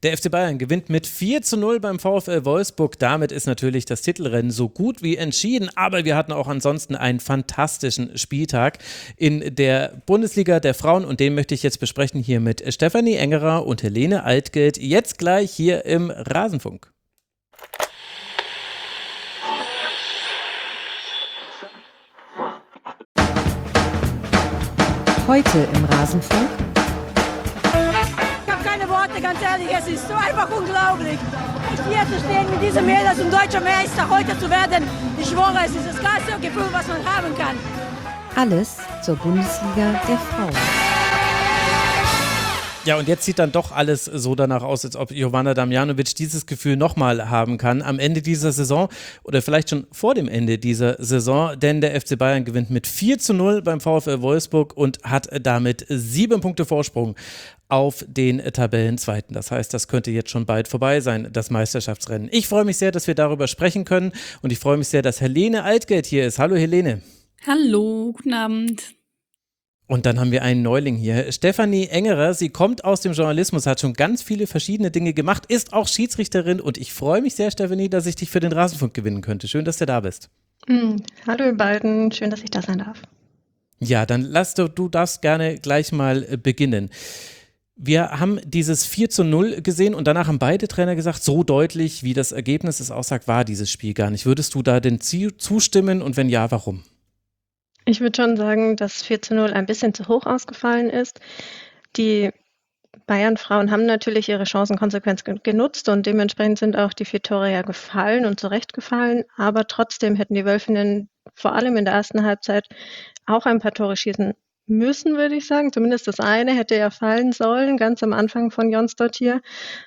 Der FC Bayern gewinnt mit 4:0 beim VfL Wolfsburg. Damit ist natürlich das Titelrennen so gut wie entschieden. Aber wir hatten auch ansonsten einen fantastischen Spieltag in der Bundesliga der Frauen. Und den möchte ich jetzt besprechen hier mit Stefanie Engerer und Helene Altgeld. Jetzt gleich hier im Rasenfunk. Heute im Rasenfunk. Ich habe keine Worte, ganz ehrlich, es ist so einfach unglaublich. Hier zu stehen mit diesem Mädels und deutscher Meister heute zu werden, ich schwöre, es ist das geilste Gefühl, was man haben kann. Alles zur Bundesliga der Frauen. Ja, und jetzt sieht dann doch alles so danach aus, als ob Jovana Damjanovic dieses Gefühl nochmal haben kann am Ende dieser Saison oder vielleicht schon vor dem Ende dieser Saison, denn der FC Bayern gewinnt mit 4:0 beim VfL Wolfsburg und hat damit 7 Punkte Vorsprung auf den Tabellenzweiten. Das heißt, das könnte jetzt schon bald vorbei sein, das Meisterschaftsrennen. Ich freue mich sehr, dass wir darüber sprechen können und ich freue mich sehr, dass Helene Altgeld hier ist. Hallo Helene. Hallo, guten Abend. Und dann haben wir einen Neuling hier, Stefanie Engerer. Sie kommt aus dem Journalismus, hat schon ganz viele verschiedene Dinge gemacht, ist auch Schiedsrichterin und ich freue mich sehr, Stefanie, dass ich dich für den Rasenfunk gewinnen könnte. Schön, dass du da bist. Hallo ihr beiden, schön, dass ich da sein darf. Ja, dann du darfst gerne gleich mal beginnen. Wir haben dieses 4:0 gesehen und danach haben beide Trainer gesagt, so deutlich, wie das Ergebnis es aussagt, war dieses Spiel gar nicht. Würdest du da denn zustimmen und wenn ja, warum? Ich würde schon sagen, dass 4:0 ein bisschen zu hoch ausgefallen ist. Die Bayern-Frauen haben natürlich ihre Chancen konsequent genutzt und dementsprechend sind auch die 4 Tore ja gefallen und zu Recht gefallen. Aber trotzdem hätten die Wölfinnen vor allem in der ersten Halbzeit auch ein paar Tore schießen müssen, würde ich sagen. Zumindest das eine hätte ja fallen sollen, ganz am Anfang von Jonsdottir.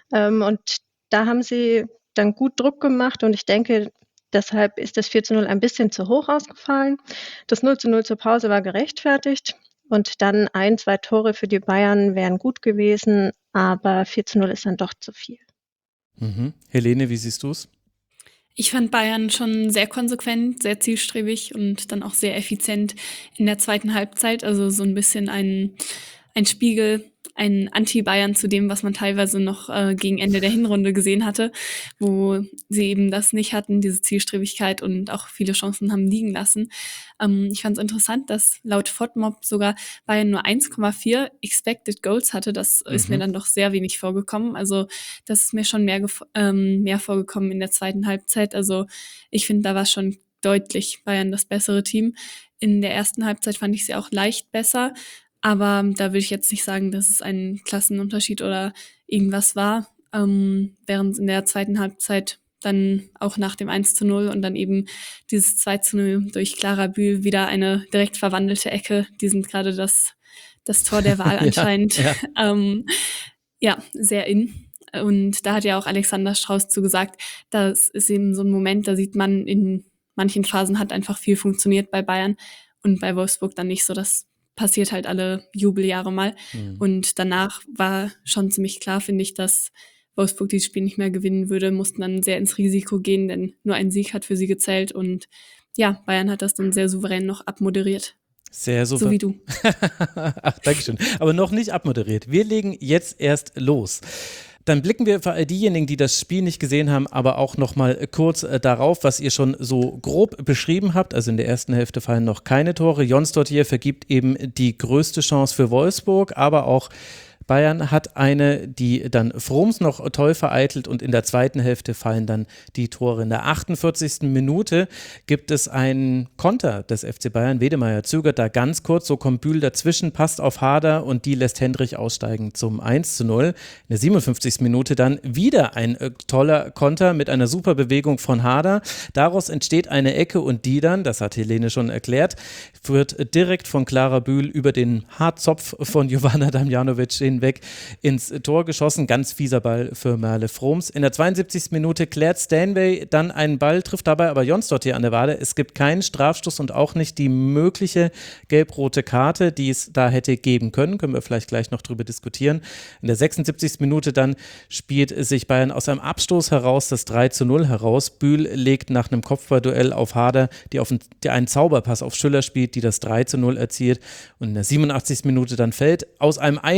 Und da haben sie dann gut Druck gemacht und ich denke, deshalb ist das 4:0 ein bisschen zu hoch ausgefallen. Das 0:0 zur Pause war gerechtfertigt und dann 1, 2 Tore für die Bayern wären gut gewesen, aber 4:0 ist dann doch zu viel. Helene, wie siehst du es? Ich fand Bayern schon sehr konsequent, sehr zielstrebig und dann auch sehr effizient in der zweiten Halbzeit. Also so ein bisschen ein Spiegel, ein Anti-Bayern zu dem, was man teilweise noch gegen Ende der Hinrunde gesehen hatte, wo sie eben das nicht hatten, diese Zielstrebigkeit und auch viele Chancen haben liegen lassen. Ich fand es interessant, dass laut FODMOB sogar Bayern nur 1,4 Expected Goals hatte. Das ist mir dann doch sehr wenig vorgekommen. Also das ist mir schon mehr vorgekommen in der zweiten Halbzeit. Also ich finde, da war schon deutlich Bayern das bessere Team. In der ersten Halbzeit fand ich sie auch leicht besser. Aber da will ich jetzt nicht sagen, dass es ein Klassenunterschied oder irgendwas war, während in der zweiten Halbzeit dann auch nach dem 1:0 und dann eben dieses 2:0 durch Clara Bühl wieder eine direkt verwandelte Ecke, die sind gerade das Tor der Wahl anscheinend, sehr in. Und da hat ja auch Alexander Strauß zugesagt, das ist eben so ein Moment, da sieht man, in manchen Phasen hat einfach viel funktioniert bei Bayern und bei Wolfsburg dann nicht so, das passiert halt alle Jubeljahre mal. Und danach war schon ziemlich klar, finde ich, dass Wolfsburg dieses Spiel nicht mehr gewinnen würde, mussten dann sehr ins Risiko gehen, denn nur ein Sieg hat für sie gezählt. Und ja, Bayern hat das dann sehr souverän noch abmoderiert. Sehr souverän. So wie du. Ach, Dankeschön. Aber noch nicht abmoderiert. Wir legen jetzt erst los. Dann blicken wir für all diejenigen, die das Spiel nicht gesehen haben, aber auch noch mal kurz darauf, was ihr schon so grob beschrieben habt. Also in der ersten Hälfte fallen noch keine Tore. Jonsdottir vergibt eben die größte Chance für Wolfsburg, aber auch Bayern hat eine, die dann Froms noch toll vereitelt und in der zweiten Hälfte fallen dann die Tore. In der 48. Minute gibt es einen Konter des FC Bayern. Wedemeyer zögert da ganz kurz, so kommt Bühl dazwischen, passt auf Harder und die lässt Hendrich aussteigen zum 1:0. In der 57. Minute dann wieder ein toller Konter mit einer super Bewegung von Harder. Daraus entsteht eine Ecke und die dann, das hat Helene schon erklärt, wird direkt von Clara Bühl über den Haarzopf von Jovana Damjanovic hinweg ins Tor geschossen. Ganz fieser Ball für Merle Froms. In der 72. Minute klärt Stanway dann einen Ball, trifft dabei aber Jonsdottir an der Wade. Es gibt keinen Strafstoß und auch nicht die mögliche gelb-rote Karte, die es da hätte geben können. Können wir vielleicht gleich noch drüber diskutieren. In der 76. Minute dann spielt sich Bayern aus einem Abstoß heraus das 3:0 heraus. Bühl legt nach einem Kopfballduell auf Harder, die einen Zauberpass auf Schüller spielt, die das 3:0 erzielt. Und in der 87. Minute dann fällt aus einem Einwurf heraus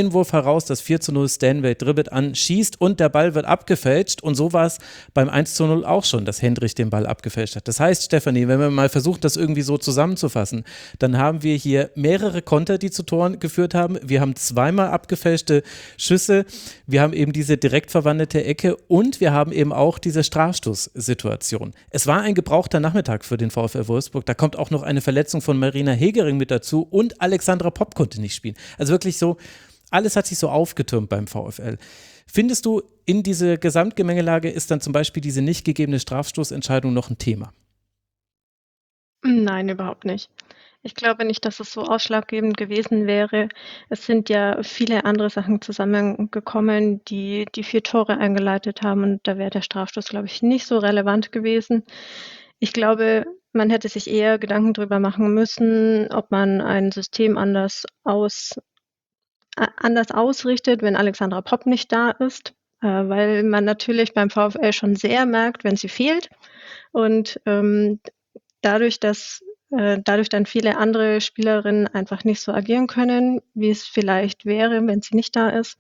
heraus, das 4:0 Stanway dribbelt an, schießt und der Ball wird abgefälscht und so war es beim 1:0 auch schon, dass Hendrich den Ball abgefälscht hat. Das heißt, Stefanie, wenn wir mal versuchen, das irgendwie so zusammenzufassen, dann haben wir hier mehrere Konter, die zu Toren geführt haben. Wir haben zweimal abgefälschte Schüsse, wir haben eben diese direkt verwandelte Ecke und wir haben eben auch diese Strafstoßsituation. Es war ein gebrauchter Nachmittag für den VfL Wolfsburg. Da kommt auch noch eine Verletzung von Marina Hegering mit dazu und Alexandra Popp konnte nicht spielen. Also wirklich so, alles hat sich so aufgetürmt beim VfL. Findest du, in diese Gesamtgemengelage ist dann zum Beispiel diese nicht gegebene Strafstoßentscheidung noch ein Thema? Nein, überhaupt nicht. Ich glaube nicht, dass es so ausschlaggebend gewesen wäre. Es sind ja viele andere Sachen zusammengekommen, die die 4 Tore eingeleitet haben und da wäre der Strafstoß, glaube ich, nicht so relevant gewesen. Ich glaube, man hätte sich eher Gedanken drüber machen müssen, ob man ein System anders ausrichtet, wenn Alexandra Popp nicht da ist, weil man natürlich beim VfL schon sehr merkt, wenn sie fehlt und dadurch dann viele andere Spielerinnen einfach nicht so agieren können, wie es vielleicht wäre, wenn sie nicht da ist.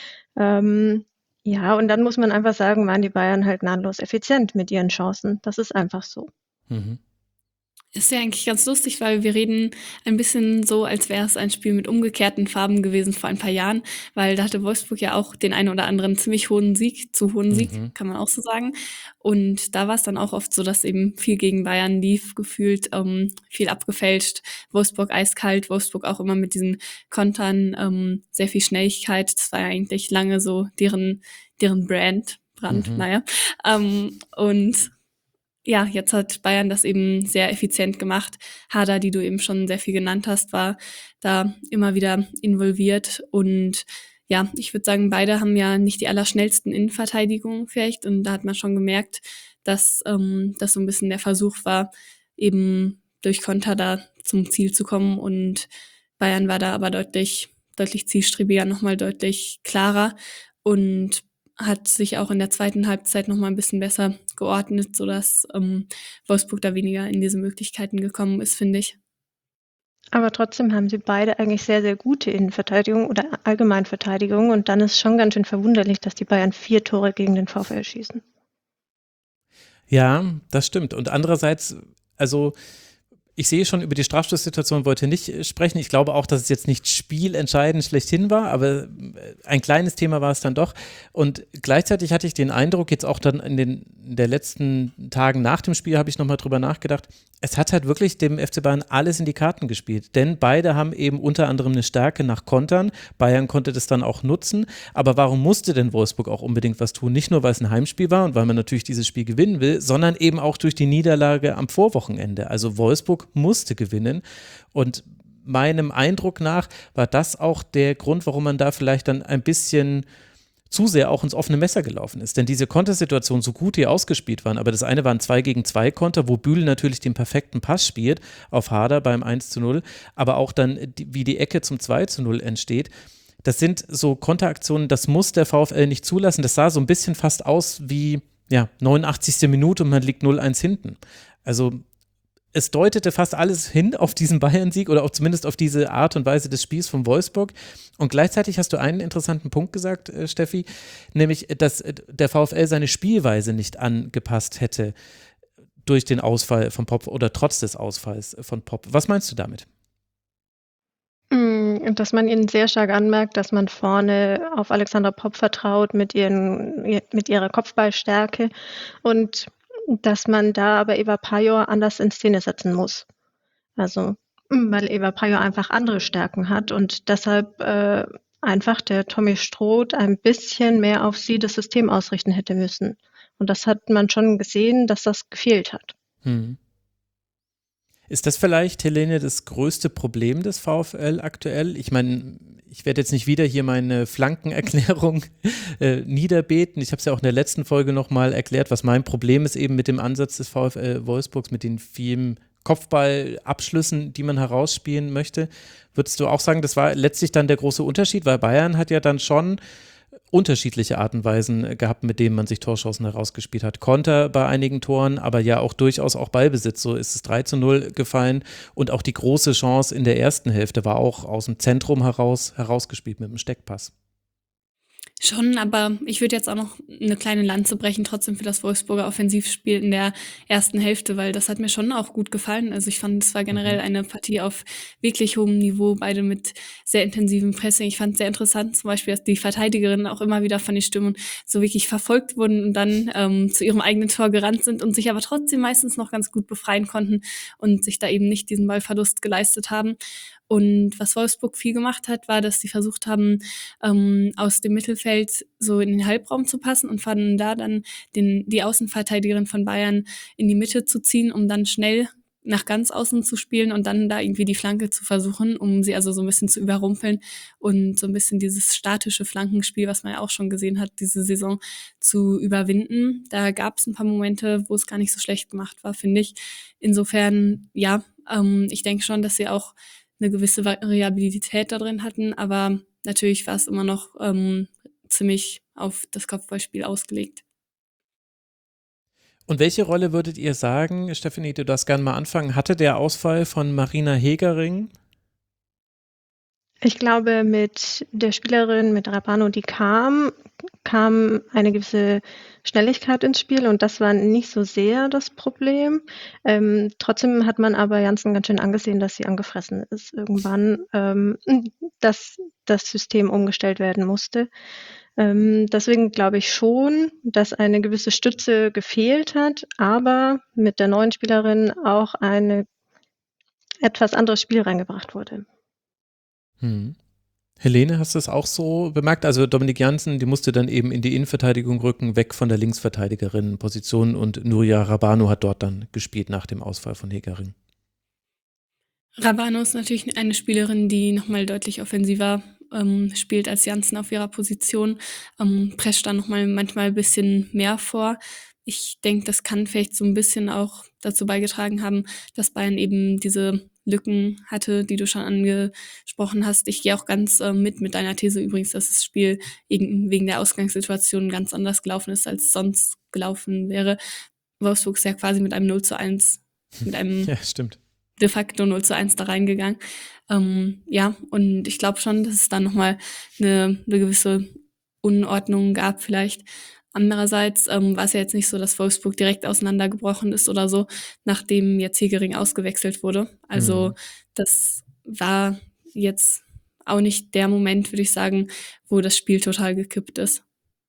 Ja, und dann muss man einfach sagen, waren die Bayern halt gnadenlos effizient mit ihren Chancen. Das ist einfach so. Mhm. Ist ja eigentlich ganz lustig, weil wir reden ein bisschen so, als wäre es ein Spiel mit umgekehrten Farben gewesen vor ein paar Jahren, weil da hatte Wolfsburg ja auch den einen oder anderen ziemlich hohen Sieg, kann man auch so sagen. Und da war es dann auch oft so, dass eben viel gegen Bayern lief, gefühlt viel abgefälscht, Wolfsburg eiskalt, Wolfsburg auch immer mit diesen Kontern, sehr viel Schnelligkeit. Das war ja eigentlich lange so deren Brand, naja. Und ja, jetzt hat Bayern das eben sehr effizient gemacht. Hader, die du eben schon sehr viel genannt hast, war da immer wieder involviert. Und ja, ich würde sagen, beide haben ja nicht die allerschnellsten Innenverteidigungen vielleicht. Und da hat man schon gemerkt, dass das so ein bisschen der Versuch war, eben durch Konter da zum Ziel zu kommen. Und Bayern war da aber deutlich zielstrebiger, nochmal deutlich klarer und hat sich auch in der zweiten Halbzeit noch mal ein bisschen besser geordnet, sodass Wolfsburg da weniger in diese Möglichkeiten gekommen ist, finde ich. Aber trotzdem haben sie beide eigentlich sehr, sehr gute Innenverteidigung oder Allgemeinverteidigung und dann ist schon ganz schön verwunderlich, dass die Bayern 4 Tore gegen den VfL schießen. Ja, das stimmt. Und andererseits, also ich sehe schon, über die Strafstoßsituation wollte nicht sprechen. Ich glaube auch, dass es jetzt nicht spielentscheidend schlechthin war, aber ein kleines Thema war es dann doch. Und gleichzeitig hatte ich den Eindruck, jetzt auch dann in der letzten Tagen nach dem Spiel habe ich nochmal drüber nachgedacht, es hat halt wirklich dem FC Bayern alles in die Karten gespielt. Denn beide haben eben unter anderem eine Stärke nach Kontern. Bayern konnte das dann auch nutzen. Aber warum musste denn Wolfsburg auch unbedingt was tun? Nicht nur, weil es ein Heimspiel war und weil man natürlich dieses Spiel gewinnen will, sondern eben auch durch die Niederlage am Vorwochenende. Also Wolfsburg musste gewinnen und meinem Eindruck nach war das auch der Grund, warum man da vielleicht dann ein bisschen zu sehr auch ins offene Messer gelaufen ist. Denn diese Kontersituationen, so gut die ausgespielt waren, aber das eine waren 2-gegen-2 Konter, wo Bühl natürlich den perfekten Pass spielt auf Hader beim 1:0, aber auch dann, wie die Ecke zum 2:0 entsteht. Das sind so Konteraktionen, das muss der VfL nicht zulassen. Das sah so ein bisschen fast aus wie 89. Minute und man liegt 0-1 hinten. Also es deutete fast alles hin auf diesen Bayern-Sieg oder auch zumindest auf diese Art und Weise des Spiels von Wolfsburg. Und gleichzeitig hast du einen interessanten Punkt gesagt, Steffi, nämlich, dass der VfL seine Spielweise nicht angepasst hätte durch den Ausfall von Popp oder trotz des Ausfalls von Popp. Was meinst du damit? Dass man ihnen sehr stark anmerkt, dass man vorne auf Alexandra Popp vertraut mit ihrer Kopfballstärke und dass man da aber Eva Pajor anders in Szene setzen muss. Also, weil Eva Pajor einfach andere Stärken hat und deshalb einfach der Tommy Stroth ein bisschen mehr auf sie das System ausrichten hätte müssen. Und das hat man schon gesehen, dass das gefehlt hat. Ist das vielleicht, Helene, das größte Problem des VfL aktuell? Ich meine, ich werde jetzt nicht wieder hier meine Flankenerklärung niederbeten. Ich habe es ja auch in der letzten Folge nochmal erklärt, was mein Problem ist eben mit dem Ansatz des VfL Wolfsburgs, mit den vielen Kopfballabschlüssen, die man herausspielen möchte. Würdest du auch sagen, das war letztlich dann der große Unterschied? Weil Bayern hat ja dann schon unterschiedliche Arten und Weisen gehabt, mit denen man sich Torchancen herausgespielt hat. Konter bei einigen Toren, aber ja auch durchaus auch Ballbesitz. So ist es 3:0 gefallen und auch die große Chance in der ersten Hälfte war auch aus dem Zentrum herausgespielt mit dem Steckpass. Schon, aber ich würde jetzt auch noch eine kleine Lanze brechen, trotzdem für das Wolfsburger Offensivspiel in der ersten Hälfte, weil das hat mir schon auch gut gefallen. Also ich fand, es war generell eine Partie auf wirklich hohem Niveau, beide mit sehr intensivem Pressing. Ich fand es sehr interessant, zum Beispiel, dass die Verteidigerinnen auch immer wieder von den Stürmern so wirklich verfolgt wurden und dann zu ihrem eigenen Tor gerannt sind und sich aber trotzdem meistens noch ganz gut befreien konnten und sich da eben nicht diesen Ballverlust geleistet haben. Und was Wolfsburg viel gemacht hat, war, dass sie versucht haben, aus dem Mittelfeld so in den Halbraum zu passen und von da dann die Außenverteidigerin von Bayern in die Mitte zu ziehen, um dann schnell nach ganz außen zu spielen und dann da irgendwie die Flanke zu versuchen, um sie also so ein bisschen zu überrumpeln und so ein bisschen dieses statische Flankenspiel, was man ja auch schon gesehen hat, diese Saison zu überwinden. Da gab es ein paar Momente, wo es gar nicht so schlecht gemacht war, finde ich. Insofern, ja, ich denke schon, dass sie auch eine gewisse Variabilität da drin hatten, aber natürlich war es immer noch ziemlich auf das Kopfballspiel ausgelegt. Und welche Rolle würdet ihr sagen, Stefanie, du darfst gerne mal anfangen, hatte der Ausfall von Marina Hegering? Ich glaube, mit der Spielerin, mit Rabano, die kam eine gewisse Schnelligkeit ins Spiel und das war nicht so sehr das Problem. Trotzdem hat man aber Janssen ganz schön angesehen, dass sie angefressen ist irgendwann, dass das System umgestellt werden musste. Deswegen glaube ich schon, dass eine gewisse Stütze gefehlt hat, aber mit der neuen Spielerin auch ein etwas anderes Spiel reingebracht wurde. Helene, hast du das auch so bemerkt? Also Dominik Janssen, die musste dann eben in die Innenverteidigung rücken, weg von der Linksverteidigerinnenposition und Nuria Rabano hat dort dann gespielt nach dem Ausfall von Hegering. Rabano ist natürlich eine Spielerin, die nochmal deutlich offensiver spielt als Janssen auf ihrer Position, prescht da nochmal manchmal ein bisschen mehr vor. Ich denke, das kann vielleicht so ein bisschen auch dazu beigetragen haben, dass Bayern eben diese Lücken hatte, die du schon angesprochen hast. Ich gehe auch ganz mit deiner These übrigens, dass das Spiel wegen der Ausgangssituation ganz anders gelaufen ist, als sonst gelaufen wäre. Wolfsburg ist ja quasi mit einem 0:1, mit einem Ja, stimmt. de facto 0:1 da reingegangen. Ja, und ich glaube schon, dass es dann nochmal eine gewisse Unordnung gab vielleicht. Andererseits war es ja jetzt nicht so, dass Wolfsburg direkt auseinandergebrochen ist oder so, nachdem jetzt Hegering ausgewechselt wurde. Also das war jetzt auch nicht der Moment, würde ich sagen, wo das Spiel total gekippt ist.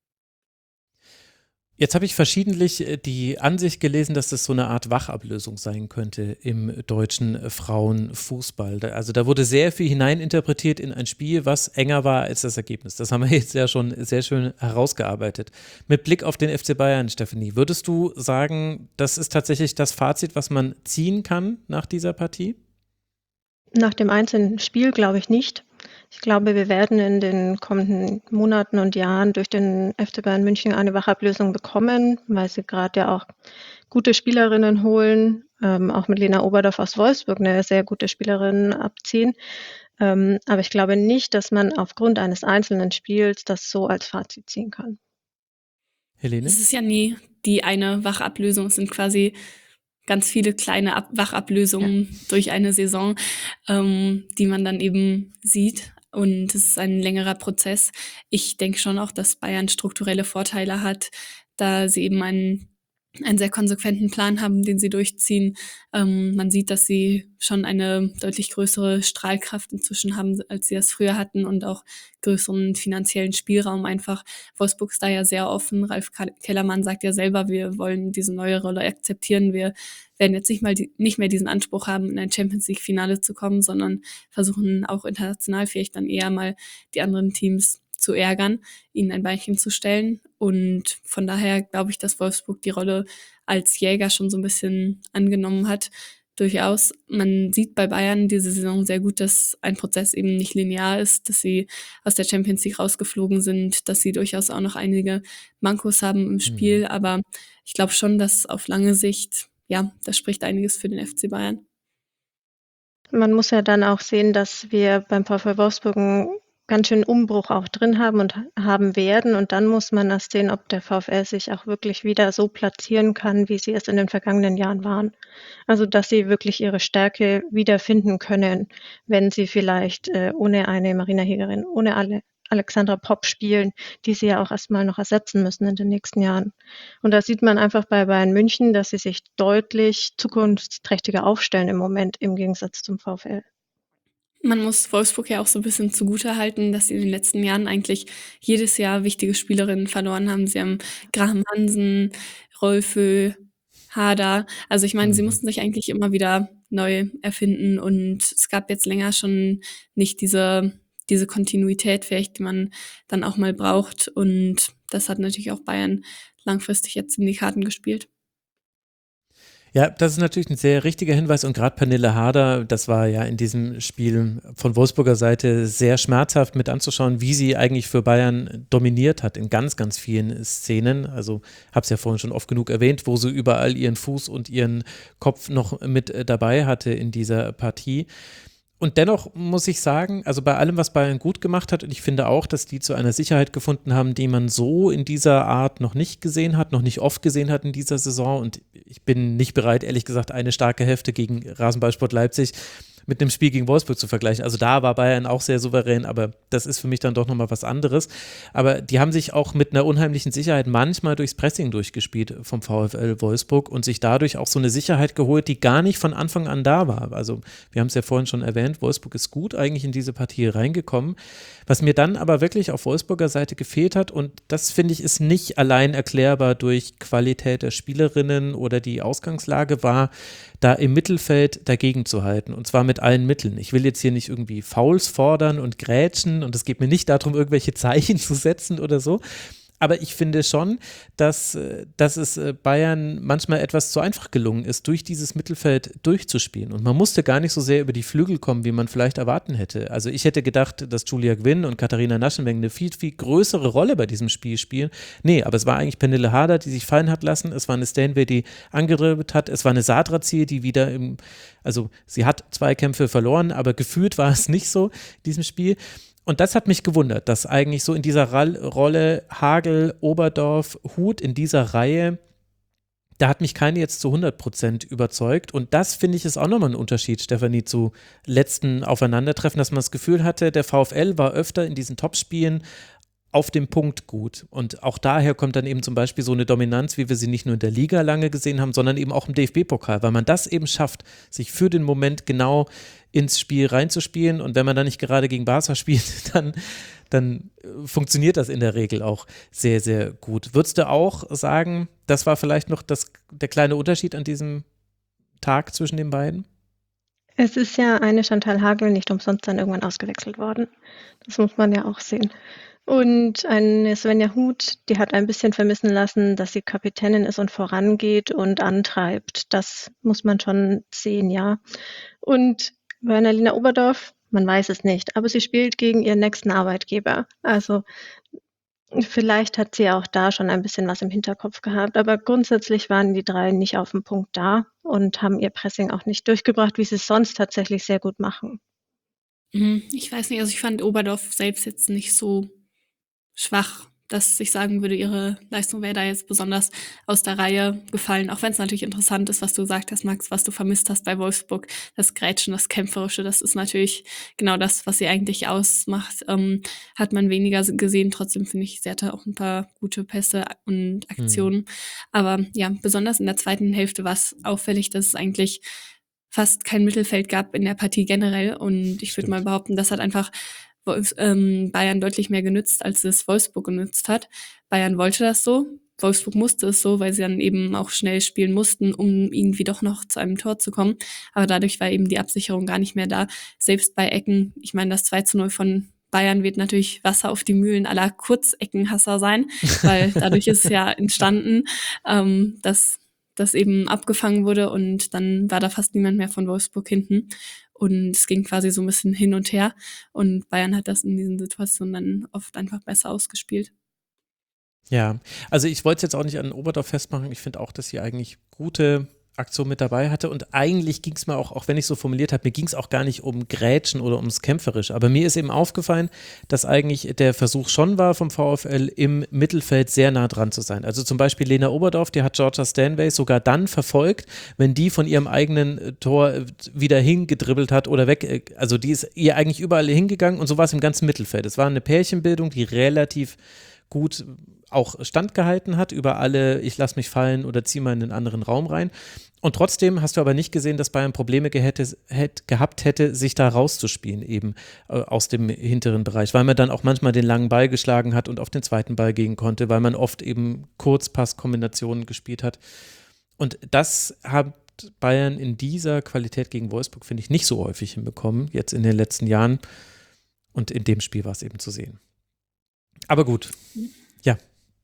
Jetzt habe ich verschiedentlich die Ansicht gelesen, dass das so eine Art Wachablösung sein könnte im deutschen Frauenfußball. Also da wurde sehr viel hineininterpretiert in ein Spiel, was enger war als das Ergebnis. Das haben wir jetzt ja schon sehr schön herausgearbeitet. Mit Blick auf den FC Bayern, Stefanie, würdest du sagen, das ist tatsächlich das Fazit, was man ziehen kann nach dieser Partie? Nach dem einzelnen Spiel glaube ich nicht. Ich glaube, wir werden in den kommenden Monaten und Jahren durch den FC Bayern München eine Wachablösung bekommen, weil sie gerade ja auch gute Spielerinnen holen, auch mit Lena Oberdorf aus Wolfsburg eine sehr gute Spielerin abziehen. Aber ich glaube nicht, dass man aufgrund eines einzelnen Spiels das so als Fazit ziehen kann. Helene? Es ist ja nie die eine Wachablösung, es sind quasi ganz viele kleine Wachablösungen durch eine Saison, die man dann eben sieht. Und es ist ein längerer Prozess. Ich denke schon auch, dass Bayern strukturelle Vorteile hat, da sie eben einen sehr konsequenten Plan haben, den sie durchziehen. Man sieht, dass sie schon eine deutlich größere Strahlkraft inzwischen haben, als sie das früher hatten und auch größeren finanziellen Spielraum einfach. Wolfsburg ist da ja sehr offen. Ralf Kellermann sagt ja selber, wir wollen diese neue Rolle akzeptieren. Wir werden jetzt nicht mehr diesen Anspruch haben, in ein Champions-League-Finale zu kommen, sondern versuchen auch international vielleicht dann eher mal die anderen Teams zu ärgern, ihnen ein Beinchen zu stellen. Und von daher glaube ich, dass Wolfsburg die Rolle als Jäger schon so ein bisschen angenommen hat. Durchaus. Man sieht bei Bayern diese Saison sehr gut, dass ein Prozess eben nicht linear ist, dass sie aus der Champions League rausgeflogen sind, dass sie durchaus auch noch einige Mankos haben im Spiel. Aber ich glaube schon, dass auf lange Sicht, ja, das spricht einiges für den FC Bayern. Man muss ja dann auch sehen, dass wir beim VfL Wolfsburg einen ganz schönen Umbruch auch drin haben und haben werden. Und dann muss man erst sehen, ob der VfL sich auch wirklich wieder so platzieren kann, wie sie es in den vergangenen Jahren waren. Also, dass sie wirklich ihre Stärke wiederfinden können, wenn sie vielleicht ohne eine Marina Hegering, ohne alle Alexandra Popp spielen, die sie ja auch erstmal noch ersetzen müssen in den nächsten Jahren. Und da sieht man einfach bei Bayern München, dass sie sich deutlich zukunftsträchtiger aufstellen im Moment im Gegensatz zum VfL. Man muss Wolfsburg ja auch so ein bisschen zugutehalten, dass sie in den letzten Jahren eigentlich jedes Jahr wichtige Spielerinnen verloren haben. Sie haben Graham Hansen, Rolfö, Hader. Also ich meine, sie mussten sich eigentlich immer wieder neu erfinden und es gab jetzt länger schon nicht diese Kontinuität vielleicht, die man dann auch mal braucht. Und das hat natürlich auch Bayern langfristig jetzt in die Karten gespielt. Ja, das ist natürlich ein sehr richtiger Hinweis und gerade Pernille Harder, das war ja in diesem Spiel von Wolfsburger Seite sehr schmerzhaft mit anzuschauen, wie sie eigentlich für Bayern dominiert hat in ganz, ganz vielen Szenen. Also habe es ja vorhin schon oft genug erwähnt, wo sie überall ihren Fuß und ihren Kopf noch mit dabei hatte in dieser Partie. Und dennoch muss ich sagen, also bei allem, was Bayern gut gemacht hat, und ich finde auch, dass die zu einer Sicherheit gefunden haben, die man so in dieser Art noch nicht gesehen hat, noch nicht oft gesehen hat in dieser Saison. Und ich bin nicht bereit, ehrlich gesagt, eine starke Hälfte gegen Rasenballsport Leipzig mit einem Spiel gegen Wolfsburg zu vergleichen. Also da war Bayern auch sehr souverän, aber das ist für mich dann doch nochmal was anderes. Aber die haben sich auch mit einer unheimlichen Sicherheit manchmal durchs Pressing durchgespielt vom VfL Wolfsburg und sich dadurch auch so eine Sicherheit geholt, die gar nicht von Anfang an da war. Also wir haben es ja vorhin schon erwähnt, Wolfsburg ist gut eigentlich in diese Partie reingekommen. Was mir dann aber wirklich auf Wolfsburger Seite gefehlt hat, und das finde ich ist nicht allein erklärbar durch Qualität der Spielerinnen oder die Ausgangslage, war da im Mittelfeld dagegen zu halten und zwar mit allen Mitteln. Ich will jetzt hier nicht irgendwie Fouls fordern und grätschen und es geht mir nicht darum, irgendwelche Zeichen zu setzen oder so. Aber ich finde schon, dass es Bayern manchmal etwas zu einfach gelungen ist, durch dieses Mittelfeld durchzuspielen. Und man musste gar nicht so sehr über die Flügel kommen, wie man vielleicht erwarten hätte. Also ich hätte gedacht, dass Julia Gwynn und Katharina Naschenweng eine viel, viel größere Rolle bei diesem Spiel spielen. Nee, aber es war eigentlich Pernille Harder, die sich fallen hat lassen. Es war eine Stanway, die angedribbelt hat. Es war eine Sadrazil, die wieder also sie hat 2 Kämpfe verloren, aber gefühlt war es nicht so in diesem Spiel. Und das hat mich gewundert, dass eigentlich so in dieser Rolle Hagel, Oberdorf, Huth in dieser Reihe, da hat mich keine jetzt zu 100% überzeugt. Und das finde ich ist auch nochmal ein Unterschied, Stefanie, zu letzten Aufeinandertreffen, dass man das Gefühl hatte, der VfL war öfter in diesen Topspielen auf dem Punkt gut. Und auch daher kommt dann eben zum Beispiel so eine Dominanz, wie wir sie nicht nur in der Liga lange gesehen haben, sondern eben auch im DFB-Pokal, weil man das eben schafft, sich für den Moment genau ins Spiel reinzuspielen. Und wenn man dann nicht gerade gegen Barca spielt, dann funktioniert das in der Regel auch sehr, sehr gut. Würdest du auch sagen, das war vielleicht noch der kleine Unterschied an diesem Tag zwischen den beiden? Es ist ja eine Chantal Hagel nicht umsonst dann irgendwann ausgewechselt worden. Das muss man ja auch sehen. Und eine Svenja Huth, die hat ein bisschen vermissen lassen, dass sie Kapitänin ist und vorangeht und antreibt. Das muss man schon sehen, ja. Und bei Annalena Oberdorf, man weiß es nicht, aber sie spielt gegen ihren nächsten Arbeitgeber. Also vielleicht hat sie auch da schon ein bisschen was im Hinterkopf gehabt, aber grundsätzlich waren die 3 nicht auf dem Punkt da und haben ihr Pressing auch nicht durchgebracht, wie sie es sonst tatsächlich sehr gut machen. Ich weiß nicht, also ich fand Oberdorf selbst jetzt nicht so schwach, dass ich sagen würde, ihre Leistung wäre da jetzt besonders aus der Reihe gefallen. Auch wenn es natürlich interessant ist, was du gesagt hast, Max, was du vermisst hast bei Wolfsburg. Das Grätschen, das Kämpferische, das ist natürlich genau das, was sie eigentlich ausmacht. Hat man weniger gesehen. Trotzdem finde ich, sie hatte auch ein paar gute Pässe und Aktionen. Aber ja, besonders in der zweiten Hälfte war es auffällig, dass es eigentlich fast kein Mittelfeld gab in der Partie generell. Und ich würde mal behaupten, das hat einfach Bayern deutlich mehr genützt, als es Wolfsburg genützt hat. Bayern wollte das so, Wolfsburg musste es so, weil sie dann eben auch schnell spielen mussten, um irgendwie doch noch zu einem Tor zu kommen. Aber dadurch war eben die Absicherung gar nicht mehr da. Selbst bei Ecken, ich meine, das 2:0 von Bayern wird natürlich Wasser auf die Mühlen aller Kurzeckenhasser sein, weil dadurch ist es ja entstanden, dass das eben abgefangen wurde und dann war da fast niemand mehr von Wolfsburg hinten. Und es ging quasi so ein bisschen hin und her. Und Bayern hat das in diesen Situationen dann oft einfach besser ausgespielt. Ja, also ich wollte es jetzt auch nicht an Oberdorf festmachen. Ich finde auch, dass sie eigentlich gute Aktion mit dabei hatte und eigentlich ging es mir auch wenn ich so formuliert habe, mir ging es auch gar nicht um Grätschen oder ums Kämpferische, aber mir ist eben aufgefallen, dass eigentlich der Versuch schon war vom VfL im Mittelfeld sehr nah dran zu sein. Also zum Beispiel Lena Oberdorf, die hat Georgia Stanway sogar dann verfolgt, wenn die von ihrem eigenen Tor wieder hingedribbelt hat oder weg, also die ist ihr eigentlich überall hingegangen und so war es im ganzen Mittelfeld. Es war eine Pärchenbildung, die relativ gut auch standgehalten hat über alle, ich lasse mich fallen oder ziehe mal in einen anderen Raum rein. Und trotzdem hast du aber nicht gesehen, dass Bayern Probleme gehabt hätte, sich da rauszuspielen, eben aus dem hinteren Bereich, weil man dann auch manchmal den langen Ball geschlagen hat und auf den zweiten Ball gehen konnte, weil man oft eben Kurzpasskombinationen gespielt hat. Und das hat Bayern in dieser Qualität gegen Wolfsburg, finde ich, nicht so häufig hinbekommen, jetzt in den letzten Jahren. Und in dem Spiel war es eben zu sehen. Aber gut, ja.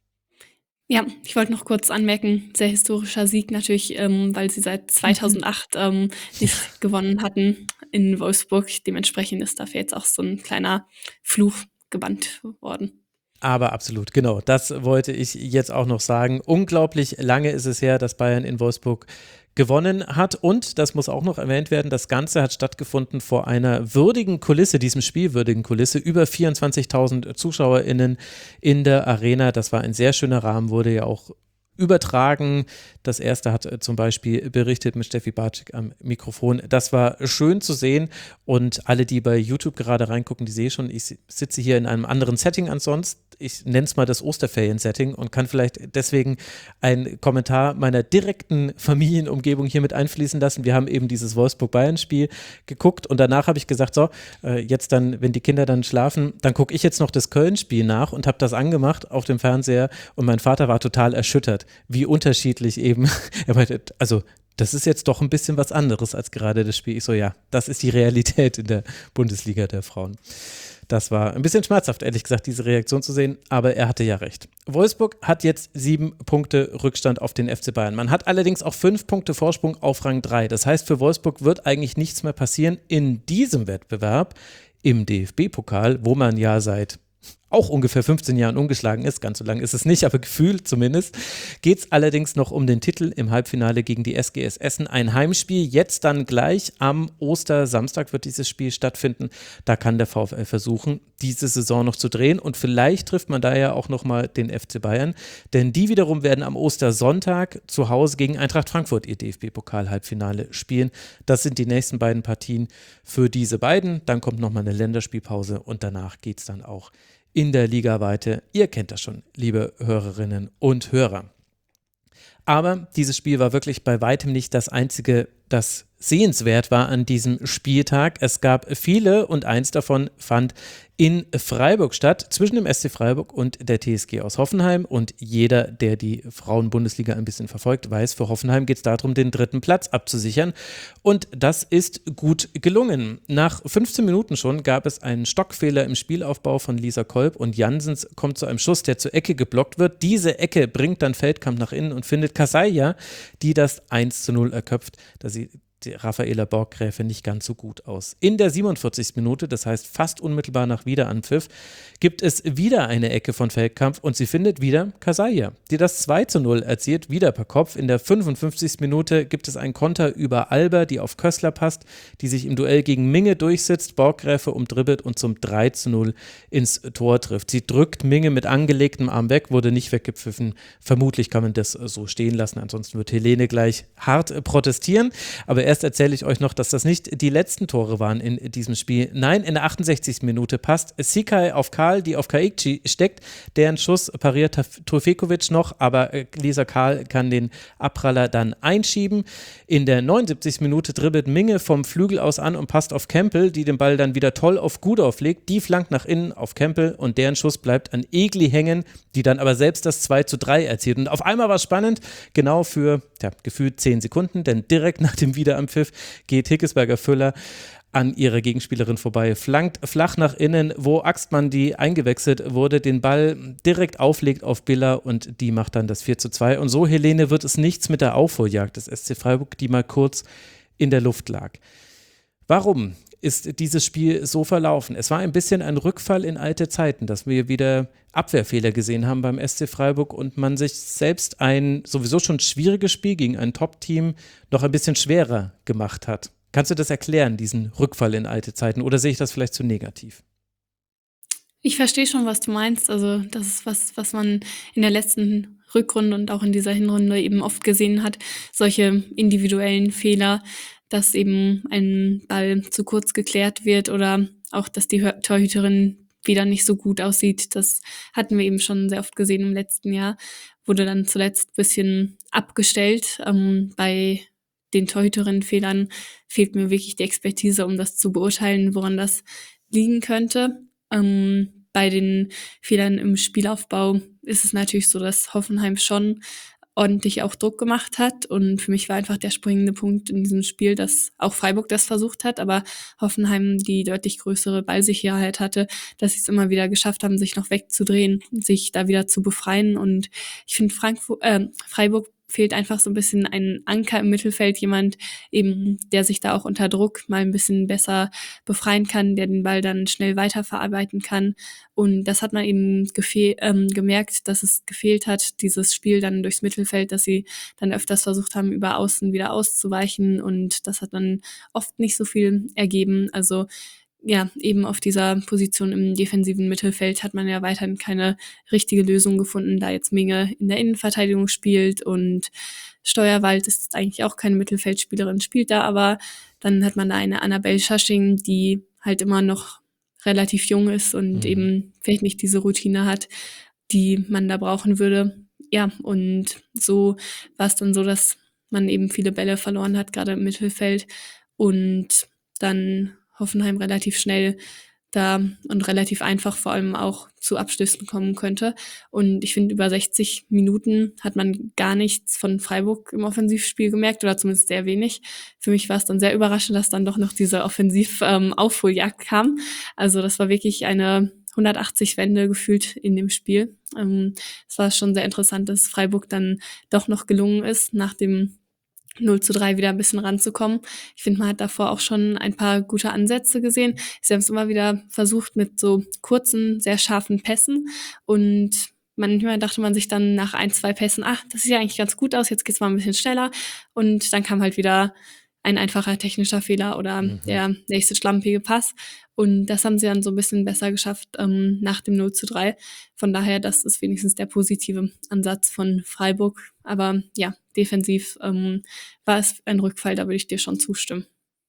Ja, ich wollte noch kurz anmerken, sehr historischer Sieg natürlich, weil sie seit 2008 nicht gewonnen hatten in Wolfsburg. Dementsprechend ist dafür jetzt auch so ein kleiner Fluch gebannt worden. Aber absolut, genau, das wollte ich jetzt auch noch sagen. Unglaublich lange ist es her, dass Bayern in Wolfsburg gewonnen hat und, das muss auch noch erwähnt werden, das Ganze hat stattgefunden vor einer würdigen Kulisse, diesem spielwürdigen Kulisse, über 24.000 ZuschauerInnen in der Arena. Das war ein sehr schöner Rahmen, wurde ja auch übertragen. Das erste hat zum Beispiel berichtet mit Steffi Bartschik am Mikrofon. Das war schön zu sehen und alle, die bei YouTube gerade reingucken, die sehen schon, ich sitze hier in einem anderen Setting ansonsten. Ich nenne es mal das Osterferien-Setting und kann vielleicht deswegen einen Kommentar meiner direkten Familienumgebung hier mit einfließen lassen. Wir haben eben dieses Wolfsburg-Bayern-Spiel geguckt und danach habe ich gesagt, so, jetzt dann, wenn die Kinder dann schlafen, dann gucke ich jetzt noch das Köln-Spiel nach und habe das angemacht auf dem Fernseher und mein Vater war total erschüttert, wie unterschiedlich eben, er meinte, also das ist jetzt doch ein bisschen was anderes als gerade das Spiel. Ich so, ja, das ist die Realität in der Bundesliga der Frauen. Das war ein bisschen schmerzhaft, ehrlich gesagt, diese Reaktion zu sehen, aber er hatte ja recht. Wolfsburg hat jetzt 7 Punkte Rückstand auf den FC Bayern. Man hat allerdings auch 5 Punkte Vorsprung auf Rang 3. Das heißt, für Wolfsburg wird eigentlich nichts mehr passieren in diesem Wettbewerb im DFB-Pokal, wo man ja seit auch ungefähr 15 Jahren ungeschlagen ist, ganz so lang ist es nicht, aber gefühlt zumindest, geht es allerdings noch um den Titel im Halbfinale gegen die SGS Essen. Ein Heimspiel, jetzt dann gleich am Ostersamstag wird dieses Spiel stattfinden. Da kann der VfL versuchen, diese Saison noch zu drehen und vielleicht trifft man da ja auch nochmal den FC Bayern, denn die wiederum werden am Ostersonntag zu Hause gegen Eintracht Frankfurt ihr DFB-Pokal-Halbfinale spielen. Das sind die nächsten beiden Partien für diese beiden. Dann kommt nochmal eine Länderspielpause und danach geht es dann auch in der Liga weiter. Ihr kennt das schon, liebe Hörerinnen und Hörer. Aber dieses Spiel war wirklich bei weitem nicht das einzige, das sehenswert war an diesem Spieltag. Es gab viele und eins davon fand in Freiburg statt, zwischen dem SC Freiburg und der TSG aus Hoffenheim. Und jeder, der die Frauen-Bundesliga ein bisschen verfolgt, weiß, für Hoffenheim geht es darum, den 3. Platz abzusichern. Und das ist gut gelungen. Nach 15 Minuten schon gab es einen Stockfehler im Spielaufbau von Lisa Kolb und Janssens kommt zu einem Schuss, der zur Ecke geblockt wird. Diese Ecke bringt dann Feldkamp nach innen und findet Kasaija, die das 1:0 erköpft. Da sieht Raffaela Borggräfe nicht ganz so gut aus. In der 47. Minute, das heißt fast unmittelbar nach Wiederanpfiff, gibt es wieder eine Ecke von Feldkamp und sie findet wieder Kasaija, die das 2:0 erzielt, wieder per Kopf. In der 55. Minute gibt es einen Konter über Alba, die auf Kössler passt, die sich im Duell gegen Minge durchsetzt, Borggräfe umdribbelt und zum 3:0 ins Tor trifft. Sie drückt Minge mit angelegtem Arm weg, wurde nicht weggepfiffen. Vermutlich kann man das so stehen lassen, ansonsten wird Helene gleich hart protestieren. Aber erst erzähle ich euch noch, dass das nicht die letzten Tore waren in diesem Spiel. Nein, in der 68. Minute passt Sikai auf Karl, die auf Kaikci steckt. Deren Schuss pariert Trufekovic noch, aber Lisa Karl kann den Abpraller dann einschieben. In der 79. Minute dribbelt Minge vom Flügel aus an und passt auf Kempel, die den Ball dann wieder toll auf Gudorf legt. Die flankt nach innen auf Kempel und deren Schuss bleibt an Egli hängen, die dann aber selbst das 2:3 erzielt. Und auf einmal war es spannend, genau für gefühlt 10 Sekunden, denn direkt nach dem Wiederanpfiff geht Hickesberger-Füller an ihrer Gegenspielerin vorbei, flankt flach nach innen, wo Axtmann, die eingewechselt wurde, den Ball direkt auflegt auf Biller und die macht dann das 4:2. Und so, Helene, wird es nichts mit der Aufholjagd des SC Freiburg, die mal kurz in der Luft lag. Warum ist dieses Spiel so verlaufen? Es war ein bisschen ein Rückfall in alte Zeiten, dass wir wieder Abwehrfehler gesehen haben beim SC Freiburg und man sich selbst ein sowieso schon schwieriges Spiel gegen ein Top-Team noch ein bisschen schwerer gemacht hat. Kannst du das erklären, diesen Rückfall in alte Zeiten, oder sehe ich das vielleicht zu negativ? Ich verstehe schon, was du meinst. Also, das ist was man in der letzten Rückrunde und auch in dieser Hinrunde eben oft gesehen hat, solche individuellen Fehler, dass eben ein Ball zu kurz geklärt wird oder auch, dass die Torhüterin wieder nicht so gut aussieht. Das hatten wir eben schon sehr oft gesehen im letzten Jahr. Wurde dann zuletzt ein bisschen abgestellt. Bei den Torhüterinnenfehlern fehlt mir wirklich die Expertise, um das zu beurteilen, woran das liegen könnte. Bei den Fehlern im Spielaufbau ist es natürlich so, dass Hoffenheim schon ordentlich auch Druck gemacht hat. Und für mich war einfach der springende Punkt in diesem Spiel, dass auch Freiburg das versucht hat, aber Hoffenheim die deutlich größere Ballsicherheit hatte, dass sie es immer wieder geschafft haben, sich noch wegzudrehen, sich da wieder zu befreien. Und ich finde, Freiburg fehlt einfach so ein bisschen ein Anker im Mittelfeld, jemand eben, der sich da auch unter Druck mal ein bisschen besser befreien kann, der den Ball dann schnell weiterverarbeiten kann. Und das hat man eben gemerkt, dass es gefehlt hat, dieses Spiel dann durchs Mittelfeld, dass sie dann öfters versucht haben, über Außen wieder auszuweichen. Und das hat dann oft nicht so viel ergeben. Also ja, eben auf dieser Position im defensiven Mittelfeld hat man ja weiterhin keine richtige Lösung gefunden, da jetzt Minge in der Innenverteidigung spielt und Steuerwald ist eigentlich auch keine Mittelfeldspielerin, spielt da aber. Dann hat man da eine Annabelle Schasching, die halt immer noch relativ jung ist und eben vielleicht nicht diese Routine hat, die man da brauchen würde. Ja, und so war es dann so, dass man eben viele Bälle verloren hat, gerade im Mittelfeld und dann Hoffenheim relativ schnell da und relativ einfach vor allem auch zu Abschlüssen kommen könnte. Und ich finde, über 60 Minuten hat man gar nichts von Freiburg im Offensivspiel gemerkt oder zumindest sehr wenig. Für mich war es dann sehr überraschend, dass dann doch noch diese Offensiv-Aufholjagd kam. Also das war wirklich eine 180-Wende gefühlt in dem Spiel. Es war schon sehr interessant, dass Freiburg dann doch noch gelungen ist, nach dem 0:3 wieder ein bisschen ranzukommen. Ich finde, man hat davor auch schon ein paar gute Ansätze gesehen. Sie haben es immer wieder versucht mit so kurzen, sehr scharfen Pässen und manchmal dachte man sich dann nach 1, 2 Pässen, ach, das sieht ja eigentlich ganz gut aus, jetzt geht's mal ein bisschen schneller und dann kam halt wieder ein einfacher technischer Fehler oder der nächste schlampige Pass. Und das haben sie dann so ein bisschen besser geschafft nach dem 0:3. Von daher, das ist wenigstens der positive Ansatz von Freiburg. Aber ja, defensiv war es ein Rückfall, da würde ich dir schon zustimmen.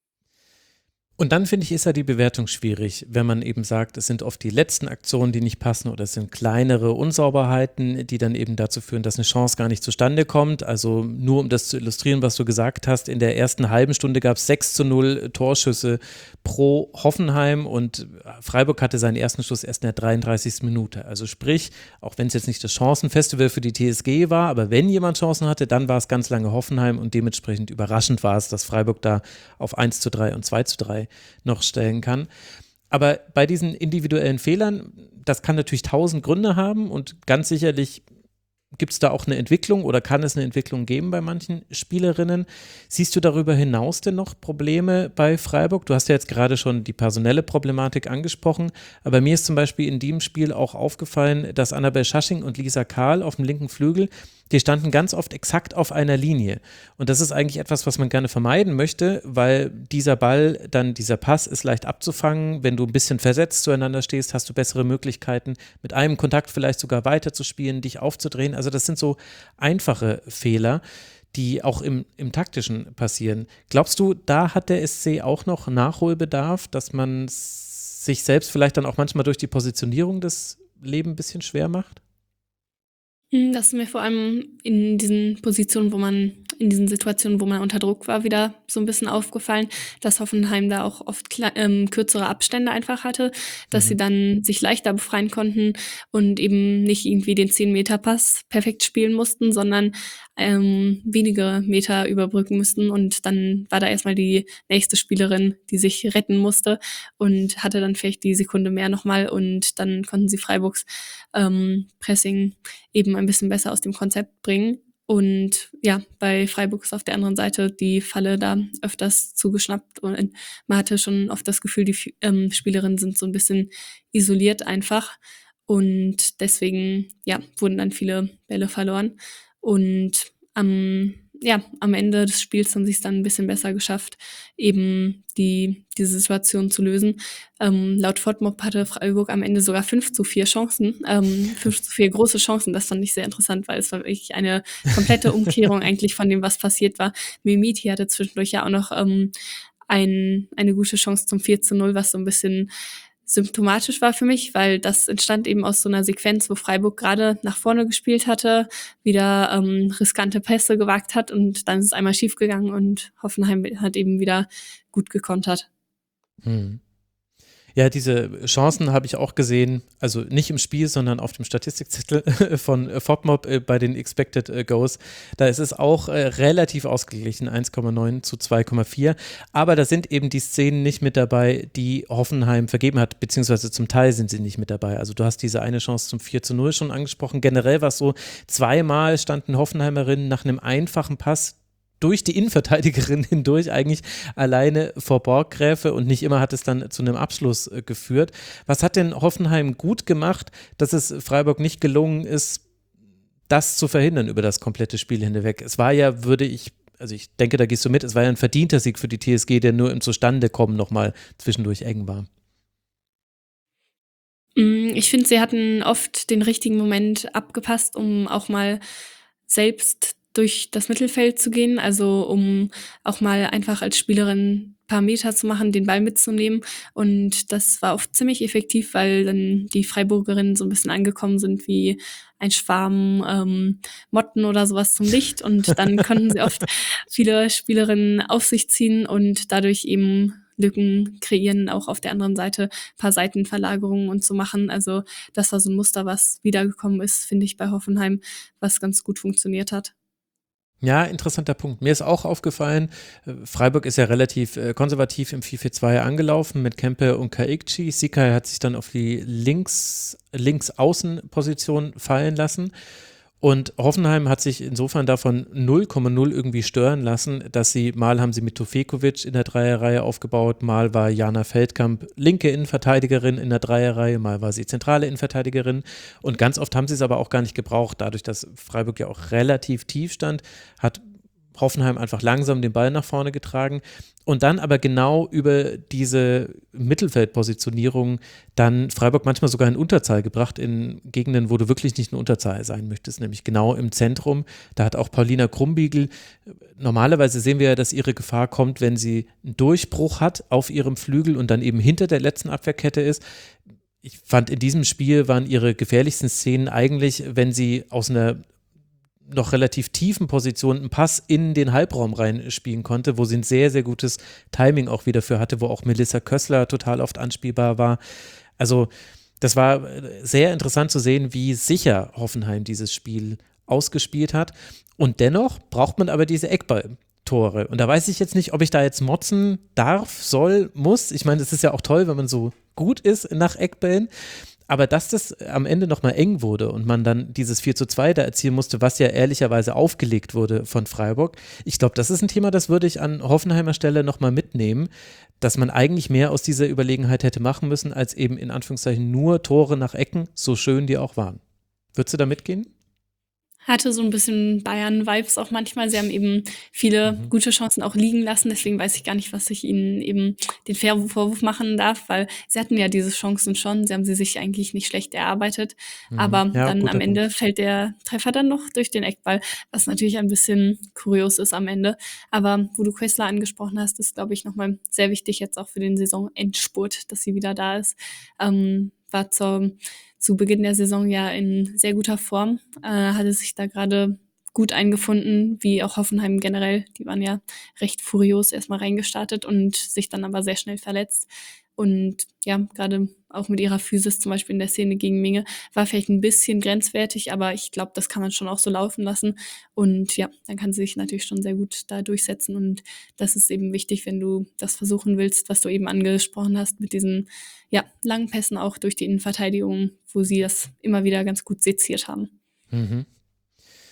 Und dann finde ich, ist ja die Bewertung schwierig, wenn man eben sagt, es sind oft die letzten Aktionen, die nicht passen oder es sind kleinere Unsauberheiten, die dann eben dazu führen, dass eine Chance gar nicht zustande kommt. Also nur um das zu illustrieren, was du gesagt hast, in der ersten halben Stunde gab es 6:0 Torschüsse pro Hoffenheim und Freiburg hatte seinen ersten Schuss erst in der 33. Minute. Also sprich, auch wenn es jetzt nicht das Chancenfestival für die TSG war, aber wenn jemand Chancen hatte, dann war es ganz lange Hoffenheim und dementsprechend überraschend war es, dass Freiburg da auf 1:3 und 2:3 noch stellen kann. Aber bei diesen individuellen Fehlern, das kann natürlich 1000 Gründe haben und ganz sicherlich gibt es da auch eine Entwicklung oder kann es eine Entwicklung geben bei manchen Spielerinnen. Siehst du darüber hinaus denn noch Probleme bei Freiburg? Du hast ja jetzt gerade schon die personelle Problematik angesprochen, aber mir ist zum Beispiel in dem Spiel auch aufgefallen, dass Annabelle Schasching und Lisa Kahl auf dem linken Flügel, die standen ganz oft exakt auf einer Linie. Und das ist eigentlich etwas, was man gerne vermeiden möchte, weil dieser Ball, dann dieser Pass ist leicht abzufangen. Wenn du ein bisschen versetzt zueinander stehst, hast du bessere Möglichkeiten, mit einem Kontakt vielleicht sogar weiterzuspielen, dich aufzudrehen. Also das sind so einfache Fehler, die auch im Taktischen passieren. Glaubst du, da hat der SC auch noch Nachholbedarf, dass man sich selbst vielleicht dann auch manchmal durch die Positionierung das Leben ein bisschen schwer macht? Das ist mir vor allem in diesen Situationen, wo man unter Druck war, wieder so ein bisschen aufgefallen, dass Hoffenheim da auch oft kürzere Abstände einfach hatte, dass sie dann sich leichter befreien konnten und eben nicht irgendwie den 10-Meter-Pass perfekt spielen mussten, sondern wenige Meter überbrücken müssten und dann war da erstmal die nächste Spielerin, die sich retten musste und hatte dann vielleicht die Sekunde mehr nochmal und dann konnten sie Freiburgs Pressing eben ein bisschen besser aus dem Konzept bringen. Und ja, bei Freiburg ist auf der anderen Seite die Falle da öfters zugeschnappt und man hatte schon oft das Gefühl, die Spielerinnen sind so ein bisschen isoliert einfach. Und deswegen, ja, wurden dann viele Bälle verloren. Und am Ende des Spiels haben sie es dann ein bisschen besser geschafft, eben diese Situation zu lösen. Laut FODMOB hatte Freiburg am Ende sogar 5:4 Chancen, 5:4 große Chancen. Das fand ich sehr interessant, weil es war wirklich eine komplette Umkehrung eigentlich von dem, was passiert war. Mimiti hatte zwischendurch ja auch noch eine gute Chance zum 4:0, was so ein bisschen symptomatisch war für mich, weil das entstand eben aus so einer Sequenz, wo Freiburg gerade nach vorne gespielt hatte, wieder riskante Pässe gewagt hat und dann ist es einmal schiefgegangen und Hoffenheim hat eben wieder gut gekontert. Hm. Ja, diese Chancen habe ich auch gesehen, also nicht im Spiel, sondern auf dem Statistikzettel von FODMOB bei den Expected Goals. Da ist es auch relativ ausgeglichen, 1,9 zu 2,4. Aber da sind eben die Szenen nicht mit dabei, die Hoffenheim vergeben hat, beziehungsweise zum Teil sind sie nicht mit dabei. Also du hast diese eine Chance zum 4:0 schon angesprochen. Generell war es so, zweimal standen Hoffenheimerinnen nach einem einfachen Pass durch die Innenverteidigerin hindurch eigentlich alleine vor Borggräfe und nicht immer hat es dann zu einem Abschluss geführt. Was hat denn Hoffenheim gut gemacht, dass es Freiburg nicht gelungen ist, das zu verhindern über das komplette Spiel hinweg? Es war ja, also ich denke, da gehst du mit, es war ja ein verdienter Sieg für die TSG, der nur im Zustandekommen nochmal zwischendurch eng war. Ich finde, sie hatten oft den richtigen Moment abgepasst, um auch mal selbst durch das Mittelfeld zu gehen, also um auch mal einfach als Spielerin ein paar Meter zu machen, den Ball mitzunehmen. Und das war oft ziemlich effektiv, weil dann die Freiburgerinnen so ein bisschen angekommen sind wie ein Schwarm Motten oder sowas zum Licht. Und dann konnten sie oft viele Spielerinnen auf sich ziehen und dadurch eben Lücken kreieren, auch auf der anderen Seite ein paar Seitenverlagerungen und so machen. Also das war so ein Muster, was wiedergekommen ist, finde ich, bei Hoffenheim, was ganz gut funktioniert hat. Ja, interessanter Punkt. Mir ist auch aufgefallen, Freiburg ist ja relativ konservativ im 4-4-2 angelaufen mit Kempe und Kaikci. Sikai hat sich dann auf die Links-Außen-Position fallen lassen. Und Hoffenheim hat sich insofern davon 0,0 irgendwie stören lassen, dass mal haben sie mit Tufekovic in der Dreierreihe aufgebaut, mal war Jana Feldkamp linke Innenverteidigerin in der Dreierreihe, mal war sie zentrale Innenverteidigerin und ganz oft haben sie es aber auch gar nicht gebraucht. Dadurch, dass Freiburg ja auch relativ tief stand, hat Hoffenheim einfach langsam den Ball nach vorne getragen und dann aber genau über diese Mittelfeldpositionierung dann Freiburg manchmal sogar in Unterzahl gebracht in Gegenden, wo du wirklich nicht in Unterzahl sein möchtest, nämlich genau im Zentrum. Da hat auch Paulina Krumbiegel, normalerweise sehen wir ja, dass ihre Gefahr kommt, wenn sie einen Durchbruch hat auf ihrem Flügel und dann eben hinter der letzten Abwehrkette ist. Ich fand, in diesem Spiel waren ihre gefährlichsten Szenen eigentlich, wenn sie aus einer noch relativ tiefen Position einen Pass in den Halbraum reinspielen konnte, wo sie ein sehr, sehr gutes Timing auch wieder für hatte, wo auch Melissa Kössler total oft anspielbar war. Also das war sehr interessant zu sehen, wie sicher Hoffenheim dieses Spiel ausgespielt hat. Und dennoch braucht man aber diese Eckballtore. Und da weiß ich jetzt nicht, ob ich da jetzt motzen darf, soll, muss. Ich meine, es ist ja auch toll, wenn man so gut ist nach Eckbällen. Aber dass das am Ende nochmal eng wurde und man dann dieses 4:2 da erzielen musste, was ja ehrlicherweise aufgelegt wurde von Freiburg, ich glaube, das ist ein Thema, das würde ich an Hoffenheimer Stelle nochmal mitnehmen, dass man eigentlich mehr aus dieser Überlegenheit hätte machen müssen, als eben in Anführungszeichen nur Tore nach Ecken, so schön die auch waren. Würdest du da mitgehen? Hatte so ein bisschen Bayern-Vibes auch manchmal. Sie haben eben viele gute Chancen auch liegen lassen. Deswegen weiß ich gar nicht, was ich ihnen eben den Vorwurf machen darf, weil sie hatten ja diese Chancen schon. Sie haben sie sich eigentlich nicht schlecht erarbeitet. Aber Ja, dann guter am Ende Punkt. fällt der Treffer dann noch durch den Eckball, was natürlich ein bisschen kurios ist am Ende. Aber wo du Kössler angesprochen hast, ist, glaube ich, nochmal sehr wichtig jetzt auch für den Saisonendspurt, dass sie wieder da ist. War zu Beginn der Saison ja in sehr guter Form, hatte sich da gerade gut eingefunden, wie auch Hoffenheim generell. Die waren ja recht furios erstmal reingestartet und sich dann aber sehr schnell verletzt. Und ja, gerade auch mit ihrer Physis zum Beispiel in der Szene gegen Minge war vielleicht ein bisschen grenzwertig, aber ich glaube, das kann man schon auch so laufen lassen. Und ja, dann kann sie sich natürlich schon sehr gut da durchsetzen. Und das ist eben wichtig, wenn du das versuchen willst, was du eben angesprochen hast, mit diesen langen Pässen auch durch die Innenverteidigung, wo sie das immer wieder ganz gut seziert haben. Mhm.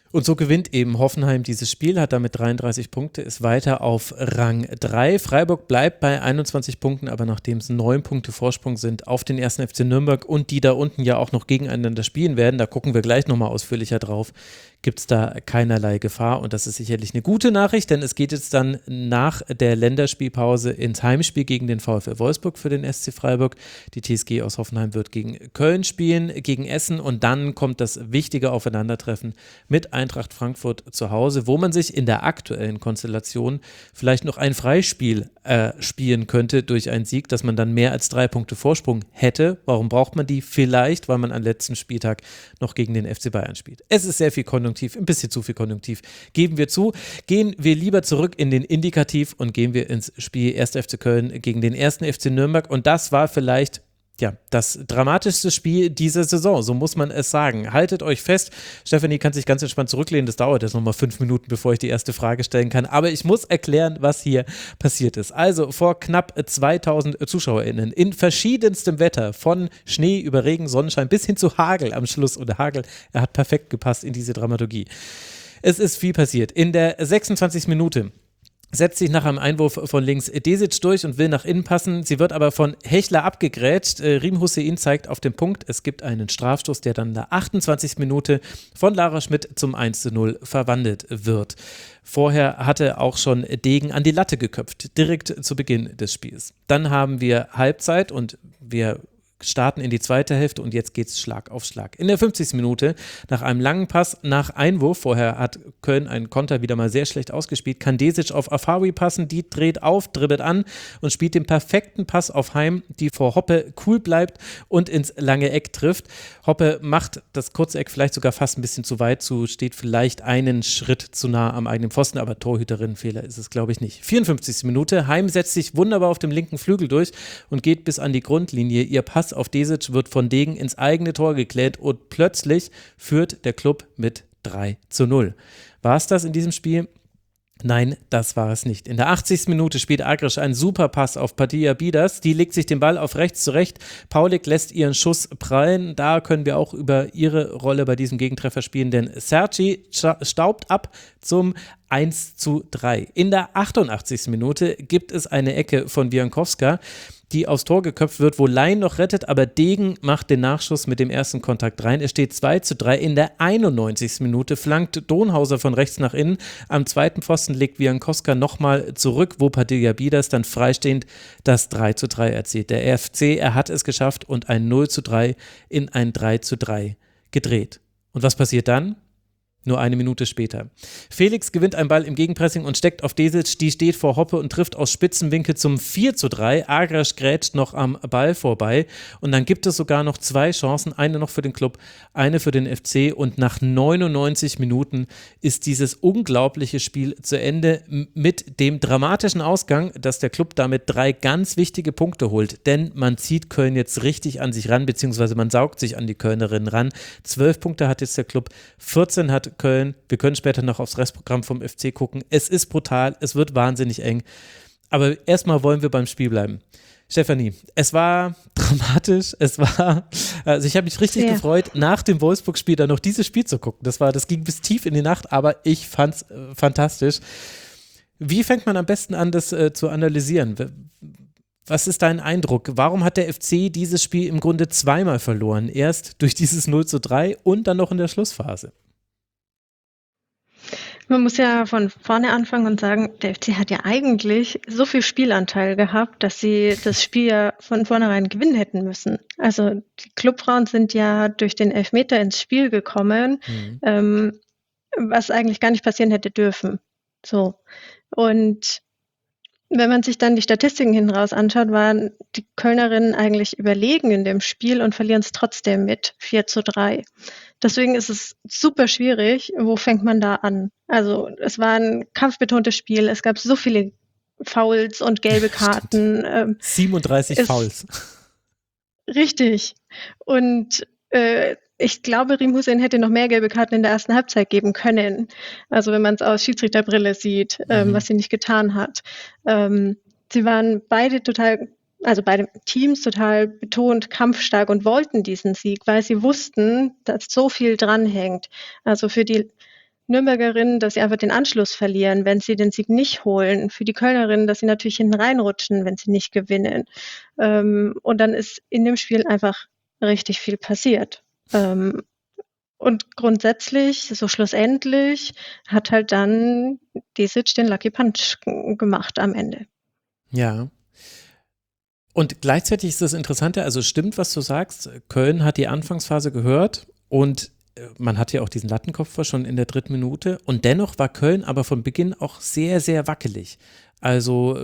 Und so gewinnt eben Hoffenheim dieses Spiel, hat damit 33 Punkte, ist weiter auf Rang 3. Freiburg bleibt bei 21 Punkten, aber nachdem es 9 Punkte Vorsprung sind auf den 1. FC Nürnberg und die da unten ja auch noch gegeneinander spielen werden, da gucken wir gleich nochmal ausführlicher drauf, gibt es da keinerlei Gefahr und das ist sicherlich eine gute Nachricht, denn es geht jetzt dann nach der Länderspielpause ins Heimspiel gegen den VfL Wolfsburg für den SC Freiburg. Die TSG aus Hoffenheim wird gegen Köln spielen, gegen Essen und dann kommt das wichtige Aufeinandertreffen mit Eintracht Frankfurt zu Hause, wo man sich in der aktuellen Konstellation vielleicht noch ein Freispiel spielen könnte durch einen Sieg, dass man dann mehr als 3 Punkte Vorsprung hätte. Warum braucht man die? Vielleicht, weil man am letzten Spieltag noch gegen den FC Bayern spielt. Es ist sehr viel Konjunktiv, ein bisschen zu viel Konjunktiv, geben wir zu. Gehen wir lieber zurück in den Indikativ und gehen wir ins Spiel 1. FC Köln gegen den 1. FC Nürnberg und das war vielleicht das dramatischste Spiel dieser Saison, so muss man es sagen. Haltet euch fest, Stefanie kann sich ganz entspannt zurücklehnen, das dauert jetzt nochmal 5 Minuten, bevor ich die erste Frage stellen kann, aber ich muss erklären, was hier passiert ist. Also vor knapp 2000 ZuschauerInnen in verschiedenstem Wetter, von Schnee über Regen, Sonnenschein bis hin zu Hagel am Schluss und der Hagel, er hat perfekt gepasst in diese Dramaturgie. Es ist viel passiert. In der 26. Minute setzt sich nach einem Einwurf von links Desic durch und will nach innen passen. Sie wird aber von Hechler abgegrätscht. Riem Hussein zeigt auf den Punkt. Es gibt einen Strafstoß, der dann in der 28. Minute von Lara Schmidt zum 1:0 verwandelt wird. Vorher hatte auch schon Degen an die Latte geköpft, direkt zu Beginn des Spiels. Dann haben wir Halbzeit und wir starten in die zweite Hälfte und jetzt geht's Schlag auf Schlag. In der 50. Minute, nach einem langen Pass, nach Einwurf, vorher hat Köln einen Konter wieder mal sehr schlecht ausgespielt, kann Desic auf Afawi passen, die dreht auf, dribbelt an und spielt den perfekten Pass auf Heim, die vor Hoppe cool bleibt und ins lange Eck trifft. Hoppe macht das kurze Eck vielleicht sogar fast ein bisschen zu weit zu, steht vielleicht einen Schritt zu nah am eigenen Pfosten, aber Torhüterinnenfehler ist es, glaube ich, nicht. 54. Minute, Heim setzt sich wunderbar auf dem linken Flügel durch und geht bis an die Grundlinie. Ihr Pass auf Desic wird von Degen ins eigene Tor geklärt und plötzlich führt der Club mit 3:0. War es das in diesem Spiel? Nein, das war es nicht. In der 80. Minute spielt Agrisch einen super Pass auf Padilla Bidas. Die legt sich den Ball auf rechts zurecht. Paulik lässt ihren Schuss prallen. Da können wir auch über ihre Rolle bei diesem Gegentreffer spielen, denn Sergi staubt ab zum 1:3. In der 88. Minute gibt es eine Ecke von Wiankowska, die aufs Tor geköpft wird, wo Lein noch rettet, aber Degen macht den Nachschuss mit dem ersten Kontakt rein. Es steht 2:3. In der 91. Minute flankt Donhauser von rechts nach innen. Am zweiten Pfosten legt Wiankowska nochmal zurück, wo Padilla Bidas dann freistehend das 3:3 erzielt. Der FC, er hat es geschafft und ein 0:3 in ein 3:3 gedreht. Und was passiert dann? Nur eine Minute später. Felix gewinnt einen Ball im Gegenpressing und steckt auf Desic, die steht vor Hoppe und trifft aus Spitzenwinkel zum 4:3. Agras grätscht noch am Ball vorbei und dann gibt es sogar noch 2 Chancen, eine noch für den Club, eine für den FC und nach 99 Minuten ist dieses unglaubliche Spiel zu Ende mit dem dramatischen Ausgang, dass der Club damit 3 ganz wichtige Punkte holt, denn man zieht Köln jetzt richtig an sich ran, beziehungsweise man saugt sich an die Kölnerinnen ran. 12 Punkte hat jetzt der Club, 14 hat Köln. Wir können später noch aufs Restprogramm vom FC gucken. Es ist brutal, es wird wahnsinnig eng. Aber erstmal wollen wir beim Spiel bleiben. Stefanie, es war dramatisch, also ich habe mich richtig gefreut, nach dem Wolfsburg-Spiel dann noch dieses Spiel zu gucken. Das ging bis tief in die Nacht, aber ich fand es fantastisch. Wie fängt man am besten an, das zu analysieren? Was ist dein Eindruck? Warum hat der FC dieses Spiel im Grunde zweimal verloren? Erst durch dieses 0:3 und dann noch in der Schlussphase. Man muss ja von vorne anfangen und sagen, der FC hat ja eigentlich so viel Spielanteil gehabt, dass sie das Spiel ja von vornherein gewinnen hätten müssen. Also die Clubfrauen sind ja durch den Elfmeter ins Spiel gekommen, was eigentlich gar nicht passieren hätte dürfen. So. Und wenn man sich dann die Statistiken hinten raus anschaut, waren die Kölnerinnen eigentlich überlegen in dem Spiel und verlieren es trotzdem mit 4:3. Deswegen ist es super schwierig, wo fängt man da an? Also es war ein kampfbetontes Spiel, es gab so viele Fouls und gelbe Karten. 37 Fouls. Richtig. Und ich glaube, Riem Hussein hätte noch mehr gelbe Karten in der ersten Halbzeit geben können. Also wenn man es aus Schiedsrichterbrille sieht, was sie nicht getan hat. Sie waren beide Teams total betont kampfstark und wollten diesen Sieg, weil sie wussten, dass so viel dranhängt. Also für die Nürnbergerinnen, dass sie einfach den Anschluss verlieren, wenn sie den Sieg nicht holen. Für die Kölnerinnen, dass sie natürlich hinten reinrutschen, wenn sie nicht gewinnen. Und dann ist in dem Spiel einfach richtig viel passiert. Und grundsätzlich, so schlussendlich, hat halt dann Desic den Lucky Punch gemacht am Ende. Ja. Und gleichzeitig ist das Interessante, also stimmt, was du sagst, Köln hat die Anfangsphase gehört und man hat ja auch diesen Lattenkopfer schon in der 3. Minute und dennoch war Köln aber von Beginn auch sehr, sehr wackelig. Also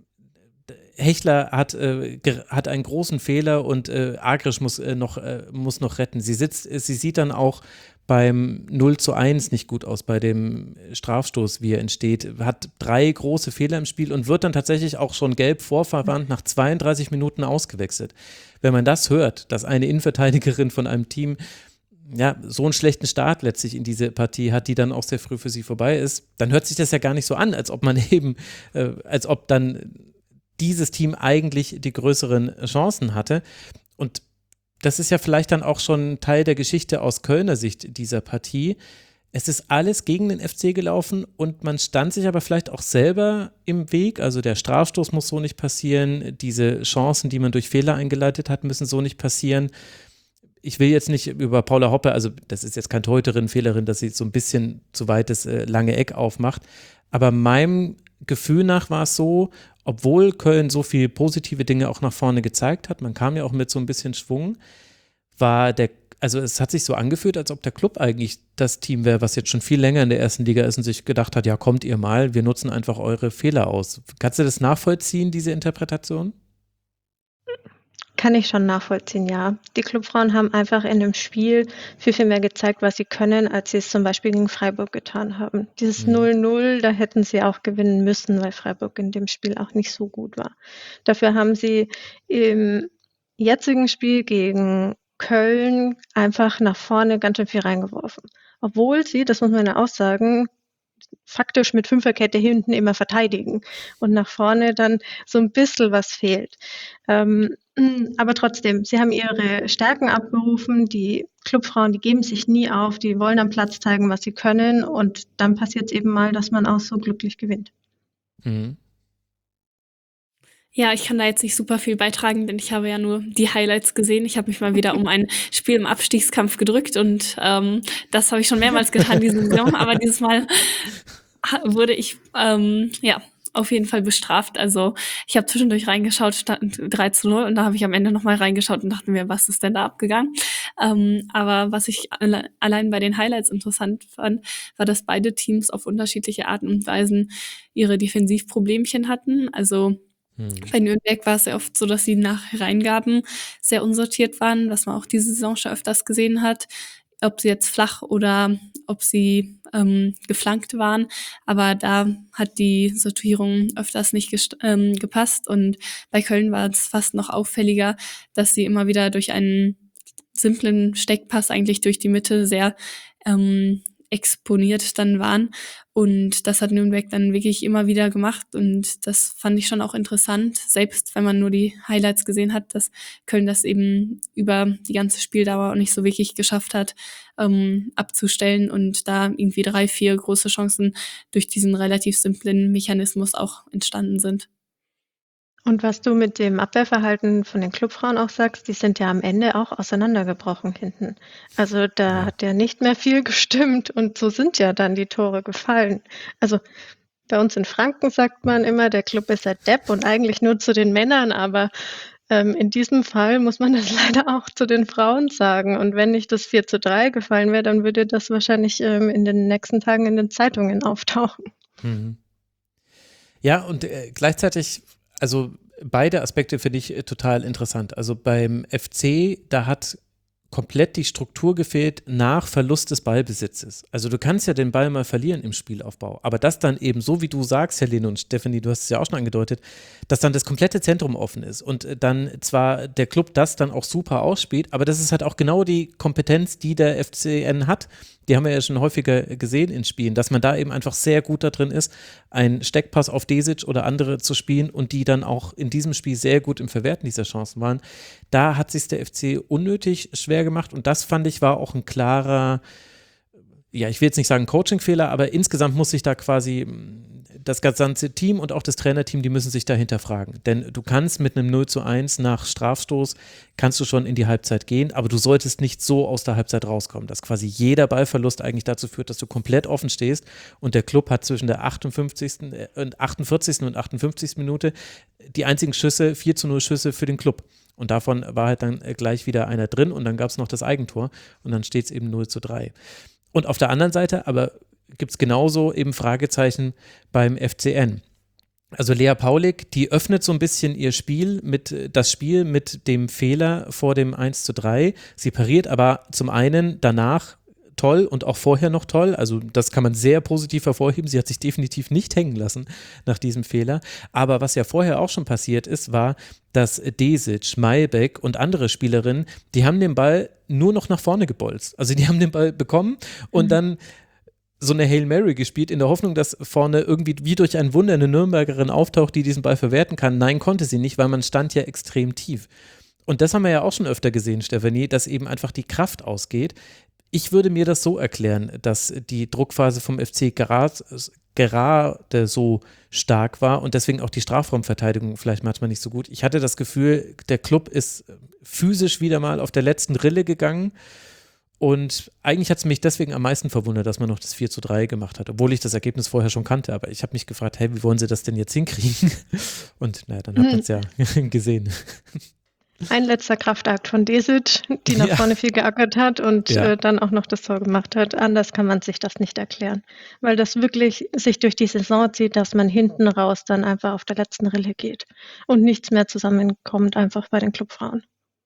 Hechler hat einen großen Fehler und Agrisch muss noch retten. Sie sieht dann auch beim 0:1 nicht gut aus, bei dem Strafstoß, wie er entsteht, hat 3 große Fehler im Spiel und wird dann tatsächlich auch schon gelb vorverwandt nach 32 Minuten ausgewechselt. Wenn man das hört, dass eine Innenverteidigerin von einem Team ja, so einen schlechten Start letztlich in diese Partie hat, die dann auch sehr früh für sie vorbei ist, dann hört sich das ja gar nicht so an, als ob dann dieses Team eigentlich die größeren Chancen hatte. Und das ist ja vielleicht dann auch schon Teil der Geschichte aus Kölner Sicht dieser Partie. Es ist alles gegen den FC gelaufen und man stand sich aber vielleicht auch selber im Weg. Also der Strafstoß muss so nicht passieren, diese Chancen, die man durch Fehler eingeleitet hat, müssen so nicht passieren. Ich will jetzt nicht über Paula Hoppe, also das ist jetzt keine Torhüterin, Fehlerin, dass sie so ein bisschen zu weit das lange Eck aufmacht, aber meinem Gefühl nach war es so, obwohl Köln so viele positive Dinge auch nach vorne gezeigt hat, man kam ja auch mit so ein bisschen Schwung, also es hat sich so angefühlt, als ob der Club eigentlich das Team wäre, was jetzt schon viel länger in der 1. Liga ist und sich gedacht hat, ja kommt ihr mal, wir nutzen einfach eure Fehler aus. Kannst du das nachvollziehen, diese Interpretation? Kann ich schon nachvollziehen, ja. Die Clubfrauen haben einfach in dem Spiel viel, viel mehr gezeigt, was sie können, als sie es zum Beispiel gegen Freiburg getan haben. Dieses 0:0, da hätten sie auch gewinnen müssen, weil Freiburg in dem Spiel auch nicht so gut war. Dafür haben sie im jetzigen Spiel gegen Köln einfach nach vorne ganz schön viel reingeworfen. Obwohl sie, das muss man ja auch sagen, faktisch mit Fünferkette hinten immer verteidigen und nach vorne dann so ein bisschen was fehlt. Aber trotzdem, sie haben ihre Stärken abgerufen, die Clubfrauen, die geben sich nie auf, die wollen am Platz zeigen, was sie können und dann passiert es eben mal, dass man auch so glücklich gewinnt. Mhm. Ja, ich kann da jetzt nicht super viel beitragen, denn ich habe ja nur die Highlights gesehen. Ich habe mich mal wieder um ein Spiel im Abstiegskampf gedrückt und das habe ich schon mehrmals getan diese Saison, aber dieses Mal wurde ich auf jeden Fall bestraft. Also ich habe zwischendurch reingeschaut, stand 3:0 und da habe ich am Ende nochmal reingeschaut und dachte mir, was ist denn da abgegangen? Aber was ich allein bei den Highlights interessant fand, war, dass beide Teams auf unterschiedliche Arten und Weisen ihre Defensivproblemchen hatten. Also bei Nürnberg war es ja oft so, dass sie nach Reingaben sehr unsortiert waren, was man auch diese Saison schon öfters gesehen hat, ob sie jetzt flach oder ob sie geflankt waren. Aber da hat die Sortierung öfters nicht gepasst und bei Köln war es fast noch auffälliger, dass sie immer wieder durch einen simplen Steckpass eigentlich durch die Mitte sehr exponiert dann waren. Und das hat Nürnberg dann wirklich immer wieder gemacht. Und das fand ich schon auch interessant, selbst wenn man nur die Highlights gesehen hat, dass Köln das eben über die ganze Spieldauer auch nicht so wirklich geschafft hat, abzustellen und da irgendwie 3, 4 große Chancen durch diesen relativ simplen Mechanismus auch entstanden sind. Und was du mit dem Abwehrverhalten von den Clubfrauen auch sagst, die sind ja am Ende auch auseinandergebrochen hinten. Also da hat ja nicht mehr viel gestimmt und so sind ja dann die Tore gefallen. Also bei uns in Franken sagt man immer, der Club ist ein Depp und eigentlich nur zu den Männern, aber in diesem Fall muss man das leider auch zu den Frauen sagen. Und wenn nicht das 4:3 gefallen wäre, dann würde das wahrscheinlich in den nächsten Tagen in den Zeitungen auftauchen. Mhm. Ja, und gleichzeitig, also beide Aspekte finde ich total interessant. Also beim FC, da hat komplett die Struktur gefehlt nach Verlust des Ballbesitzes. Also du kannst ja den Ball mal verlieren im Spielaufbau, aber das dann eben so, wie du sagst, Helene und Stefanie, du hast es ja auch schon angedeutet, dass dann das komplette Zentrum offen ist und dann zwar der Club das dann auch super ausspielt, aber das ist halt auch genau die Kompetenz, die der FCN hat. Die haben wir ja schon häufiger gesehen in Spielen, dass man da eben einfach sehr gut da drin ist, einen Steckpass auf Desic oder andere zu spielen und die dann auch in diesem Spiel sehr gut im Verwerten dieser Chancen waren. Da hat sich der FC unnötig schwer gemacht und das fand ich war auch ein klarer ja, ich will jetzt nicht sagen Coaching-Fehler, aber insgesamt muss sich da quasi das ganze Team und auch das Trainerteam, die müssen sich da hinterfragen. Denn du kannst mit einem 0:1 nach Strafstoß, kannst du schon in die Halbzeit gehen, aber du solltest nicht so aus der Halbzeit rauskommen, dass quasi jeder Ballverlust eigentlich dazu führt, dass du komplett offen stehst und der Club hat zwischen der 48. und 58. Minute die einzigen Schüsse, 4:0 Schüsse für den Club. Und davon war halt dann gleich wieder einer drin und dann gab es noch das Eigentor und dann steht es eben 0:3. Und auf der anderen Seite aber gibt es genauso eben Fragezeichen beim FCN. Also Lea Paulik, die öffnet so ein bisschen ihr Spiel mit dem Fehler vor dem 1:3. Sie pariert aber zum einen danach toll und auch vorher noch toll. Also das kann man sehr positiv hervorheben. Sie hat sich definitiv nicht hängen lassen nach diesem Fehler. Aber was ja vorher auch schon passiert ist, war, dass Desic, Mailbeck und andere Spielerinnen, die haben den Ball nur noch nach vorne gebolzt. Also die haben den Ball bekommen und dann so eine Hail Mary gespielt, in der Hoffnung, dass vorne irgendwie wie durch ein Wunder eine Nürnbergerin auftaucht, die diesen Ball verwerten kann. Nein, konnte sie nicht, weil man stand ja extrem tief. Und das haben wir ja auch schon öfter gesehen, Stefanie, dass eben einfach die Kraft ausgeht. Ich würde mir das so erklären, dass die Druckphase vom FC gerade so stark war und deswegen auch die Strafraumverteidigung vielleicht manchmal nicht so gut. Ich hatte das Gefühl, der Club ist physisch wieder mal auf der letzten Rille gegangen. Und eigentlich hat es mich deswegen am meisten verwundert, dass man noch das 4:3 gemacht hat, obwohl ich das Ergebnis vorher schon kannte. Aber ich habe mich gefragt, hey, wie wollen sie das denn jetzt hinkriegen? Und naja, dann hat man es ja gesehen. Ein letzter Kraftakt von Desic, die nach vorne viel geackert hat und dann auch noch das Tor gemacht hat. Anders kann man sich das nicht erklären, weil das wirklich sich durch die Saison zieht, dass man hinten raus dann einfach auf der letzten Rille geht und nichts mehr zusammenkommt einfach bei den Clubfrauen.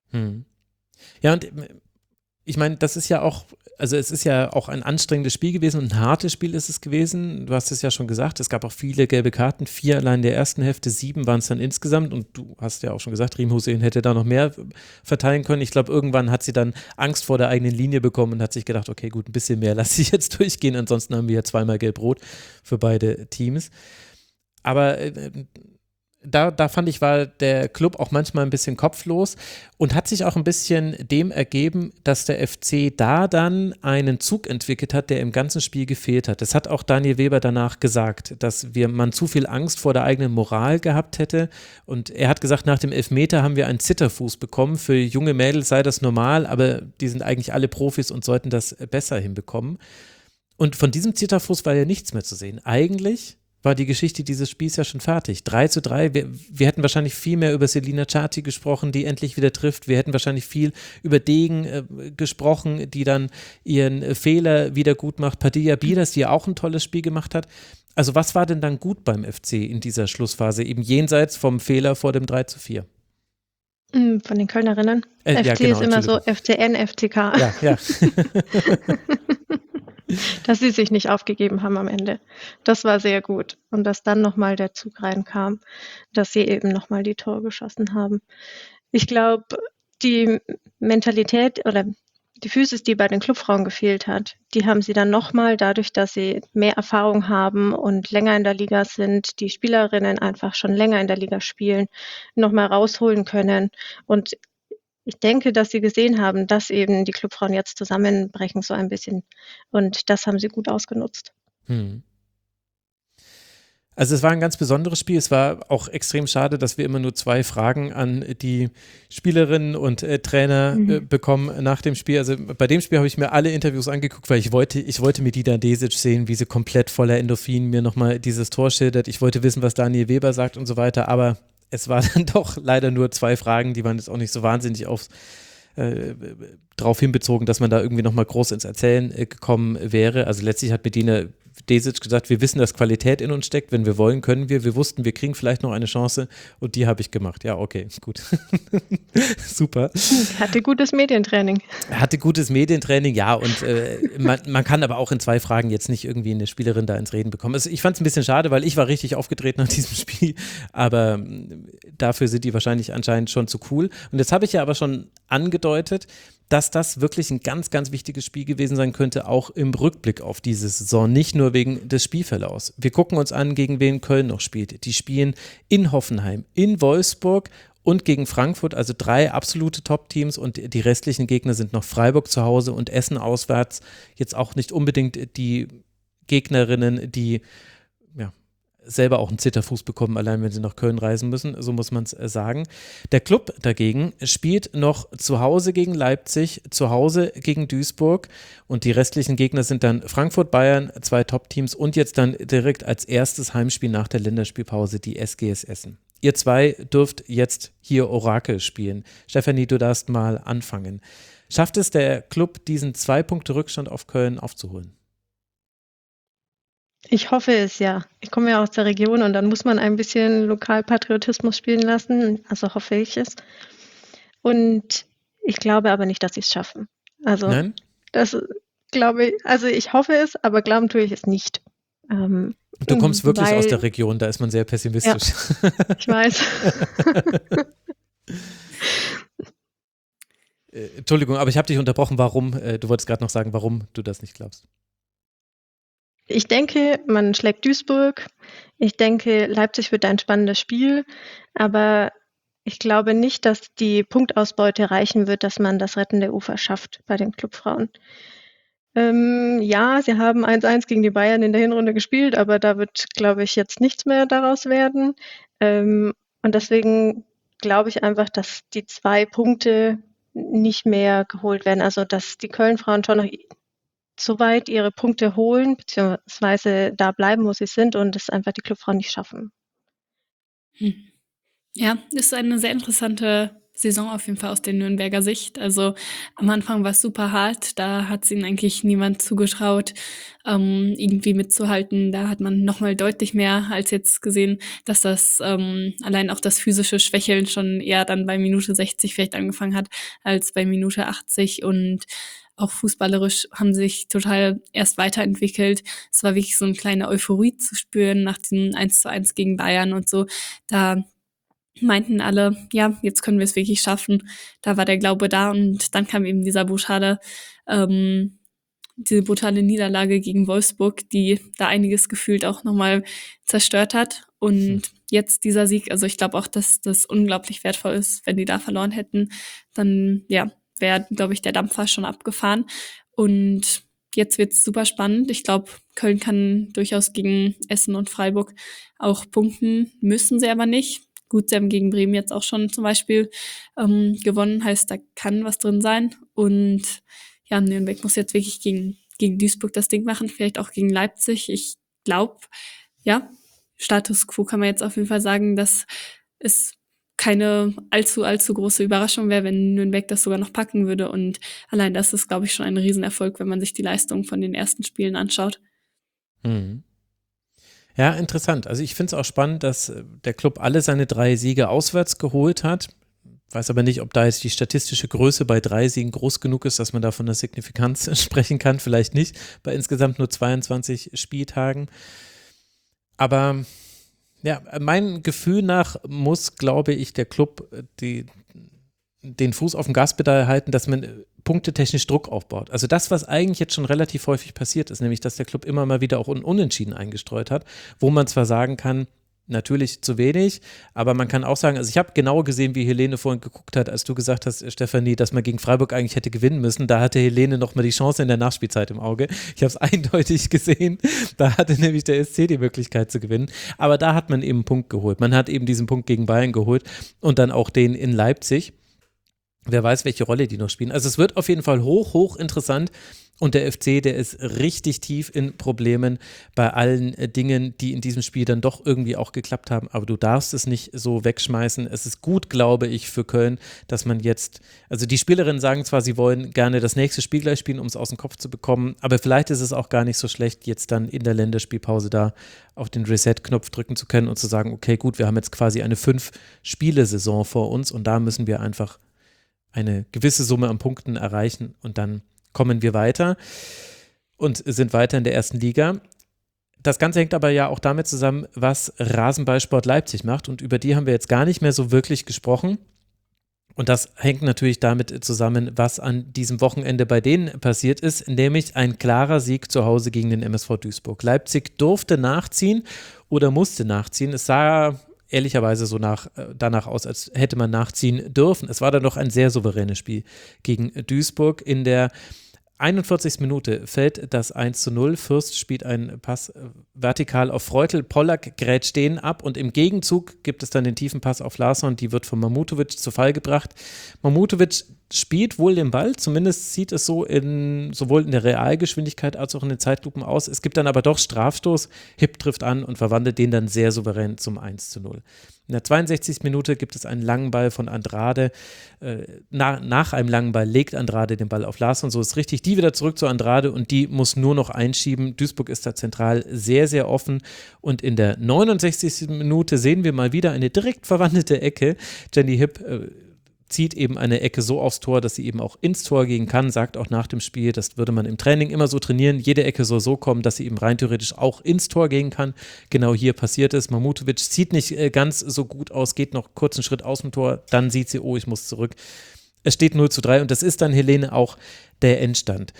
Ja, und ich meine, das ist ja auch, also es ist ja auch ein anstrengendes Spiel gewesen und ein hartes Spiel ist es gewesen. Du hast es ja schon gesagt, es gab auch viele gelbe Karten, 4 allein in der ersten Hälfte, 7 waren es dann insgesamt und du hast ja auch schon gesagt, Riem Hussein hätte da noch mehr verteilen können. Ich glaube, irgendwann hat sie dann Angst vor der eigenen Linie bekommen und hat sich gedacht, okay, gut, ein bisschen mehr lasse ich jetzt durchgehen, ansonsten haben wir ja zweimal gelb-rot für beide Teams. Aber da fand ich, war der Club auch manchmal ein bisschen kopflos und hat sich auch ein bisschen dem ergeben, dass der FC da dann einen Zug entwickelt hat, der im ganzen Spiel gefehlt hat. Das hat auch Daniel Weber danach gesagt, dass man zu viel Angst vor der eigenen Moral gehabt hätte und er hat gesagt, nach dem Elfmeter haben wir einen Zitterfuß bekommen. Für junge Mädels sei das normal, aber die sind eigentlich alle Profis und sollten das besser hinbekommen. Und von diesem Zitterfuß war ja nichts mehr zu sehen. Eigentlich war die Geschichte dieses Spiels ja schon fertig. 3:3, wir hätten wahrscheinlich viel mehr über Selina Chati gesprochen, die endlich wieder trifft. Wir hätten wahrscheinlich viel über Degen gesprochen, die dann ihren Fehler wieder gut macht. Padilla Biras, die ja auch ein tolles Spiel gemacht hat. Also was war denn dann gut beim FC in dieser Schlussphase, eben jenseits vom Fehler vor dem 3:4? Von den Kölnerinnen. FC ja, genau, ist immer so FCN, FCK. Ja. Dass sie sich nicht aufgegeben haben am Ende. Das war sehr gut. Und dass dann nochmal der Zug reinkam, dass sie eben nochmal die Tore geschossen haben. Ich glaube, die Mentalität oder die Physis, die bei den Clubfrauen gefehlt hat, die haben sie dann nochmal dadurch, dass sie mehr Erfahrung haben und länger in der Liga sind, die Spielerinnen einfach schon länger in der Liga spielen, nochmal rausholen können. Und ich denke, dass sie gesehen haben, dass eben die Clubfrauen jetzt zusammenbrechen so ein bisschen. Und das haben sie gut ausgenutzt. Also es war ein ganz besonderes Spiel. Es war auch extrem schade, dass wir immer nur 2 Fragen an die Spielerinnen und Trainer bekommen nach dem Spiel. Also bei dem Spiel habe ich mir alle Interviews angeguckt, weil ich wollte Medina Desic sehen, wie sie komplett voller Endorphin mir nochmal dieses Tor schildert. Ich wollte wissen, was Daniel Weber sagt und so weiter, aber es war dann doch leider nur 2 Fragen, die waren jetzt auch nicht so wahnsinnig darauf hinbezogen, dass man da irgendwie nochmal groß ins Erzählen gekommen wäre. Also letztlich hat Medina Desic gesagt, wir wissen, dass Qualität in uns steckt, wenn wir wollen, können wir. Wir wussten, wir kriegen vielleicht noch eine Chance und die habe ich gemacht. Ja, okay, gut. Super. Hatte gutes Medientraining. Ja, und man kann aber auch in 2 Fragen jetzt nicht irgendwie eine Spielerin da ins Reden bekommen. Also ich fand es ein bisschen schade, weil ich war richtig aufgedreht nach diesem Spiel, aber dafür sind die wahrscheinlich anscheinend schon zu cool. Und jetzt habe ich ja aber schon angedeutet, dass das wirklich ein ganz, ganz wichtiges Spiel gewesen sein könnte, auch im Rückblick auf diese Saison, nicht nur wegen des Spielverlaufs. Wir gucken uns an, gegen wen Köln noch spielt. Die spielen in Hoffenheim, in Wolfsburg und gegen Frankfurt, also 3 absolute Top-Teams, und die restlichen Gegner sind noch Freiburg zu Hause und Essen auswärts. Jetzt auch nicht unbedingt die Gegnerinnen, die selber auch einen Zitterfuß bekommen, allein wenn sie nach Köln reisen müssen, so muss man es sagen. Der Club dagegen spielt noch zu Hause gegen Leipzig, zu Hause gegen Duisburg, und die restlichen Gegner sind dann Frankfurt, Bayern, 2 Top-Teams und jetzt dann direkt als erstes Heimspiel nach der Länderspielpause die SGS Essen. Ihr 2 dürft jetzt hier Orakel spielen. Stefanie, du darfst mal anfangen. Schafft es der Club, diesen 2 Punkte Rückstand auf Köln aufzuholen? Ich hoffe es, ja. Ich komme ja aus der Region und dann muss man ein bisschen Lokalpatriotismus spielen lassen. Also hoffe ich es. Und ich glaube aber nicht, dass sie es schaffen. Also Nein? das glaube ich, also ich hoffe es, aber glauben tue ich es nicht. Du kommst wirklich weil, aus der Region, da ist man sehr pessimistisch. Ja, ich weiß. Entschuldigung, aber ich habe dich unterbrochen. Warum? Du wolltest gerade noch sagen, warum du das nicht glaubst. Ich denke, man schlägt Duisburg. Ich denke, Leipzig wird ein spannendes Spiel. Aber ich glaube nicht, dass die Punktausbeute reichen wird, dass man das rettende Ufer schafft bei den Clubfrauen. Ja, sie haben 1-1 gegen die Bayern in der Hinrunde gespielt, aber da wird, glaube ich, jetzt nichts mehr daraus werden. Und deswegen glaube ich einfach, dass die 2 Punkte nicht mehr geholt werden. Also, dass die Köln-Frauen schon noch soweit ihre Punkte holen, beziehungsweise da bleiben, wo sie sind, und es einfach die Clubfrauen nicht schaffen. Ja, ist eine sehr interessante Saison auf jeden Fall aus der Nürnberger Sicht. Also am Anfang war es super hart, da hat es ihnen eigentlich niemand zugetraut, irgendwie mitzuhalten. Da hat man nochmal deutlich mehr als jetzt gesehen, dass das allein auch das physische Schwächeln schon eher dann bei Minute 60 vielleicht angefangen hat, als bei Minute 80, und auch fußballerisch haben sie sich total erst weiterentwickelt. Es war wirklich so eine kleine Euphorie zu spüren nach dem 1:1 gegen Bayern und so. Da meinten alle, ja, jetzt können wir es wirklich schaffen. Da war der Glaube da, und dann kam eben diese brutale Niederlage gegen Wolfsburg, die da einiges gefühlt auch nochmal zerstört hat. Und jetzt dieser Sieg, also ich glaube auch, dass das unglaublich wertvoll ist. Wenn die da verloren hätten, dann wäre, glaube ich, der Dampfer schon abgefahren. Und jetzt wird es super spannend. Ich glaube, Köln kann durchaus gegen Essen und Freiburg auch punkten, müssen sie aber nicht. Gut, sie haben gegen Bremen jetzt auch schon zum Beispiel gewonnen, heißt, da kann was drin sein. Und ja, Nürnberg muss jetzt wirklich gegen Duisburg das Ding machen, vielleicht auch gegen Leipzig. Ich glaube, ja, Status quo kann man jetzt auf jeden Fall sagen, dass es keine allzu große Überraschung wäre, wenn Nürnberg das sogar noch packen würde. Und allein das ist, glaube ich, schon ein Riesenerfolg, wenn man sich die Leistung von den ersten Spielen anschaut. Ja, interessant. Also ich finde es auch spannend, dass der Club alle seine 3 Siege auswärts geholt hat. Weiß aber nicht, ob da jetzt die statistische Größe bei 3 Siegen groß genug ist, dass man da von der Signifikanz sprechen kann. Vielleicht nicht, bei insgesamt nur 22 Spieltagen. Aber ja, mein Gefühl nach muss, glaube ich, der Club den Fuß auf dem Gaspedal halten, dass man punktetechnisch Druck aufbaut. Also das, was eigentlich jetzt schon relativ häufig passiert ist, nämlich, dass der Club immer mal wieder auch Unentschieden eingestreut hat, wo man zwar sagen kann, natürlich zu wenig, aber man kann auch sagen, also ich habe genau gesehen, wie Helene vorhin geguckt hat, als du gesagt hast, Stefanie, dass man gegen Freiburg eigentlich hätte gewinnen müssen. Da hatte Helene nochmal die Chance in der Nachspielzeit im Auge. Ich habe es eindeutig gesehen. Da hatte nämlich der SC die Möglichkeit zu gewinnen. Aber da hat man eben einen Punkt geholt. Man hat eben diesen Punkt gegen Bayern geholt und dann auch den in Leipzig. Wer weiß, welche Rolle die noch spielen. Also es wird auf jeden Fall hoch interessant. Und der FC, der ist richtig tief in Problemen bei allen Dingen, die in diesem Spiel dann doch irgendwie auch geklappt haben. Aber du darfst es nicht so wegschmeißen. Es ist gut, glaube ich, für Köln, dass man jetzt, also die Spielerinnen sagen zwar, sie wollen gerne das nächste Spiel gleich spielen, um es aus dem Kopf zu bekommen, aber vielleicht ist es auch gar nicht so schlecht, jetzt dann in der Länderspielpause da auf den Reset-Knopf drücken zu können und zu sagen, okay, gut, wir haben jetzt quasi eine 5-Spiele-Saison vor uns und da müssen wir einfach eine gewisse Summe an Punkten erreichen und dann kommen wir weiter und sind weiter in der ersten Liga. Das Ganze hängt aber ja auch damit zusammen, was Rasenballsport Leipzig macht und über die haben wir jetzt gar nicht mehr so wirklich gesprochen. Und das hängt natürlich damit zusammen, was an diesem Wochenende bei denen passiert ist, nämlich ein klarer Sieg zu Hause gegen den MSV Duisburg. Leipzig durfte nachziehen oder musste nachziehen. Es sah ehrlicherweise so danach aus, als hätte man nachziehen dürfen. Es war dann doch ein sehr souveränes Spiel gegen Duisburg. In der 41. Minute fällt das 1:0. Fürst spielt einen Pass vertikal auf Freutel. Pollack grätscht den ab und im Gegenzug gibt es dann den tiefen Pass auf Larsson. Die wird von Mamutovic zu Fall gebracht. Mamutovic spielt wohl den Ball, zumindest sieht es so sowohl in der Realgeschwindigkeit als auch in den Zeitlupen aus. Es gibt dann aber doch Strafstoß. Hipp trifft an und verwandelt den dann sehr souverän zum 1:0. In der 62. Minute gibt es einen langen Ball von Andrade. Nach einem langen Ball legt Andrade den Ball auf Larsson. So ist richtig. Die wieder zurück zu Andrade und die muss nur noch einschieben. Duisburg ist da zentral sehr, sehr offen. Und in der 69. Minute sehen wir mal wieder eine direkt verwandelte Ecke. Jenny Hipp zieht eben eine Ecke so aufs Tor, dass sie eben auch ins Tor gehen kann, sagt auch nach dem Spiel, das würde man im Training immer so trainieren, jede Ecke soll so kommen, dass sie eben rein theoretisch auch ins Tor gehen kann. Genau hier passiert es. Mamutovic sieht nicht ganz so gut aus, geht noch kurz einen Schritt aus dem Tor, dann sieht sie, oh, ich muss zurück. Es steht 0:3 und das ist dann, Helene, auch der Endstand.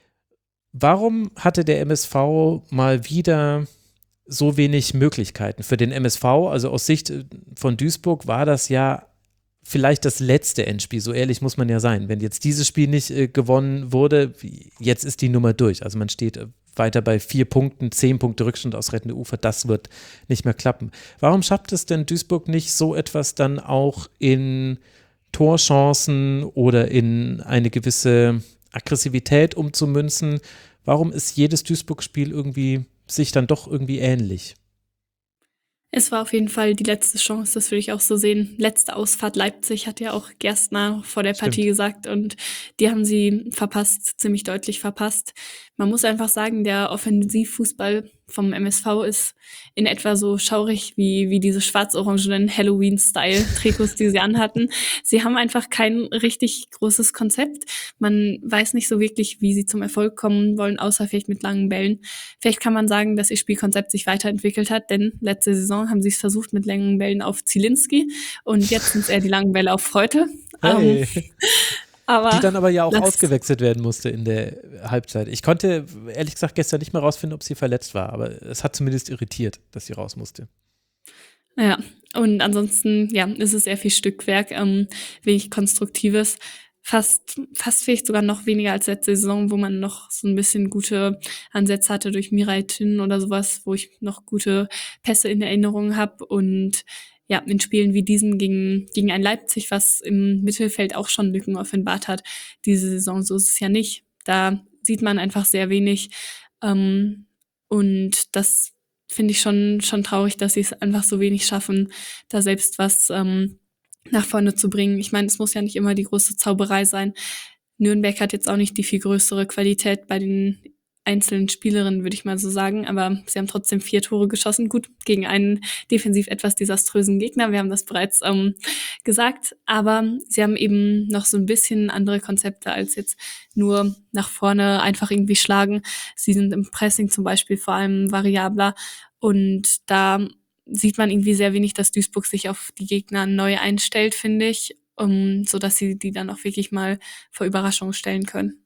Warum hatte der MSV mal wieder so wenig Möglichkeiten? Für den MSV, also aus Sicht von Duisburg, war das ja vielleicht das letzte Endspiel, so ehrlich muss man ja sein. Wenn jetzt dieses Spiel nicht gewonnen wurde, jetzt ist die Nummer durch. Also man steht weiter bei 4 Punkten, 10 Punkte Rückstand aus rettende Ufer, das wird nicht mehr klappen. Warum schafft es denn Duisburg nicht, so etwas dann auch in Torchancen oder in eine gewisse Aggressivität umzumünzen? Warum ist jedes Duisburg-Spiel irgendwie sich dann doch irgendwie ähnlich? Es war auf jeden Fall die letzte Chance, das würde ich auch so sehen. Letzte Ausfahrt Leipzig, hat ja auch Gerstner vor der Partie gesagt und die haben sie verpasst, ziemlich deutlich verpasst. Man muss einfach sagen, der Offensivfußball vom MSV ist in etwa so schaurig wie diese schwarz-orangenen Halloween-Style-Trikots, die sie anhatten. Sie haben einfach kein richtig großes Konzept. Man weiß nicht so wirklich, wie sie zum Erfolg kommen wollen, außer vielleicht mit langen Bällen. Vielleicht kann man sagen, dass ihr Spielkonzept sich weiterentwickelt hat, denn letzte Saison haben sie es versucht mit langen Bällen auf Zielinski und jetzt sind es eher die langen Bälle auf Freutel. Hey. Aber die dann aber ja auch ausgewechselt werden musste in der Halbzeit. Ich konnte ehrlich gesagt gestern nicht mehr rausfinden, ob sie verletzt war, aber es hat zumindest irritiert, dass sie raus musste. Ja, und ansonsten, ja, ist es sehr viel Stückwerk, wenig Konstruktives. Fast vielleicht sogar noch weniger als letzte Saison, wo man noch so ein bisschen gute Ansätze hatte durch Mirai Tyn oder sowas, wo ich noch gute Pässe in Erinnerung habe und ja, in Spielen wie diesen gegen ein Leipzig, was im Mittelfeld auch schon Lücken offenbart hat, diese Saison, so ist es ja nicht. Da sieht man einfach sehr wenig und das finde ich schon traurig, dass sie es einfach so wenig schaffen, da selbst was nach vorne zu bringen. Ich meine, es muss ja nicht immer die große Zauberei sein. Nürnberg hat jetzt auch nicht die viel größere Qualität bei den einzelnen Spielerinnen, würde ich mal so sagen, aber sie haben trotzdem 4 Tore geschossen, gut, gegen einen defensiv etwas desaströsen Gegner, wir haben das bereits gesagt, aber sie haben eben noch so ein bisschen andere Konzepte als jetzt nur nach vorne einfach irgendwie schlagen. Sie sind im Pressing zum Beispiel vor allem variabler und da sieht man irgendwie sehr wenig, dass Duisburg sich auf die Gegner neu einstellt, finde ich, sodass sie die dann auch wirklich mal vor Überraschungen stellen können.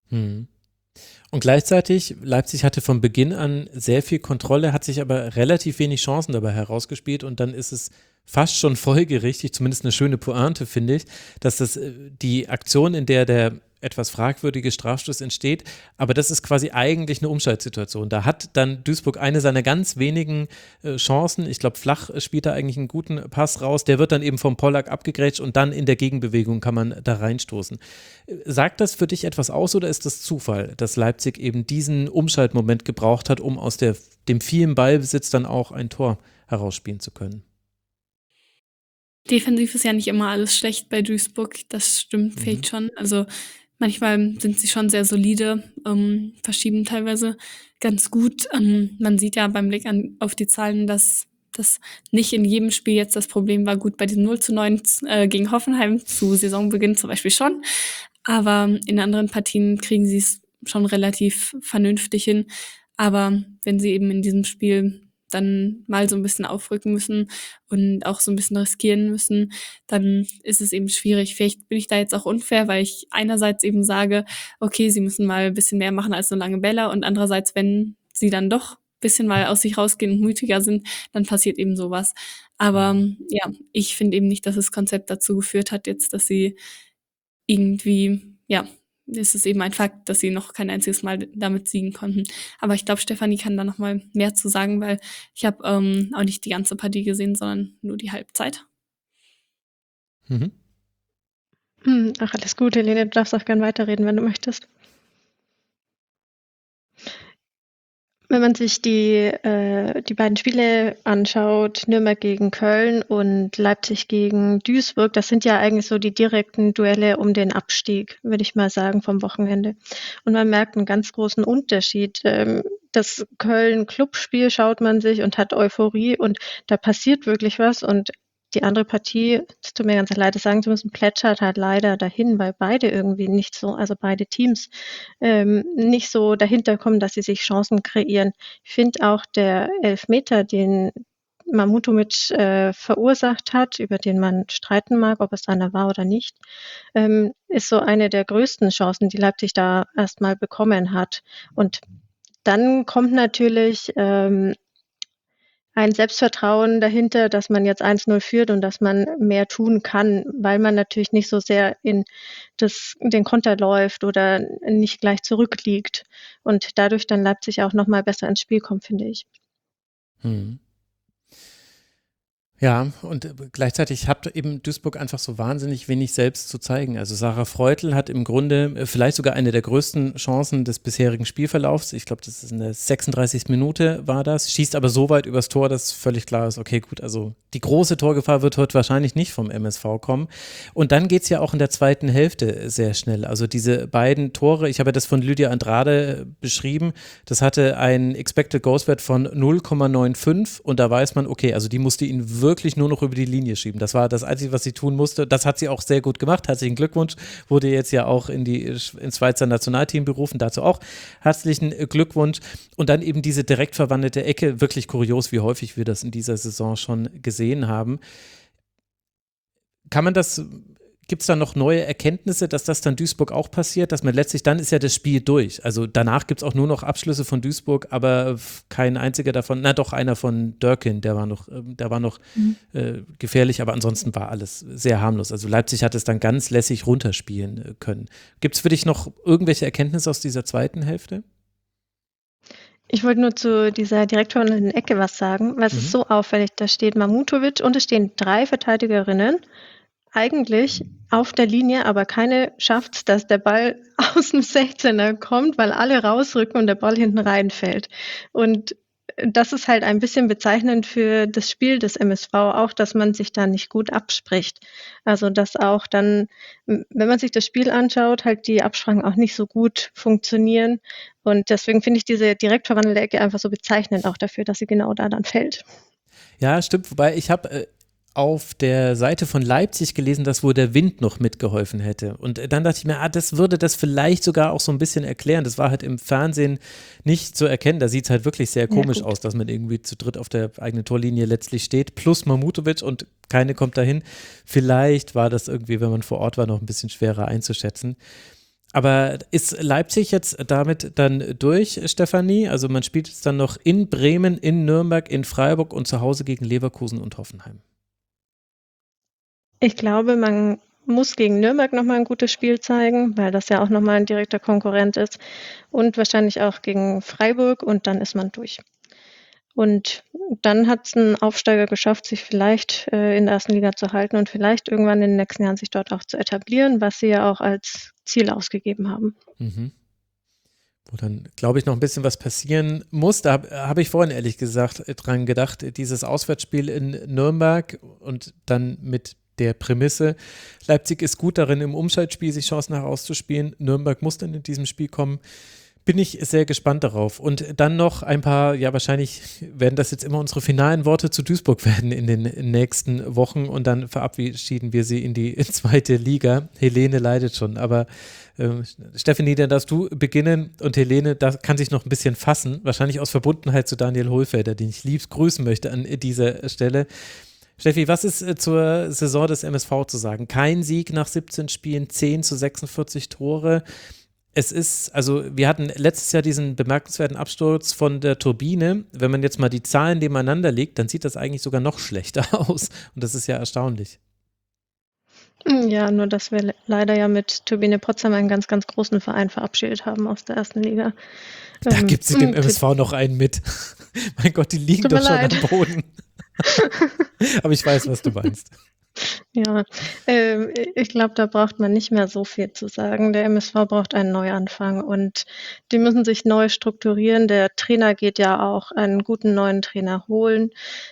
Und gleichzeitig, Leipzig hatte von Beginn an sehr viel Kontrolle, hat sich aber relativ wenig Chancen dabei herausgespielt und dann ist es fast schon folgerichtig, zumindest eine schöne Pointe, finde ich, dass das die Aktion, in der etwas fragwürdige Strafstoß entsteht, aber das ist quasi eigentlich eine Umschaltsituation. Da hat dann Duisburg eine seiner ganz wenigen Chancen, ich glaube Flach spielt da eigentlich einen guten Pass raus, der wird dann eben vom Pollack abgegrätscht und dann in der Gegenbewegung kann man da reinstoßen. Sagt das für dich etwas aus oder ist das Zufall, dass Leipzig eben diesen Umschaltmoment gebraucht hat, um aus dem vielen Ballbesitz dann auch ein Tor herausspielen zu können? Defensiv ist ja nicht immer alles schlecht bei Duisburg, das stimmt vielleicht schon. Also manchmal sind sie schon sehr solide, verschieben teilweise ganz gut. Man sieht ja beim Blick auf die Zahlen, dass das nicht in jedem Spiel jetzt das Problem war. Gut, bei diesem 0:9 gegen Hoffenheim zu Saisonbeginn zum Beispiel schon. Aber in anderen Partien kriegen sie es schon relativ vernünftig hin. Aber wenn sie eben in diesem Spiel dann mal so ein bisschen aufrücken müssen und auch so ein bisschen riskieren müssen, dann ist es eben schwierig. Vielleicht bin ich da jetzt auch unfair, weil ich einerseits eben sage, okay, sie müssen mal ein bisschen mehr machen als nur lange Bälle und andererseits, wenn sie dann doch ein bisschen mal aus sich rausgehen und mutiger sind, dann passiert eben sowas. Aber ja, ich finde eben nicht, dass das Konzept dazu geführt hat jetzt, dass sie irgendwie, ja, ist es eben ein Fakt, dass sie noch kein einziges Mal damit siegen konnten. Aber ich glaube, Stefanie kann da noch mal mehr zu sagen, weil ich habe auch nicht die ganze Partie gesehen, sondern nur die Halbzeit. Mhm. Ach, alles gut, Helene, du darfst auch gern weiterreden, wenn du möchtest. Wenn man sich die beiden Spiele anschaut, Nürnberg gegen Köln und Leipzig gegen Duisburg, das sind ja eigentlich so die direkten Duelle um den Abstieg, würde ich mal sagen, vom Wochenende. Und man merkt einen ganz großen Unterschied. Das Köln-Clubspiel schaut man sich und hat Euphorie und da passiert wirklich was und die andere Partie, es tut mir ganz leid, das sagen zu müssen, plätschert halt leider dahin, weil beide irgendwie nicht so, also beide Teams nicht so dahinter kommen, dass sie sich Chancen kreieren. Ich finde auch der Elfmeter, den Mahmutovic verursacht hat, über den man streiten mag, ob es einer war oder nicht, ist so eine der größten Chancen, die Leipzig da erstmal bekommen hat. Und dann kommt natürlich ein Selbstvertrauen dahinter, dass man jetzt 1-0 führt und dass man mehr tun kann, weil man natürlich nicht so sehr in den Konter läuft oder nicht gleich zurückliegt und dadurch dann Leipzig auch nochmal besser ins Spiel kommt, finde ich. Ja, und gleichzeitig hat eben Duisburg einfach so wahnsinnig wenig selbst zu zeigen. Also Sarah Freutl hat im Grunde vielleicht sogar eine der größten Chancen des bisherigen Spielverlaufs. Ich glaube, das ist in der 36. Minute war das, schießt aber so weit übers Tor, dass völlig klar ist, okay, gut, also die große Torgefahr wird heute wahrscheinlich nicht vom MSV kommen. Und dann geht es ja auch in der zweiten Hälfte sehr schnell. Also diese beiden Tore, ich habe ja das von Lydia Andrade beschrieben, das hatte einen Expected Goals Wert von 0,95 und da weiß man, okay, also die musste ihn wirklich nur noch über die Linie schieben. Das war das Einzige, was sie tun musste. Das hat sie auch sehr gut gemacht. Herzlichen Glückwunsch. Wurde jetzt ja auch ins Schweizer Nationalteam berufen. Dazu auch herzlichen Glückwunsch. Und dann eben diese direkt verwandelte Ecke. Wirklich kurios, wie häufig wir das in dieser Saison schon gesehen haben. Gibt es da noch neue Erkenntnisse, dass das dann Duisburg auch passiert, dass man letztlich, dann ist ja das Spiel durch. Also danach gibt es auch nur noch Abschlüsse von Duisburg, aber kein einziger davon, na doch, einer von Dörkin, der war noch gefährlich, aber ansonsten war alles sehr harmlos. Also Leipzig hat es dann ganz lässig runterspielen können. Gibt es für dich noch irgendwelche Erkenntnisse aus dieser zweiten Hälfte? Ich wollte nur zu dieser direkt verwandelten Ecke was sagen, weil es ist so auffällig, da steht Mahmutovic und es stehen 3 Verteidigerinnen, eigentlich auf der Linie, aber keine schafft es, dass der Ball aus dem 16er kommt, weil alle rausrücken und der Ball hinten reinfällt. Und das ist halt ein bisschen bezeichnend für das Spiel des MSV auch, dass man sich da nicht gut abspricht. Also dass auch dann, wenn man sich das Spiel anschaut, halt die Absprachen auch nicht so gut funktionieren. Und deswegen finde ich diese direkt verwandelte Ecke einfach so bezeichnend auch dafür, dass sie genau da dann fällt. Ja, stimmt. Wobei ich habe auf der Seite von Leipzig gelesen, dass wohl der Wind noch mitgeholfen hätte. Und dann dachte ich mir, das würde das vielleicht sogar auch so ein bisschen erklären. Das war halt im Fernsehen nicht zu erkennen. Da sieht es halt wirklich sehr komisch aus, dass man irgendwie zu dritt auf der eigenen Torlinie letztlich steht, plus Mahmutovic und keine kommt dahin. Vielleicht war das irgendwie, wenn man vor Ort war, noch ein bisschen schwerer einzuschätzen. Aber ist Leipzig jetzt damit dann durch, Stefanie? Also man spielt jetzt dann noch in Bremen, in Nürnberg, in Freiburg und zu Hause gegen Leverkusen und Hoffenheim. Ich glaube, man muss gegen Nürnberg nochmal ein gutes Spiel zeigen, weil das ja auch nochmal ein direkter Konkurrent ist. Und wahrscheinlich auch gegen Freiburg und dann ist man durch. Und dann hat es ein Aufsteiger geschafft, sich vielleicht in der ersten Liga zu halten und vielleicht irgendwann in den nächsten Jahren sich dort auch zu etablieren, was sie ja auch als Ziel ausgegeben haben. Wo dann, glaube ich, noch ein bisschen was passieren muss. Da habe ich vorhin ehrlich gesagt dran gedacht, dieses Auswärtsspiel in Nürnberg und dann mit der Prämisse, Leipzig ist gut darin, im Umschaltspiel sich Chancen herauszuspielen. Nürnberg muss dann in diesem Spiel kommen. Bin ich sehr gespannt darauf. Und dann noch ein paar, ja wahrscheinlich werden das jetzt immer unsere finalen Worte zu Duisburg werden in den nächsten Wochen und dann verabschieden wir sie in die zweite Liga. Helene leidet schon, aber Stefanie, dann darfst du beginnen und Helene kann sich noch ein bisschen fassen, wahrscheinlich aus Verbundenheit zu Daniel Hohlfelder, den ich liebst grüßen möchte an dieser Stelle. Steffi, was ist zur Saison des MSV zu sagen? Kein Sieg nach 17 Spielen, 10:46 Tore. Wir hatten letztes Jahr diesen bemerkenswerten Absturz von der Turbine. Wenn man jetzt mal die Zahlen nebeneinander legt, dann sieht das eigentlich sogar noch schlechter aus. Und das ist ja erstaunlich. Ja, nur dass wir leider ja mit Turbine Potsdam einen ganz, ganz großen Verein verabschiedet haben aus der ersten Liga. Da gibt sie dem MSV noch einen mit. Mein Gott, die liegen doch schon am Boden. Aber ich weiß, was du meinst. Ja, ich glaube, da braucht man nicht mehr so viel zu sagen. Der MSV braucht einen Neuanfang und die müssen sich neu strukturieren. Der Trainer geht ja auch einen guten neuen Trainer holen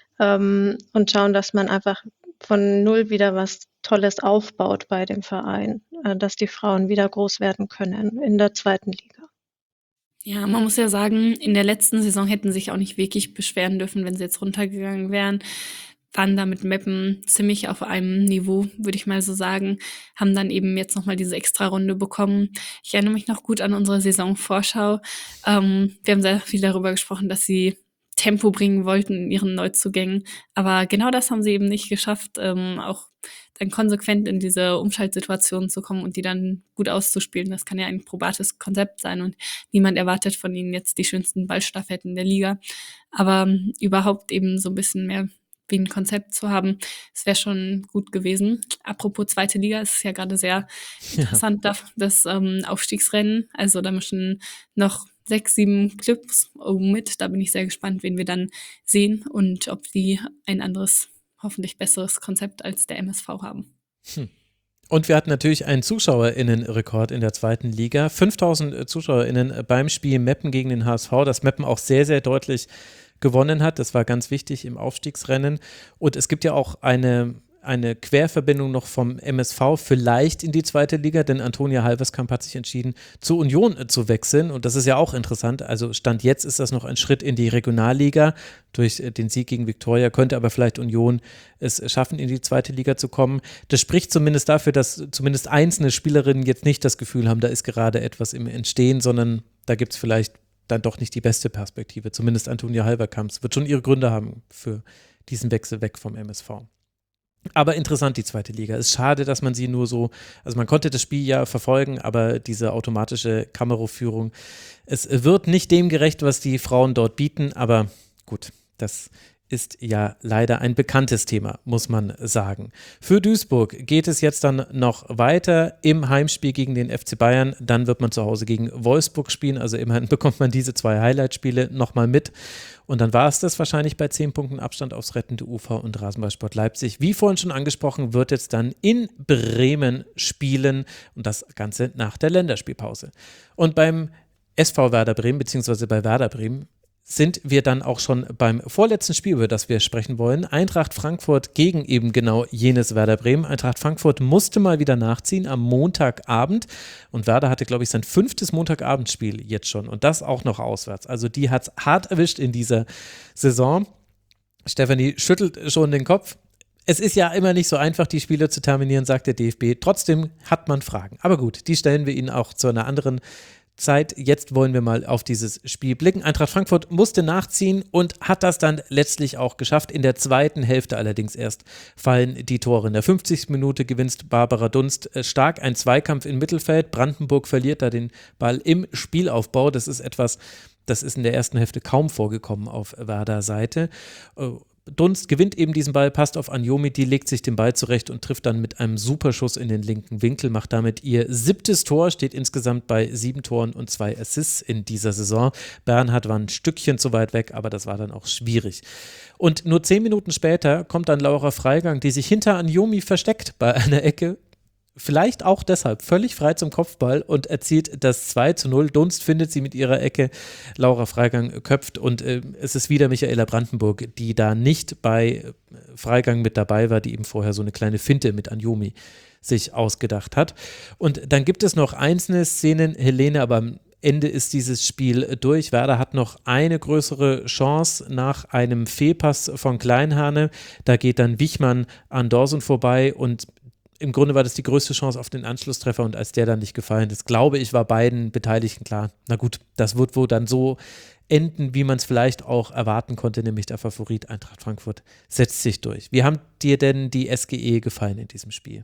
und schauen, dass man einfach von null wieder was Tolles aufbaut bei dem Verein, dass die Frauen wieder groß werden können in der zweiten Liga. Ja, man muss ja sagen, in der letzten Saison hätten sie sich auch nicht wirklich beschweren dürfen, wenn sie jetzt runtergegangen wären. Waren da mit Meppen ziemlich auf einem Niveau, würde ich mal so sagen. Haben dann eben jetzt nochmal diese Extra-Runde bekommen. Ich erinnere mich noch gut an unsere Saisonvorschau. Wir haben sehr viel darüber gesprochen, dass sie Tempo bringen wollten in ihren Neuzugängen. Aber genau das haben sie eben nicht geschafft, auch dann konsequent in diese Umschaltsituation zu kommen und die dann gut auszuspielen. Das kann ja ein probates Konzept sein und niemand erwartet von ihnen jetzt die schönsten Ballstaffetten der Liga. Aber überhaupt eben so ein bisschen mehr wie ein Konzept zu haben, das wäre schon gut gewesen. Apropos zweite Liga, es ist ja gerade sehr interessant, das Aufstiegsrennen. Also da mischen noch 6, 7 Clubs mit. Da bin ich sehr gespannt, wen wir dann sehen und ob die ein anderes, hoffentlich besseres Konzept als der MSV haben. Und wir hatten natürlich einen ZuschauerInnen-Rekord in der zweiten Liga. 5.000 ZuschauerInnen beim Spiel Meppen gegen den HSV, das Meppen auch sehr, sehr deutlich gewonnen hat. Das war ganz wichtig im Aufstiegsrennen. Und es gibt ja auch eine Querverbindung noch vom MSV vielleicht in die zweite Liga, denn Antonia Halverskamp hat sich entschieden, zur Union zu wechseln. Und das ist ja auch interessant. Also Stand jetzt ist das noch ein Schritt in die Regionalliga. Durch den Sieg gegen Viktoria könnte aber vielleicht Union es schaffen, in die zweite Liga zu kommen. Das spricht zumindest dafür, dass zumindest einzelne Spielerinnen jetzt nicht das Gefühl haben, da ist gerade etwas im Entstehen, sondern da gibt es vielleicht dann doch nicht die beste Perspektive. Zumindest Antonia Halverkamp wird schon ihre Gründe haben für diesen Wechsel weg vom MSV. Aber interessant, die zweite Liga. Es ist schade, dass man sie nur so, also man konnte das Spiel ja verfolgen, aber diese automatische Kameraführung, es wird nicht dem gerecht, was die Frauen dort bieten, aber gut, das ist ja leider ein bekanntes Thema, muss man sagen. Für Duisburg geht es jetzt dann noch weiter im Heimspiel gegen den FC Bayern. Dann wird man zu Hause gegen Wolfsburg spielen. Also immerhin bekommt man diese 2 Highlight-Spiele nochmal mit. Und dann war es das wahrscheinlich bei 10 Punkten Abstand aufs rettende Ufer und Rasenballsport Leipzig. Wie vorhin schon angesprochen, wird jetzt dann in Bremen spielen und das Ganze nach der Länderspielpause. Und beim SV Werder Bremen, beziehungsweise bei Werder Bremen, sind wir dann auch schon beim vorletzten Spiel, über das wir sprechen wollen. Eintracht Frankfurt gegen eben genau jenes Werder Bremen. Eintracht Frankfurt musste mal wieder nachziehen am Montagabend und Werder hatte, glaube ich, sein 5. Montagabendspiel jetzt schon und das auch noch auswärts. Also die hat es hart erwischt in dieser Saison. Stefanie schüttelt schon den Kopf. Es ist ja immer nicht so einfach, die Spiele zu terminieren, sagt der DFB. Trotzdem hat man Fragen. Aber gut, die stellen wir Ihnen auch zu einer anderen Zeit. Jetzt wollen wir mal auf dieses Spiel blicken. Eintracht Frankfurt musste nachziehen und hat das dann letztlich auch geschafft. In der zweiten Hälfte allerdings erst fallen die Tore. In der 50. Minute gewinnt Barbara Dunst stark einen Zweikampf im Mittelfeld. Brandenburg verliert da den Ball im Spielaufbau. Das ist etwas, das ist in der ersten Hälfte kaum vorgekommen auf Werder Seite. Dunst gewinnt eben diesen Ball, passt auf Anjomi, die legt sich den Ball zurecht und trifft dann mit einem Superschuss in den linken Winkel, macht damit ihr 7. Tor, steht insgesamt bei 7 Toren und 2 Assists in dieser Saison. Bernhard war ein Stückchen zu weit weg, aber das war dann auch schwierig. Und nur 10 Minuten später kommt dann Laura Freigang, die sich hinter Anjomi versteckt bei einer Ecke, vielleicht auch deshalb völlig frei zum Kopfball und erzielt das 2:0. Dunst findet sie mit ihrer Ecke, Laura Freigang köpft und es ist wieder Michaela Brandenburg, die da nicht bei Freigang mit dabei war, die eben vorher so eine kleine Finte mit Anjomi sich ausgedacht hat. Und dann gibt es noch einzelne Szenen, Helene, aber am Ende ist dieses Spiel durch. Werder hat noch eine größere Chance nach einem Fehlpass von Kleinhane. Da geht dann Wichmann an Dorsun vorbei und im Grunde war das die größte Chance auf den Anschlusstreffer und als der dann nicht gefallen ist, glaube ich, war beiden Beteiligten klar, na gut, das wird wohl dann so enden, wie man es vielleicht auch erwarten konnte, nämlich der Favorit Eintracht Frankfurt setzt sich durch. Wie haben dir denn die SGE gefallen in diesem Spiel?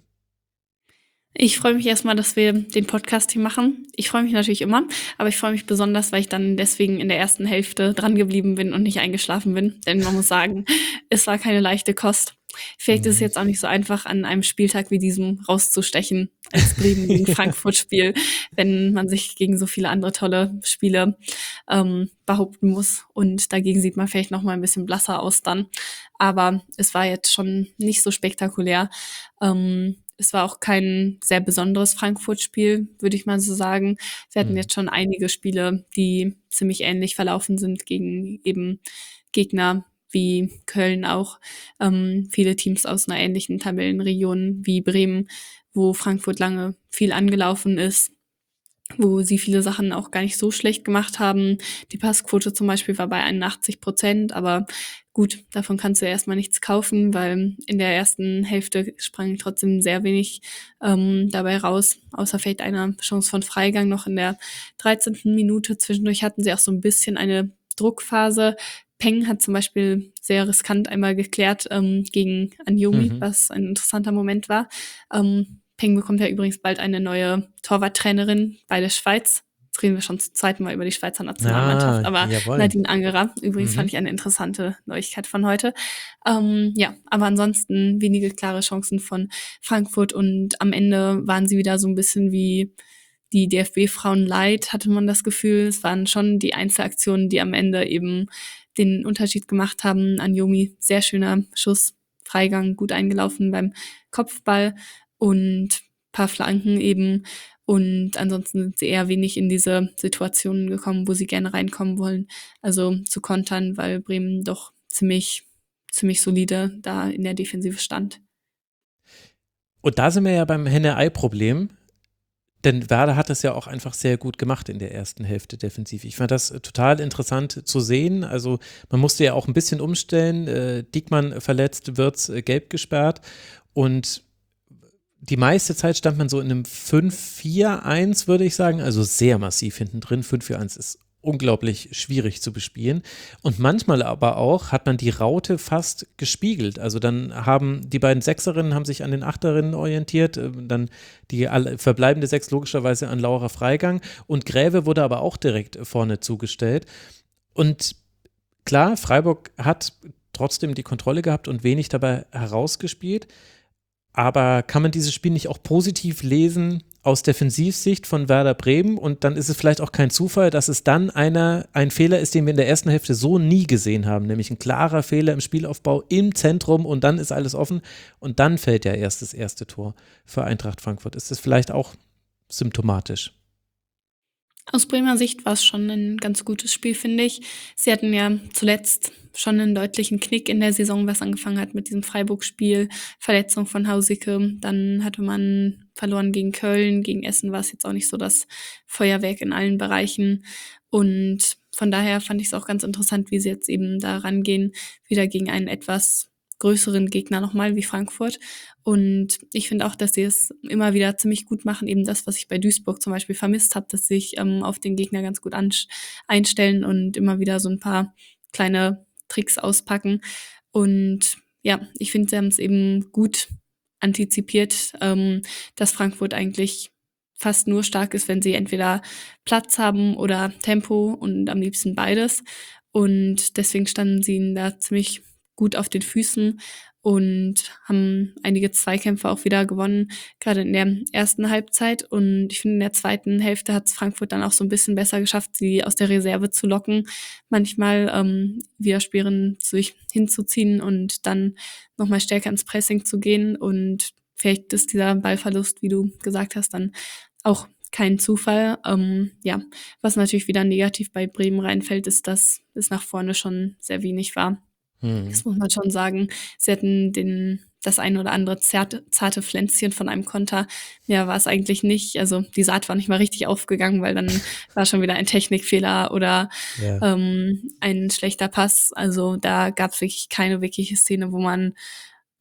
Ich freue mich erstmal, dass wir den Podcast hier machen. Ich freue mich natürlich immer, aber ich freue mich besonders, weil ich dann deswegen in der ersten Hälfte dran geblieben bin und nicht eingeschlafen bin. Denn man muss sagen, es war keine leichte Kost. Vielleicht ist es jetzt auch nicht so einfach, an einem Spieltag wie diesem rauszustechen als Bremen gegen Frankfurt-Spiel, wenn man sich gegen so viele andere tolle Spiele behaupten muss. Und dagegen sieht man vielleicht noch mal ein bisschen blasser aus dann. Aber es war jetzt schon nicht so spektakulär. Es war auch kein sehr besonderes Frankfurt-Spiel, würde ich mal so sagen. Wir hatten jetzt schon einige Spiele, die ziemlich ähnlich verlaufen sind gegen eben Gegner wie Köln auch. Viele Teams aus einer ähnlichen Tabellenregion wie Bremen, wo Frankfurt lange viel angelaufen ist, wo sie viele Sachen auch gar nicht so schlecht gemacht haben. Die Passquote zum Beispiel war bei 81%, aber gut, davon kannst du ja erstmal nichts kaufen, weil in der ersten Hälfte sprang trotzdem sehr wenig dabei raus, außer vielleicht einer Chance von Freigang noch in der 13. Minute. Zwischendurch hatten sie auch so ein bisschen eine Druckphase. Peng hat zum Beispiel sehr riskant einmal geklärt gegen Anjomi, was ein interessanter Moment war. Peng bekommt ja übrigens bald eine neue Torwarttrainerin bei der Schweiz. Jetzt reden wir schon zum zweiten Mal über die Schweizer Nationalmannschaft, aber jawohl. Nadine Angerer, übrigens fand ich eine interessante Neuigkeit von heute. Aber ansonsten wenige klare Chancen von Frankfurt und am Ende waren sie wieder so ein bisschen wie die DFB-Frauen light, hatte man das Gefühl. Es waren schon die Einzelaktionen, die am Ende eben den Unterschied gemacht haben. Anjomi, sehr schöner Schuss, Freigang, gut eingelaufen beim Kopfball und paar Flanken eben. Und ansonsten sind sie eher wenig in diese Situationen gekommen, wo sie gerne reinkommen wollen. Also zu kontern, weil Bremen doch ziemlich solide da in der Defensive stand. Und da sind wir ja beim Henne-Ei-Problem. Denn Werder hat das ja auch einfach sehr gut gemacht in der ersten Hälfte defensiv. Ich fand das total interessant zu sehen. Also man musste ja auch ein bisschen umstellen. Diekmann verletzt, Wirtz gelb gesperrt. Und die meiste Zeit stand man so in einem 5-4-1, würde ich sagen. Also sehr massiv hinten drin. 5-4-1 ist unglaublich schwierig zu bespielen. Und manchmal aber auch hat man die Raute fast gespiegelt. Also dann haben die beiden Sechserinnen haben sich an den Achterinnen orientiert, dann die verbleibende Sechs logischerweise an Laura Freigang und Gräve wurde aber auch direkt vorne zugestellt. Und klar, Freiburg hat trotzdem die Kontrolle gehabt und wenig dabei herausgespielt. Aber kann man dieses Spiel nicht auch positiv lesen aus Defensivsicht von Werder Bremen? Und dann ist es vielleicht auch kein Zufall, dass es dann ein Fehler ist, den wir in der ersten Hälfte so nie gesehen haben, nämlich ein klarer Fehler im Spielaufbau im Zentrum und dann ist alles offen und dann fällt ja erst das erste Tor für Eintracht Frankfurt. Ist das vielleicht auch symptomatisch? Aus Bremer Sicht war es schon ein ganz gutes Spiel, finde ich. Sie hatten ja zuletzt schon einen deutlichen Knick in der Saison, was angefangen hat mit diesem Freiburg-Spiel, Verletzung von Hausicke. Dann hatte man verloren gegen Köln, gegen Essen war es jetzt auch nicht so das Feuerwerk in allen Bereichen. Und von daher fand ich es auch ganz interessant, wie sie jetzt eben da rangehen, wieder gegen einen etwas größeren Gegner nochmal wie Frankfurt. Und ich finde auch, dass sie es immer wieder ziemlich gut machen, eben das, was ich bei Duisburg zum Beispiel vermisst habe, dass sie sich auf den Gegner ganz gut einstellen und immer wieder so ein paar kleine Tricks auspacken. Und ja, ich finde, sie haben es eben gut antizipiert, dass Frankfurt eigentlich fast nur stark ist, wenn sie entweder Platz haben oder Tempo und am liebsten beides. Und deswegen standen sie ihnen da ziemlich gut auf den Füßen und haben einige Zweikämpfe auch wieder gewonnen, gerade in der ersten Halbzeit. Und ich finde, in der zweiten Hälfte hat es Frankfurt dann auch so ein bisschen besser geschafft, sie aus der Reserve zu locken, manchmal wieder Spielerinnen sich hinzuziehen und dann nochmal stärker ins Pressing zu gehen. Und vielleicht ist dieser Ballverlust, wie du gesagt hast, dann auch kein Zufall. Was natürlich wieder negativ bei Bremen reinfällt, ist, dass es nach vorne schon sehr wenig war. Das muss man schon sagen. Sie hatten das ein oder andere zarte Pflänzchen von einem Konter. Ja, war es eigentlich nicht. Also die Saat war nicht mal richtig aufgegangen, weil dann war schon wieder ein Technikfehler oder ein schlechter Pass. Also da gab es wirklich keine wirkliche Szene, wo man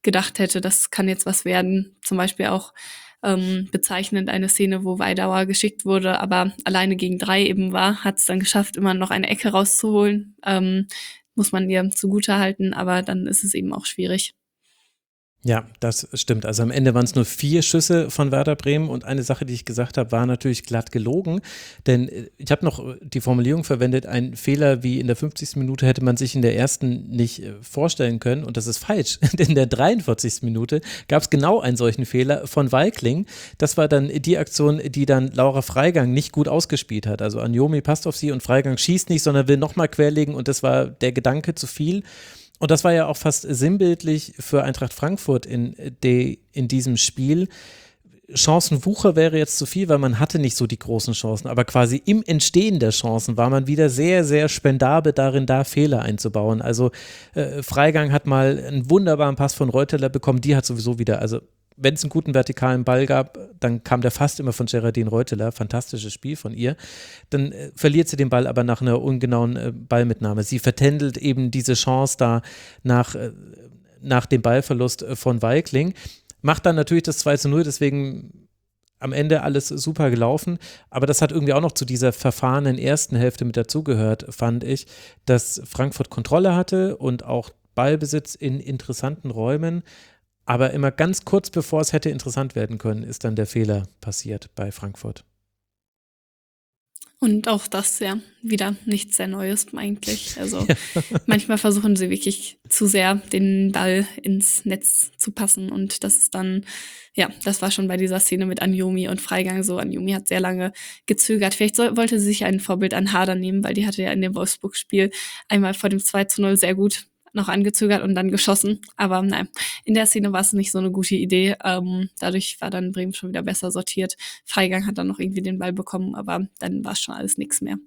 gedacht hätte, das kann jetzt was werden. Zum Beispiel auch bezeichnend eine Szene, wo Weidauer geschickt wurde, aber alleine gegen 3 eben war, hat es dann geschafft, immer noch eine Ecke rauszuholen. Muss man ihr zugute halten, aber dann ist es eben auch schwierig. Ja, das stimmt. Also am Ende waren es nur 4 Schüsse von Werder Bremen und eine Sache, die ich gesagt habe, war natürlich glatt gelogen, denn ich habe noch die Formulierung verwendet, ein Fehler wie in der 50. Minute hätte man sich in der ersten nicht vorstellen können und das ist falsch, denn in der 43. Minute gab es genau einen solchen Fehler von Weikling. Das war dann die Aktion, die dann Laura Freigang nicht gut ausgespielt hat. Also Anjomi passt auf sie und Freigang schießt nicht, sondern will nochmal querlegen und das war der Gedanke zu viel. Und das war ja auch fast sinnbildlich für Eintracht Frankfurt in diesem Spiel. Chancenwucher wäre jetzt zu viel, weil man hatte nicht so die großen Chancen, aber quasi im Entstehen der Chancen war man wieder sehr, sehr spendabel darin, da Fehler einzubauen. Also Freigang hat mal einen wunderbaren Pass von Reuteler bekommen, die hat sowieso wieder, also wenn es einen guten vertikalen Ball gab, dann kam der fast immer von Geraldine Reuteler, fantastisches Spiel von ihr. Dann verliert sie den Ball aber nach einer ungenauen Ballmitnahme. Sie vertändelt eben diese Chance da nach dem Ballverlust von Weikling. Macht dann natürlich das 2:0, deswegen am Ende alles super gelaufen, aber das hat irgendwie auch noch zu dieser verfahrenen ersten Hälfte mit dazugehört, fand ich, dass Frankfurt Kontrolle hatte und auch Ballbesitz in interessanten Räumen. Aber immer ganz kurz bevor es hätte interessant werden können, ist dann der Fehler passiert bei Frankfurt. Und auch das ja wieder nichts sehr Neues eigentlich. Also manchmal versuchen sie wirklich zu sehr, den Ball ins Netz zu passen. Und das ist dann, ja, das war schon bei dieser Szene mit Anjomi und Freigang so. Anjomi hat sehr lange gezögert. Vielleicht wollte sie sich ein Vorbild an Harder nehmen, weil die hatte ja in dem Wolfsburg-Spiel einmal vor dem 2:0 sehr gut noch angezögert und dann geschossen. Aber nein, in der Szene war es nicht so eine gute Idee. Dadurch war dann Bremen schon wieder besser sortiert. Freigang hat dann noch irgendwie den Ball bekommen, aber dann war es schon alles nichts mehr.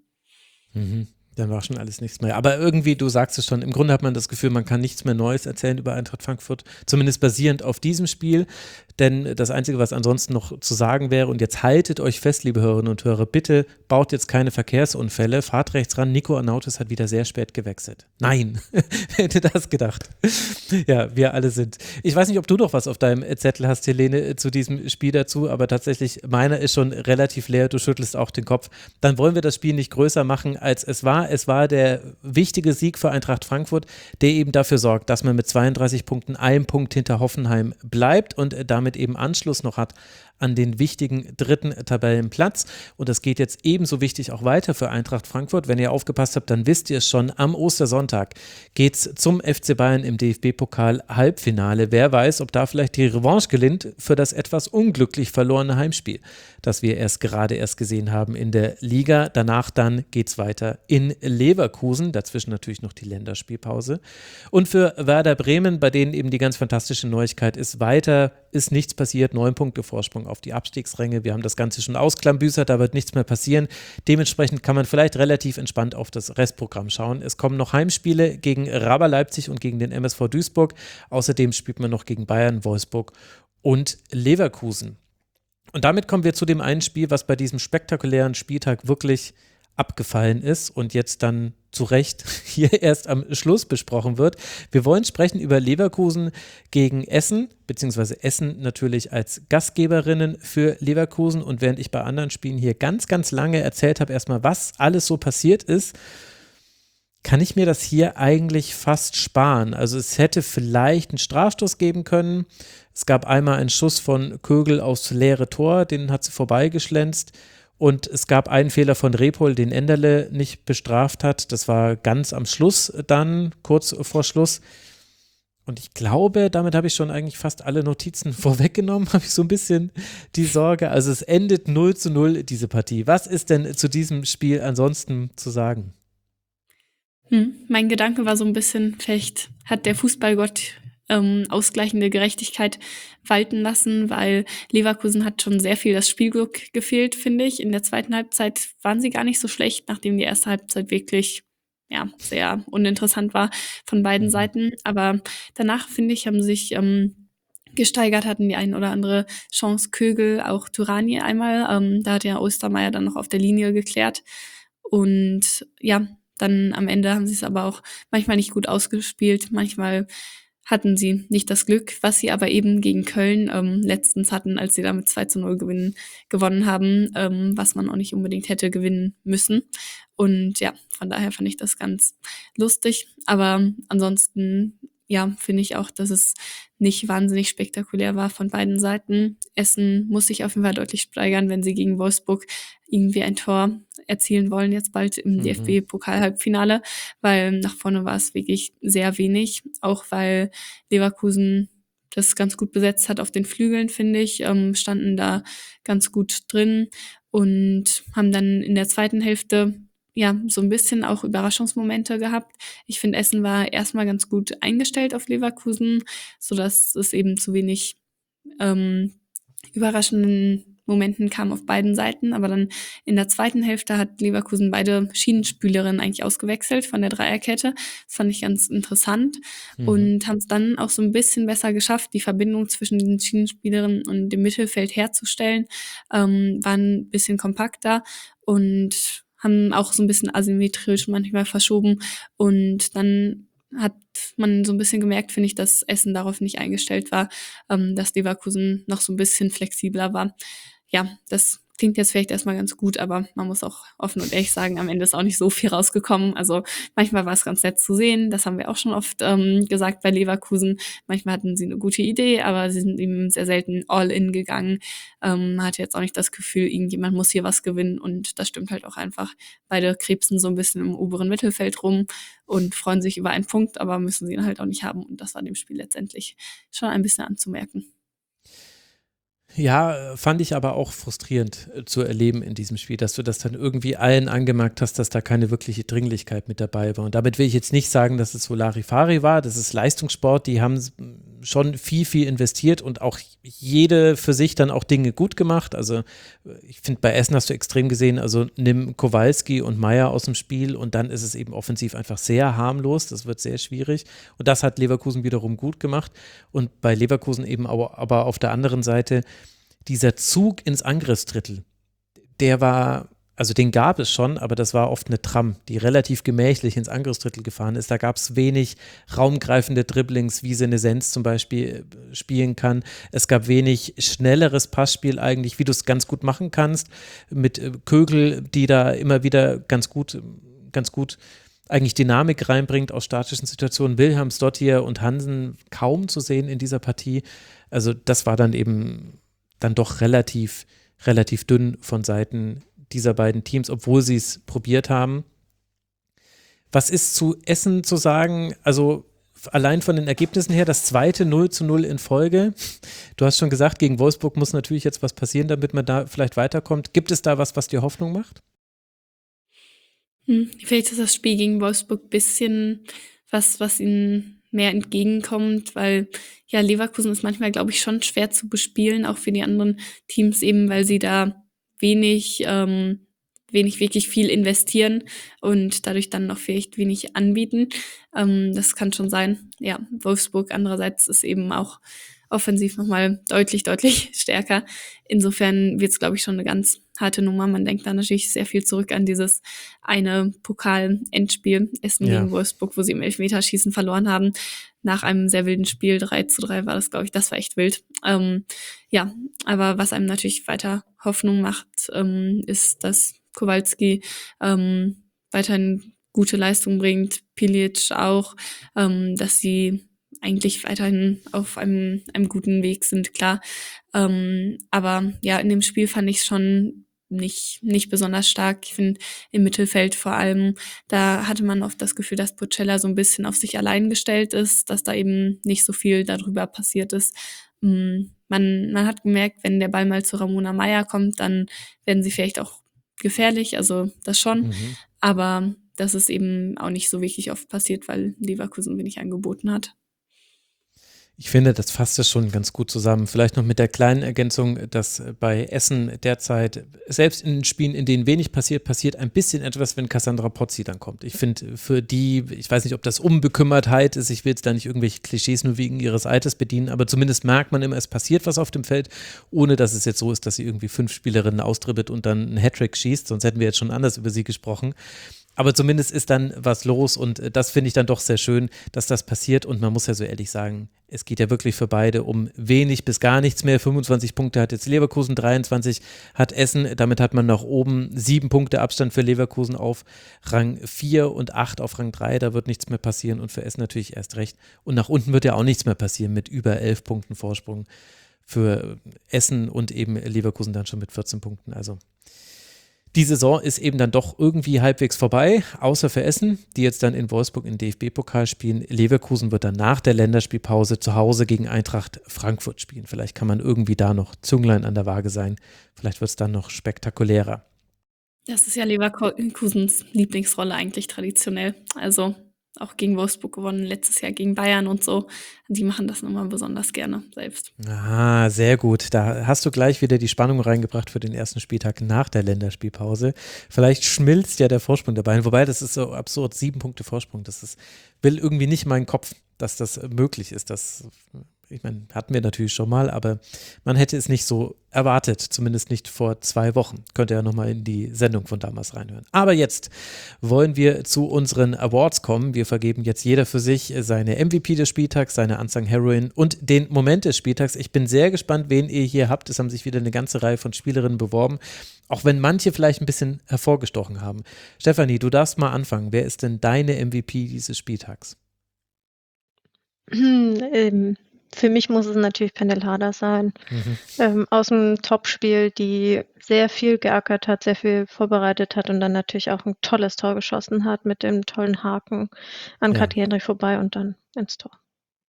Dann war schon alles nichts mehr. Aber irgendwie, du sagst es schon, im Grunde hat man das Gefühl, man kann nichts mehr Neues erzählen über Eintracht Frankfurt, zumindest basierend auf diesem Spiel. Denn das Einzige, was ansonsten noch zu sagen wäre, und jetzt haltet euch fest, liebe Hörerinnen und Hörer, bitte baut jetzt keine Verkehrsunfälle, fahrt rechts ran, Nico Arnautis hat wieder sehr spät gewechselt. Nein, wer hätte das gedacht? Ja, wir alle sind. Ich weiß nicht, ob du noch was auf deinem Zettel hast, Helene, zu diesem Spiel dazu, aber tatsächlich, meiner ist schon relativ leer, du schüttelst auch den Kopf. Dann wollen wir das Spiel nicht größer machen, als es war. Es war der wichtige Sieg für Eintracht Frankfurt, der eben dafür sorgt, dass man mit 32 Punkten 1 Punkt hinter Hoffenheim bleibt und damit eben Anschluss noch hat an den wichtigen 3. Tabellenplatz. Und das geht jetzt ebenso wichtig auch weiter für Eintracht Frankfurt. Wenn ihr aufgepasst habt, dann wisst ihr es schon. Am Ostersonntag geht es zum FC Bayern im DFB-Pokal-Halbfinale. Wer weiß, ob da vielleicht die Revanche gelingt für das etwas unglücklich verlorene Heimspiel, das wir gerade erst gesehen haben in der Liga. Danach dann geht es weiter in Leverkusen. Dazwischen natürlich noch die Länderspielpause. Und für Werder Bremen, bei denen eben die ganz fantastische Neuigkeit ist, weiter ist nichts passiert. 9 Punkte Vorsprung auf die Abstiegsränge. Wir haben das Ganze schon ausklambüsert, da wird nichts mehr passieren. Dementsprechend kann man vielleicht relativ entspannt auf das Restprogramm schauen. Es kommen noch Heimspiele gegen RB Leipzig und gegen den MSV Duisburg. Außerdem spielt man noch gegen Bayern, Wolfsburg und Leverkusen. Und damit kommen wir zu dem einen Spiel, was bei diesem spektakulären Spieltag wirklich abgefallen ist und jetzt dann zu Recht hier erst am Schluss besprochen wird. Wir wollen sprechen über Leverkusen gegen Essen, beziehungsweise Essen natürlich als Gastgeberinnen für Leverkusen. Und während ich bei anderen Spielen hier ganz, ganz lange erzählt habe, erstmal, was alles so passiert ist, kann ich mir das hier eigentlich fast sparen. Also es hätte vielleicht einen Strafstoß geben können. Es gab einmal einen Schuss von Kögel aufs leere Tor, den hat sie vorbeigeschlänzt. Und es gab einen Fehler von Repol, den Enderle nicht bestraft hat. Das war ganz am Schluss dann, kurz vor Schluss. Und ich glaube, damit habe ich schon eigentlich fast alle Notizen vorweggenommen, habe ich so ein bisschen die Sorge. Also es endet 0:0, diese Partie. Was ist denn zu diesem Spiel ansonsten zu sagen? Mein Gedanke war so ein bisschen, vielleicht hat der Fußballgott ausgleichende Gerechtigkeit walten lassen, weil Leverkusen hat schon sehr viel das Spielglück gefehlt, finde ich. In der zweiten Halbzeit waren sie gar nicht so schlecht, nachdem die erste Halbzeit wirklich sehr uninteressant war von beiden Seiten. Aber danach, finde ich, haben sich gesteigert, hatten die ein oder andere Chance. Kögel, auch Turani einmal. Da hat ja Ostermeier dann noch auf der Linie geklärt. Und ja, dann am Ende haben sie es aber auch manchmal nicht gut ausgespielt. Manchmal hatten sie nicht das Glück, was sie aber eben gegen Köln letztens hatten, als sie da mit 2-0 gewonnen haben, was man auch nicht unbedingt hätte gewinnen müssen. Und ja, von daher fand ich das ganz lustig. Aber ansonsten, ja, finde ich auch, dass es nicht wahnsinnig spektakulär war von beiden Seiten. Essen muss sich auf jeden Fall deutlich steigern, wenn sie gegen Wolfsburg irgendwie ein Tor erzielen wollen, jetzt bald im DFB-Pokal-Halbfinale, weil nach vorne war es wirklich sehr wenig, auch weil Leverkusen das ganz gut besetzt hat auf den Flügeln, finde ich, standen da ganz gut drin und haben dann in der zweiten Hälfte ja so ein bisschen auch Überraschungsmomente gehabt. Ich finde, Essen war erstmal ganz gut eingestellt auf Leverkusen, sodass es eben zu wenig überraschenden Momenten kam auf beiden Seiten, aber dann in der zweiten Hälfte hat Leverkusen beide Schienenspielerinnen eigentlich ausgewechselt von der Dreierkette. Das fand ich ganz interessant und haben es dann auch so ein bisschen besser geschafft, die Verbindung zwischen den Schienenspielerinnen und dem Mittelfeld herzustellen, waren ein bisschen kompakter und haben auch so ein bisschen asymmetrisch manchmal verschoben und dann hat man so ein bisschen gemerkt, finde ich, dass Essen darauf nicht eingestellt war, dass Leverkusen noch so ein bisschen flexibler war. Ja, das klingt jetzt vielleicht erstmal ganz gut, aber man muss auch offen und ehrlich sagen, am Ende ist auch nicht so viel rausgekommen. Also manchmal war es ganz nett zu sehen, das haben wir auch schon oft gesagt bei Leverkusen. Manchmal hatten sie eine gute Idee, aber sie sind eben sehr selten all in gegangen. Man hatte jetzt auch nicht das Gefühl, irgendjemand muss hier was gewinnen und das stimmt halt auch einfach. Beide krebsen so ein bisschen im oberen Mittelfeld rum und freuen sich über einen Punkt, aber müssen sie ihn halt auch nicht haben und das war dem Spiel letztendlich schon ein bisschen anzumerken. Ja, fand ich aber auch frustrierend zu erleben in diesem Spiel, dass du das dann irgendwie allen angemerkt hast, dass da keine wirkliche Dringlichkeit mit dabei war. Und damit will ich jetzt nicht sagen, dass es so Larifari war, das ist Leistungssport, die haben schon viel investiert und auch jede für sich dann auch Dinge gut gemacht. Also ich finde, bei Essen hast du extrem gesehen, also nimm Kowalski und Meier aus dem Spiel und dann ist es eben offensiv einfach sehr harmlos, das wird sehr schwierig und das hat Leverkusen wiederum gut gemacht und bei Leverkusen eben aber auf der anderen Seite dieser Zug ins Angriffsdrittel, der war, also den gab es schon, aber das war oft eine Tram, die relativ gemächlich ins Angriffsdrittel gefahren ist. Da gab es wenig raumgreifende Dribblings, wie Senesens zum Beispiel spielen kann. Es gab wenig schnelleres Passspiel eigentlich, wie du es ganz gut machen kannst, mit Kögel, die da immer wieder ganz gut eigentlich Dynamik reinbringt aus statischen Situationen. Wilhelmsdottir und Hansen kaum zu sehen in dieser Partie. Also das war dann eben dann doch relativ dünn von Seiten dieser beiden Teams, obwohl sie es probiert haben. Was ist zu Essen zu sagen? Also allein von den Ergebnissen her, das zweite 0:0 in Folge. Du hast schon gesagt, gegen Wolfsburg muss natürlich jetzt was passieren, damit man da vielleicht weiterkommt. Gibt es da was dir Hoffnung macht? Vielleicht ist das Spiel gegen Wolfsburg ein bisschen was ihnen mehr entgegenkommt, weil ja Leverkusen ist manchmal, glaube ich, schon schwer zu bespielen, auch für die anderen Teams eben, weil sie da wenig wirklich viel investieren und dadurch dann noch vielleicht wenig anbieten. Das kann schon sein. Ja, Wolfsburg andererseits ist eben auch offensiv nochmal deutlich stärker. Insofern wird es, glaube ich, schon eine ganz harte Nummer. Man denkt da natürlich sehr viel zurück an dieses eine Pokal-Endspiel Essen gegen Wolfsburg, wo sie im Elfmeterschießen verloren haben. Nach einem sehr wilden Spiel, 3:3 war das, glaube ich, das war echt wild. Ja, aber was einem natürlich weiter Hoffnung macht, ist, dass Kowalski weiterhin gute Leistung bringt, Pilic auch, dass sie eigentlich weiterhin auf einem guten Weg sind, klar. Aber ja, in dem Spiel fand ich es schon nicht besonders stark. Ich finde, im Mittelfeld vor allem, da hatte man oft das Gefühl, dass Pocella so ein bisschen auf sich allein gestellt ist, dass da eben nicht so viel darüber passiert ist. Man hat gemerkt, wenn der Ball mal zu Ramona Meier kommt, dann werden sie vielleicht auch gefährlich, also das schon. Aber das ist eben auch nicht so wirklich oft passiert, weil Leverkusen wenig angeboten hat. Ich finde, das fasst es schon ganz gut zusammen. Vielleicht noch mit der kleinen Ergänzung, dass bei Essen derzeit, selbst in den Spielen, in denen wenig passiert ein bisschen etwas, wenn Cassandra Pozzi dann kommt. Ich finde, für die, ich weiß nicht, ob das Unbekümmertheit ist, ich will jetzt da nicht irgendwelche Klischees nur wegen ihres Alters bedienen, aber zumindest merkt man immer, es passiert was auf dem Feld, ohne dass es jetzt so ist, dass sie irgendwie 5 Spielerinnen austribbelt und dann einen Hattrick schießt, sonst hätten wir jetzt schon anders über sie gesprochen. Aber zumindest ist dann was los und das finde ich dann doch sehr schön, dass das passiert und man muss ja so ehrlich sagen, es geht ja wirklich für beide um wenig bis gar nichts mehr. 25 Punkte hat jetzt Leverkusen, 23 hat Essen, damit hat man nach oben 7 Punkte Abstand für Leverkusen auf Rang 4 und 8 auf Rang 3, da wird nichts mehr passieren und für Essen natürlich erst recht. Und nach unten wird ja auch nichts mehr passieren mit über 11 Punkten Vorsprung für Essen und eben Leverkusen dann schon mit 14 Punkten, also die Saison ist eben dann doch irgendwie halbwegs vorbei, außer für Essen, die jetzt dann in Wolfsburg in DFB-Pokal spielen. Leverkusen wird dann nach der Länderspielpause zu Hause gegen Eintracht Frankfurt spielen. Vielleicht kann man irgendwie da noch Zünglein an der Waage sein. Vielleicht wird es dann noch spektakulärer. Das ist ja Leverkusens Lieblingsrolle eigentlich traditionell. Also auch gegen Wolfsburg gewonnen, letztes Jahr gegen Bayern und so. Die machen das immer besonders gerne selbst. Ah, sehr gut. Da hast du gleich wieder die Spannung reingebracht für den ersten Spieltag nach der Länderspielpause. Vielleicht schmilzt ja der Vorsprung dabei. Wobei, das ist so absurd, 7 Punkte Vorsprung. Will irgendwie nicht meinen Kopf, dass das möglich ist. Ich meine, hatten wir natürlich schon mal, aber man hätte es nicht so erwartet, zumindest nicht vor 2 Wochen. Könnt ihr ja nochmal in die Sendung von damals reinhören. Aber jetzt wollen wir zu unseren Awards kommen. Wir vergeben jetzt jeder für sich seine MVP des Spieltags, seine Unsung Heroine und den Moment des Spieltags. Ich bin sehr gespannt, wen ihr hier habt. Es haben sich wieder eine ganze Reihe von Spielerinnen beworben, auch wenn manche vielleicht ein bisschen hervorgestochen haben. Stefanie, du darfst mal anfangen. Wer ist denn deine MVP dieses Spieltags? Für mich muss es natürlich Pernille Harder sein. Aus dem Topspiel, die sehr viel geackert hat, sehr viel vorbereitet hat und dann natürlich auch ein tolles Tor geschossen hat mit dem tollen Haken an Ja. Kathi Hendrich vorbei und dann ins Tor.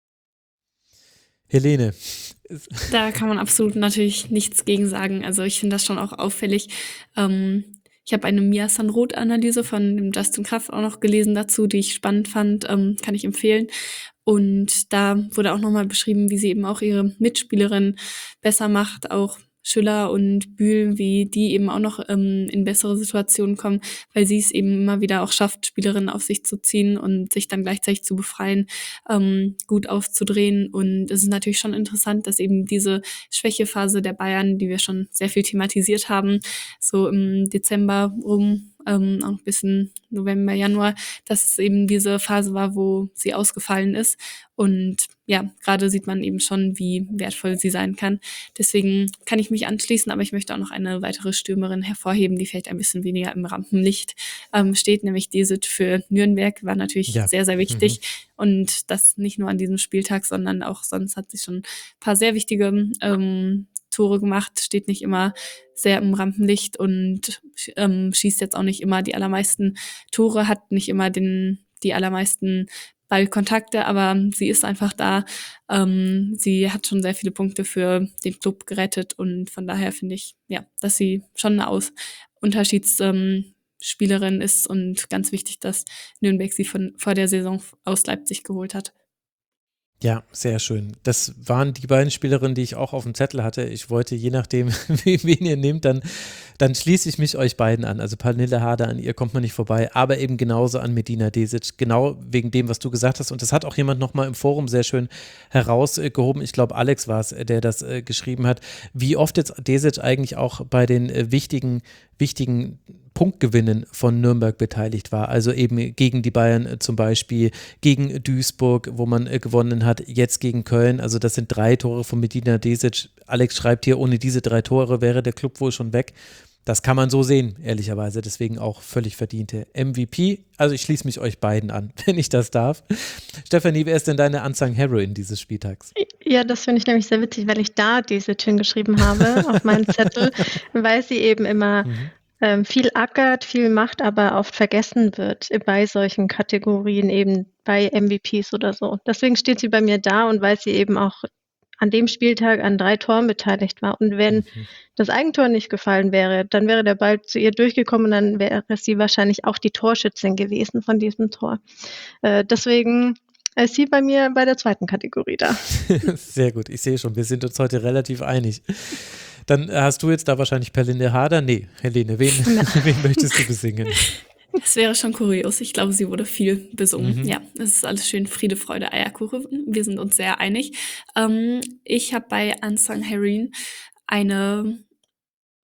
Helene. Da kann man absolut natürlich nichts gegen sagen. Also ich finde das schon auch auffällig. Ich habe eine Mia Sanroth-Analyse von dem Justin Kraft auch noch gelesen dazu, die ich spannend fand, kann ich empfehlen. Und da wurde auch nochmal beschrieben, wie sie eben auch ihre Mitspielerin besser macht, auch Schüller und Bühl, wie die eben auch noch in bessere Situationen kommen, weil sie es eben immer wieder auch schafft, Spielerinnen auf sich zu ziehen und sich dann gleichzeitig zu befreien, gut aufzudrehen. Und es ist natürlich schon interessant, dass eben diese Schwächephase der Bayern, die wir schon sehr viel thematisiert haben, so im Dezember rum, auch ein bisschen November, Januar, dass es eben diese Phase war, wo sie ausgefallen ist. Und ja, gerade sieht man eben schon, wie wertvoll sie sein kann. Deswegen kann ich mich anschließen, aber ich möchte auch noch eine weitere Stürmerin hervorheben, die vielleicht ein bisschen weniger im Rampenlicht steht, nämlich Desic für Nürnberg, war natürlich sehr, sehr wichtig. Und das nicht nur an diesem Spieltag, sondern auch sonst hat sie schon ein paar sehr wichtige Tore gemacht, steht nicht immer sehr im Rampenlicht und schießt jetzt auch nicht immer die allermeisten Tore, hat nicht immer die allermeisten Ballkontakte, aber sie ist einfach da. Sie hat schon sehr viele Punkte für den Club gerettet und von daher finde ich, ja, dass sie schon eine Unterschiedsspielerin ist und ganz wichtig, dass Nürnberg sie vor der Saison aus Leipzig geholt hat. Ja, sehr schön. Das waren die beiden Spielerinnen, die ich auch auf dem Zettel hatte. Ich wollte, je nachdem, wen ihr nehmt, dann schließe ich mich euch beiden an. Also Pernille Harder, an ihr kommt man nicht vorbei, aber eben genauso an Medina Desic, genau wegen dem, was du gesagt hast. Und das hat auch jemand nochmal im Forum sehr schön herausgehoben. Ich glaube, Alex war es, der das geschrieben hat, wie oft jetzt Desic eigentlich auch bei den wichtigen Punktgewinnen von Nürnberg beteiligt war. Also eben gegen die Bayern zum Beispiel, gegen Duisburg, wo man gewonnen hat, jetzt gegen Köln. Also das sind 3 Tore von Medina Desic. Alex schreibt hier, ohne diese 3 Tore wäre der Club wohl schon weg. Das kann man so sehen, ehrlicherweise. Deswegen auch völlig verdiente MVP. Also ich schließe mich euch beiden an, wenn ich das darf. Stefanie, wer ist denn deine Unsung Heroine dieses Spieltags? Ja, das finde ich nämlich sehr witzig, weil ich da diese hingeschrieben habe auf meinen Zettel, weil sie eben immer viel ackert, viel macht, aber oft vergessen wird bei solchen Kategorien, eben bei MVPs oder so. Deswegen steht sie bei mir da und weil sie eben auch an dem Spieltag an 3 Toren beteiligt war. Und wenn das Eigentor nicht gefallen wäre, dann wäre der Ball zu ihr durchgekommen und dann wäre sie wahrscheinlich auch die Torschützin gewesen von diesem Tor. Deswegen ist sie bei mir bei der zweiten Kategorie da. Sehr gut, ich sehe schon, wir sind uns heute relativ einig. Dann hast du jetzt da wahrscheinlich Pernille Harder. Nee, Helene, wen möchtest du besingen? Das wäre schon kurios. Ich glaube, sie wurde viel besungen. Ja, es ist alles schön Friede, Freude, Eierkuchen. Wir sind uns sehr einig. Ich habe bei Unsung Heroine eine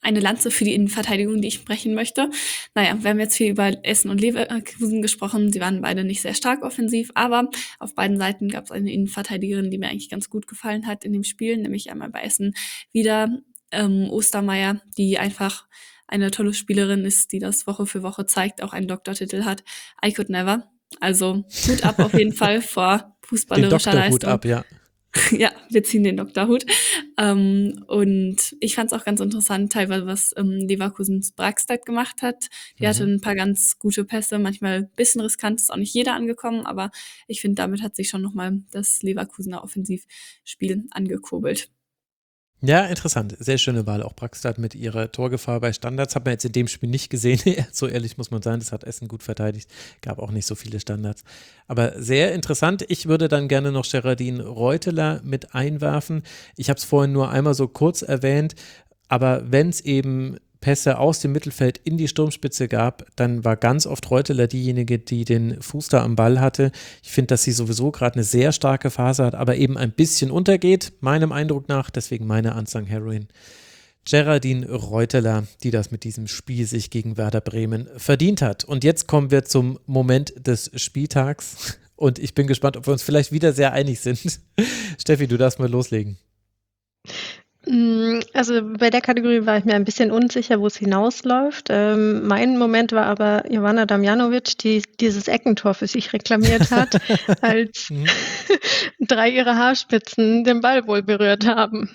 eine Lanze für die Innenverteidigung, die ich brechen möchte. Naja, wir haben jetzt viel über Essen und Leverkusen gesprochen. Sie waren beide nicht sehr stark offensiv, aber auf beiden Seiten gab es eine Innenverteidigerin, die mir eigentlich ganz gut gefallen hat in dem Spiel, nämlich einmal bei Essen wieder Ostermeier, die einfach eine tolle Spielerin ist, die das Woche für Woche zeigt, auch einen Doktortitel hat. I could never. Also Hut ab auf jeden Fall vor fußballerischer Den Doktorhut Leistung. ab, ja. Ja, wir ziehen den Doktorhut. Und ich fand es auch ganz interessant, teilweise, was Leverkusens Brackstad gemacht hat. Die hatte ein paar ganz gute Pässe, manchmal ein bisschen riskant, ist auch nicht jeder angekommen, aber ich finde, damit hat sich schon nochmal das Leverkusener Offensivspiel angekurbelt. Ja, interessant. Sehr schöne Wahl. Auch Brackstad mit ihrer Torgefahr bei Standards hat man jetzt in dem Spiel nicht gesehen. So ehrlich muss man sein, das hat Essen gut verteidigt. Gab auch nicht so viele Standards. Aber sehr interessant. Ich würde dann gerne noch Geraldine Reuteler mit einwerfen. Ich habe es vorhin nur einmal so kurz erwähnt, aber wenn es eben Pässe aus dem Mittelfeld in die Sturmspitze gab, dann war ganz oft Reuteler diejenige, die den Fuß da am Ball hatte. Ich finde, dass sie sowieso gerade eine sehr starke Phase hat, aber eben ein bisschen untergeht, meinem Eindruck nach. Deswegen meine Unsung Heroine. Geraldine Reuteler, die das mit diesem Spiel sich gegen Werder Bremen verdient hat. Und jetzt kommen wir zum Moment des Spieltags. Und ich bin gespannt, ob wir uns vielleicht wieder sehr einig sind. Steffi, du darfst mal loslegen. Also bei der Kategorie war ich mir ein bisschen unsicher, wo es hinausläuft. Mein Moment war aber Ivana Damjanovic, die dieses Eckentor für sich reklamiert hat, als 3 ihrer Haarspitzen den Ball wohl berührt haben.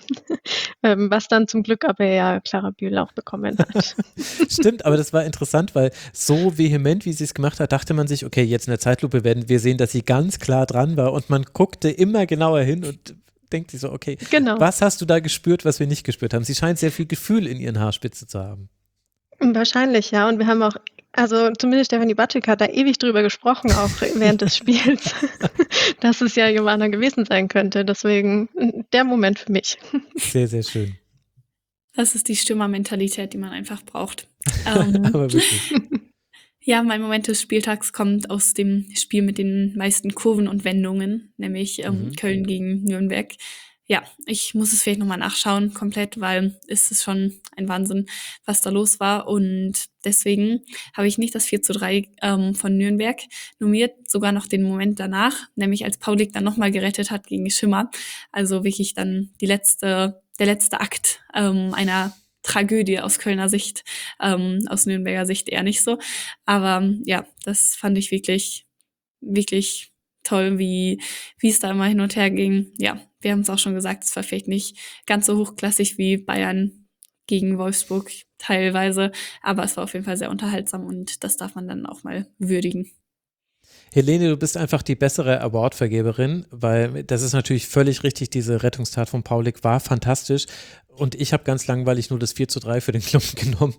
Was dann zum Glück aber ja Clara Bühl auch bekommen hat. Stimmt, aber das war interessant, weil so vehement, wie sie es gemacht hat, dachte man sich, okay, jetzt in der Zeitlupe werden wir sehen, dass sie ganz klar dran war und man guckte immer genauer hin und denkt sich so, okay, Genau. Was hast du da gespürt, was wir nicht gespürt haben? Sie scheint sehr viel Gefühl in ihren Haarspitze zu haben. Wahrscheinlich, ja. Und wir haben auch, also zumindest Stefanie Batschik hat da ewig drüber gesprochen, auch während des Spiels, dass es ja Ivana gewesen sein könnte. Deswegen der Moment für mich. Sehr, sehr schön. Das ist die Stürmermentalität, die man einfach braucht. Aber wirklich. Ja, mein Moment des Spieltags kommt aus dem Spiel mit den meisten Kurven und Wendungen, nämlich Köln gegen Nürnberg. Ja, ich muss es vielleicht nochmal nachschauen komplett, weil es ist schon ein Wahnsinn, was da los war. Und deswegen habe ich nicht das 4:3 von Nürnberg nominiert, sogar noch den Moment danach, nämlich als Paulik dann nochmal gerettet hat gegen Schimmer. Also wirklich dann der letzte Akt einer Tragödie aus Kölner Sicht, aus Nürnberger Sicht eher nicht so. Aber ja, das fand ich wirklich, wirklich toll, wie es da immer hin und her ging. Ja, wir haben es auch schon gesagt, es war vielleicht nicht ganz so hochklassig wie Bayern gegen Wolfsburg teilweise, aber es war auf jeden Fall sehr unterhaltsam und das darf man dann auch mal würdigen. Helene, du bist einfach die bessere Awardvergeberin, weil das ist natürlich völlig richtig, diese Rettungstat von Paulik war fantastisch und ich habe ganz langweilig nur das 4:3 für den Club genommen.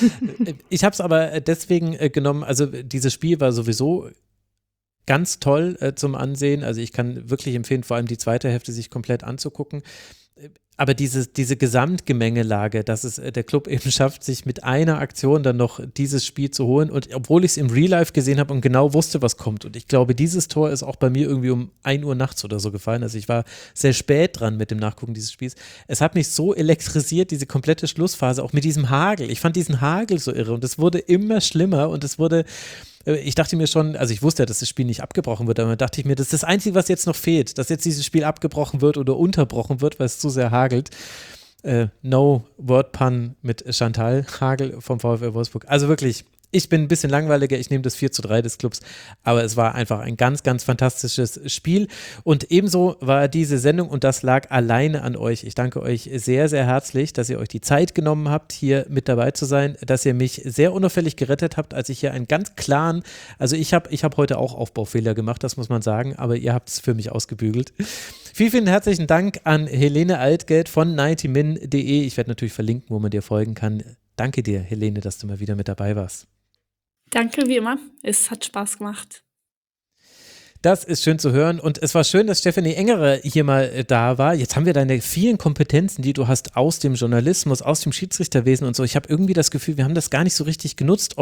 Ich habe es aber deswegen genommen, also dieses Spiel war sowieso ganz toll zum Ansehen, also ich kann wirklich empfehlen, vor allem die zweite Hälfte sich komplett anzugucken. Aber diese Gesamtgemengelage, dass es der Club eben schafft, sich mit einer Aktion dann noch dieses Spiel zu holen und obwohl ich es im Real Life gesehen habe und genau wusste, was kommt und ich glaube, dieses Tor ist auch bei mir irgendwie um 1 Uhr nachts oder so gefallen, also ich war sehr spät dran mit dem Nachgucken dieses Spiels. Es hat mich so elektrisiert, diese komplette Schlussphase, auch mit diesem Hagel. Ich fand diesen Hagel so irre und es wurde immer schlimmer und ich dachte mir schon, also ich wusste ja, dass das Spiel nicht abgebrochen wird, aber dann dachte ich mir, das ist das Einzige, was jetzt noch fehlt, dass jetzt dieses Spiel abgebrochen wird oder unterbrochen wird, weil es zu sehr hagelt. No Word Pun mit Chantal Hagel vom VfL Wolfsburg. Also wirklich, ich bin ein bisschen langweiliger, ich nehme das 4:3 des Clubs, aber es war einfach ein ganz, ganz fantastisches Spiel und ebenso war diese Sendung und das lag alleine an euch. Ich danke euch sehr, sehr herzlich, dass ihr euch die Zeit genommen habt, hier mit dabei zu sein, dass ihr mich sehr unauffällig gerettet habt, als ich hier einen ganz klaren, also ich hab heute auch Aufbaufehler gemacht, das muss man sagen, aber ihr habt es für mich ausgebügelt. Vielen, vielen herzlichen Dank an Helene Altgeld von 90min.de. Ich werde natürlich verlinken, wo man dir folgen kann. Danke dir, Helene, dass du mal wieder mit dabei warst. Danke, wie immer. Es hat Spaß gemacht. Das ist schön zu hören und es war schön, dass Stefanie Engerer hier mal da war. Jetzt haben wir deine vielen Kompetenzen, die du hast aus dem Journalismus, aus dem Schiedsrichterwesen und so. Ich habe irgendwie das Gefühl, wir haben das gar nicht so richtig genutzt.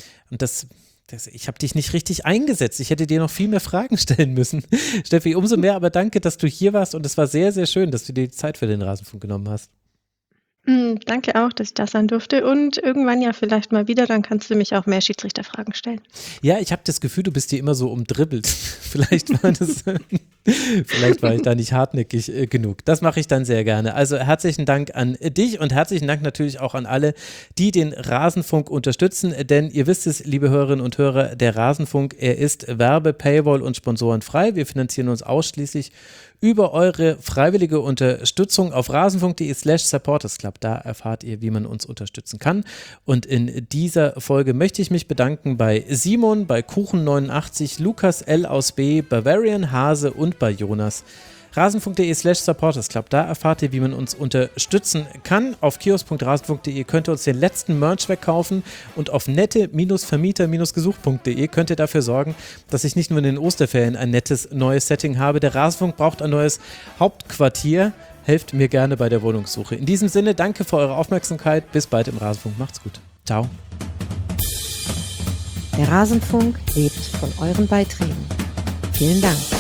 Ich habe dich nicht richtig eingesetzt. Ich hätte dir noch viel mehr Fragen stellen müssen. Steffi, umso mehr aber danke, dass du hier warst und es war sehr, sehr schön, dass du dir die Zeit für den Rasenfunk genommen hast. Danke auch, dass ich da sein durfte und irgendwann ja vielleicht mal wieder, dann kannst du mich auch mehr Schiedsrichterfragen stellen. Ja, ich habe das Gefühl, du bist dir immer so umdribbelt. Vielleicht war ich da nicht hartnäckig genug. Das mache ich dann sehr gerne. Also herzlichen Dank an dich und herzlichen Dank natürlich auch an alle, die den Rasenfunk unterstützen, denn ihr wisst es, liebe Hörerinnen und Hörer, der Rasenfunk, er ist Werbe-, Paywall- und sponsorenfrei. Wir finanzieren uns ausschließlich über eure freiwillige Unterstützung auf rasenfunk.de/supportersclub. Da erfahrt ihr, wie man uns unterstützen kann. Und in dieser Folge möchte ich mich bedanken bei Simon, bei Kuchen89, Lukas L. aus B, Bavarian Hase und bei Jonas. rasenfunk.de/supportersclub. Da erfahrt ihr, wie man uns unterstützen kann. Auf kiosk.rasenfunk.de könnt ihr uns den letzten Merch wegkaufen und auf nette-vermieter-gesuch.de könnt ihr dafür sorgen, dass ich nicht nur in den Osterferien ein nettes neues Setting habe. Der Rasenfunk braucht ein neues Hauptquartier. Helft mir gerne bei der Wohnungssuche. In diesem Sinne, danke für eure Aufmerksamkeit. Bis bald im Rasenfunk. Macht's gut. Ciao. Der Rasenfunk lebt von euren Beiträgen. Vielen Dank.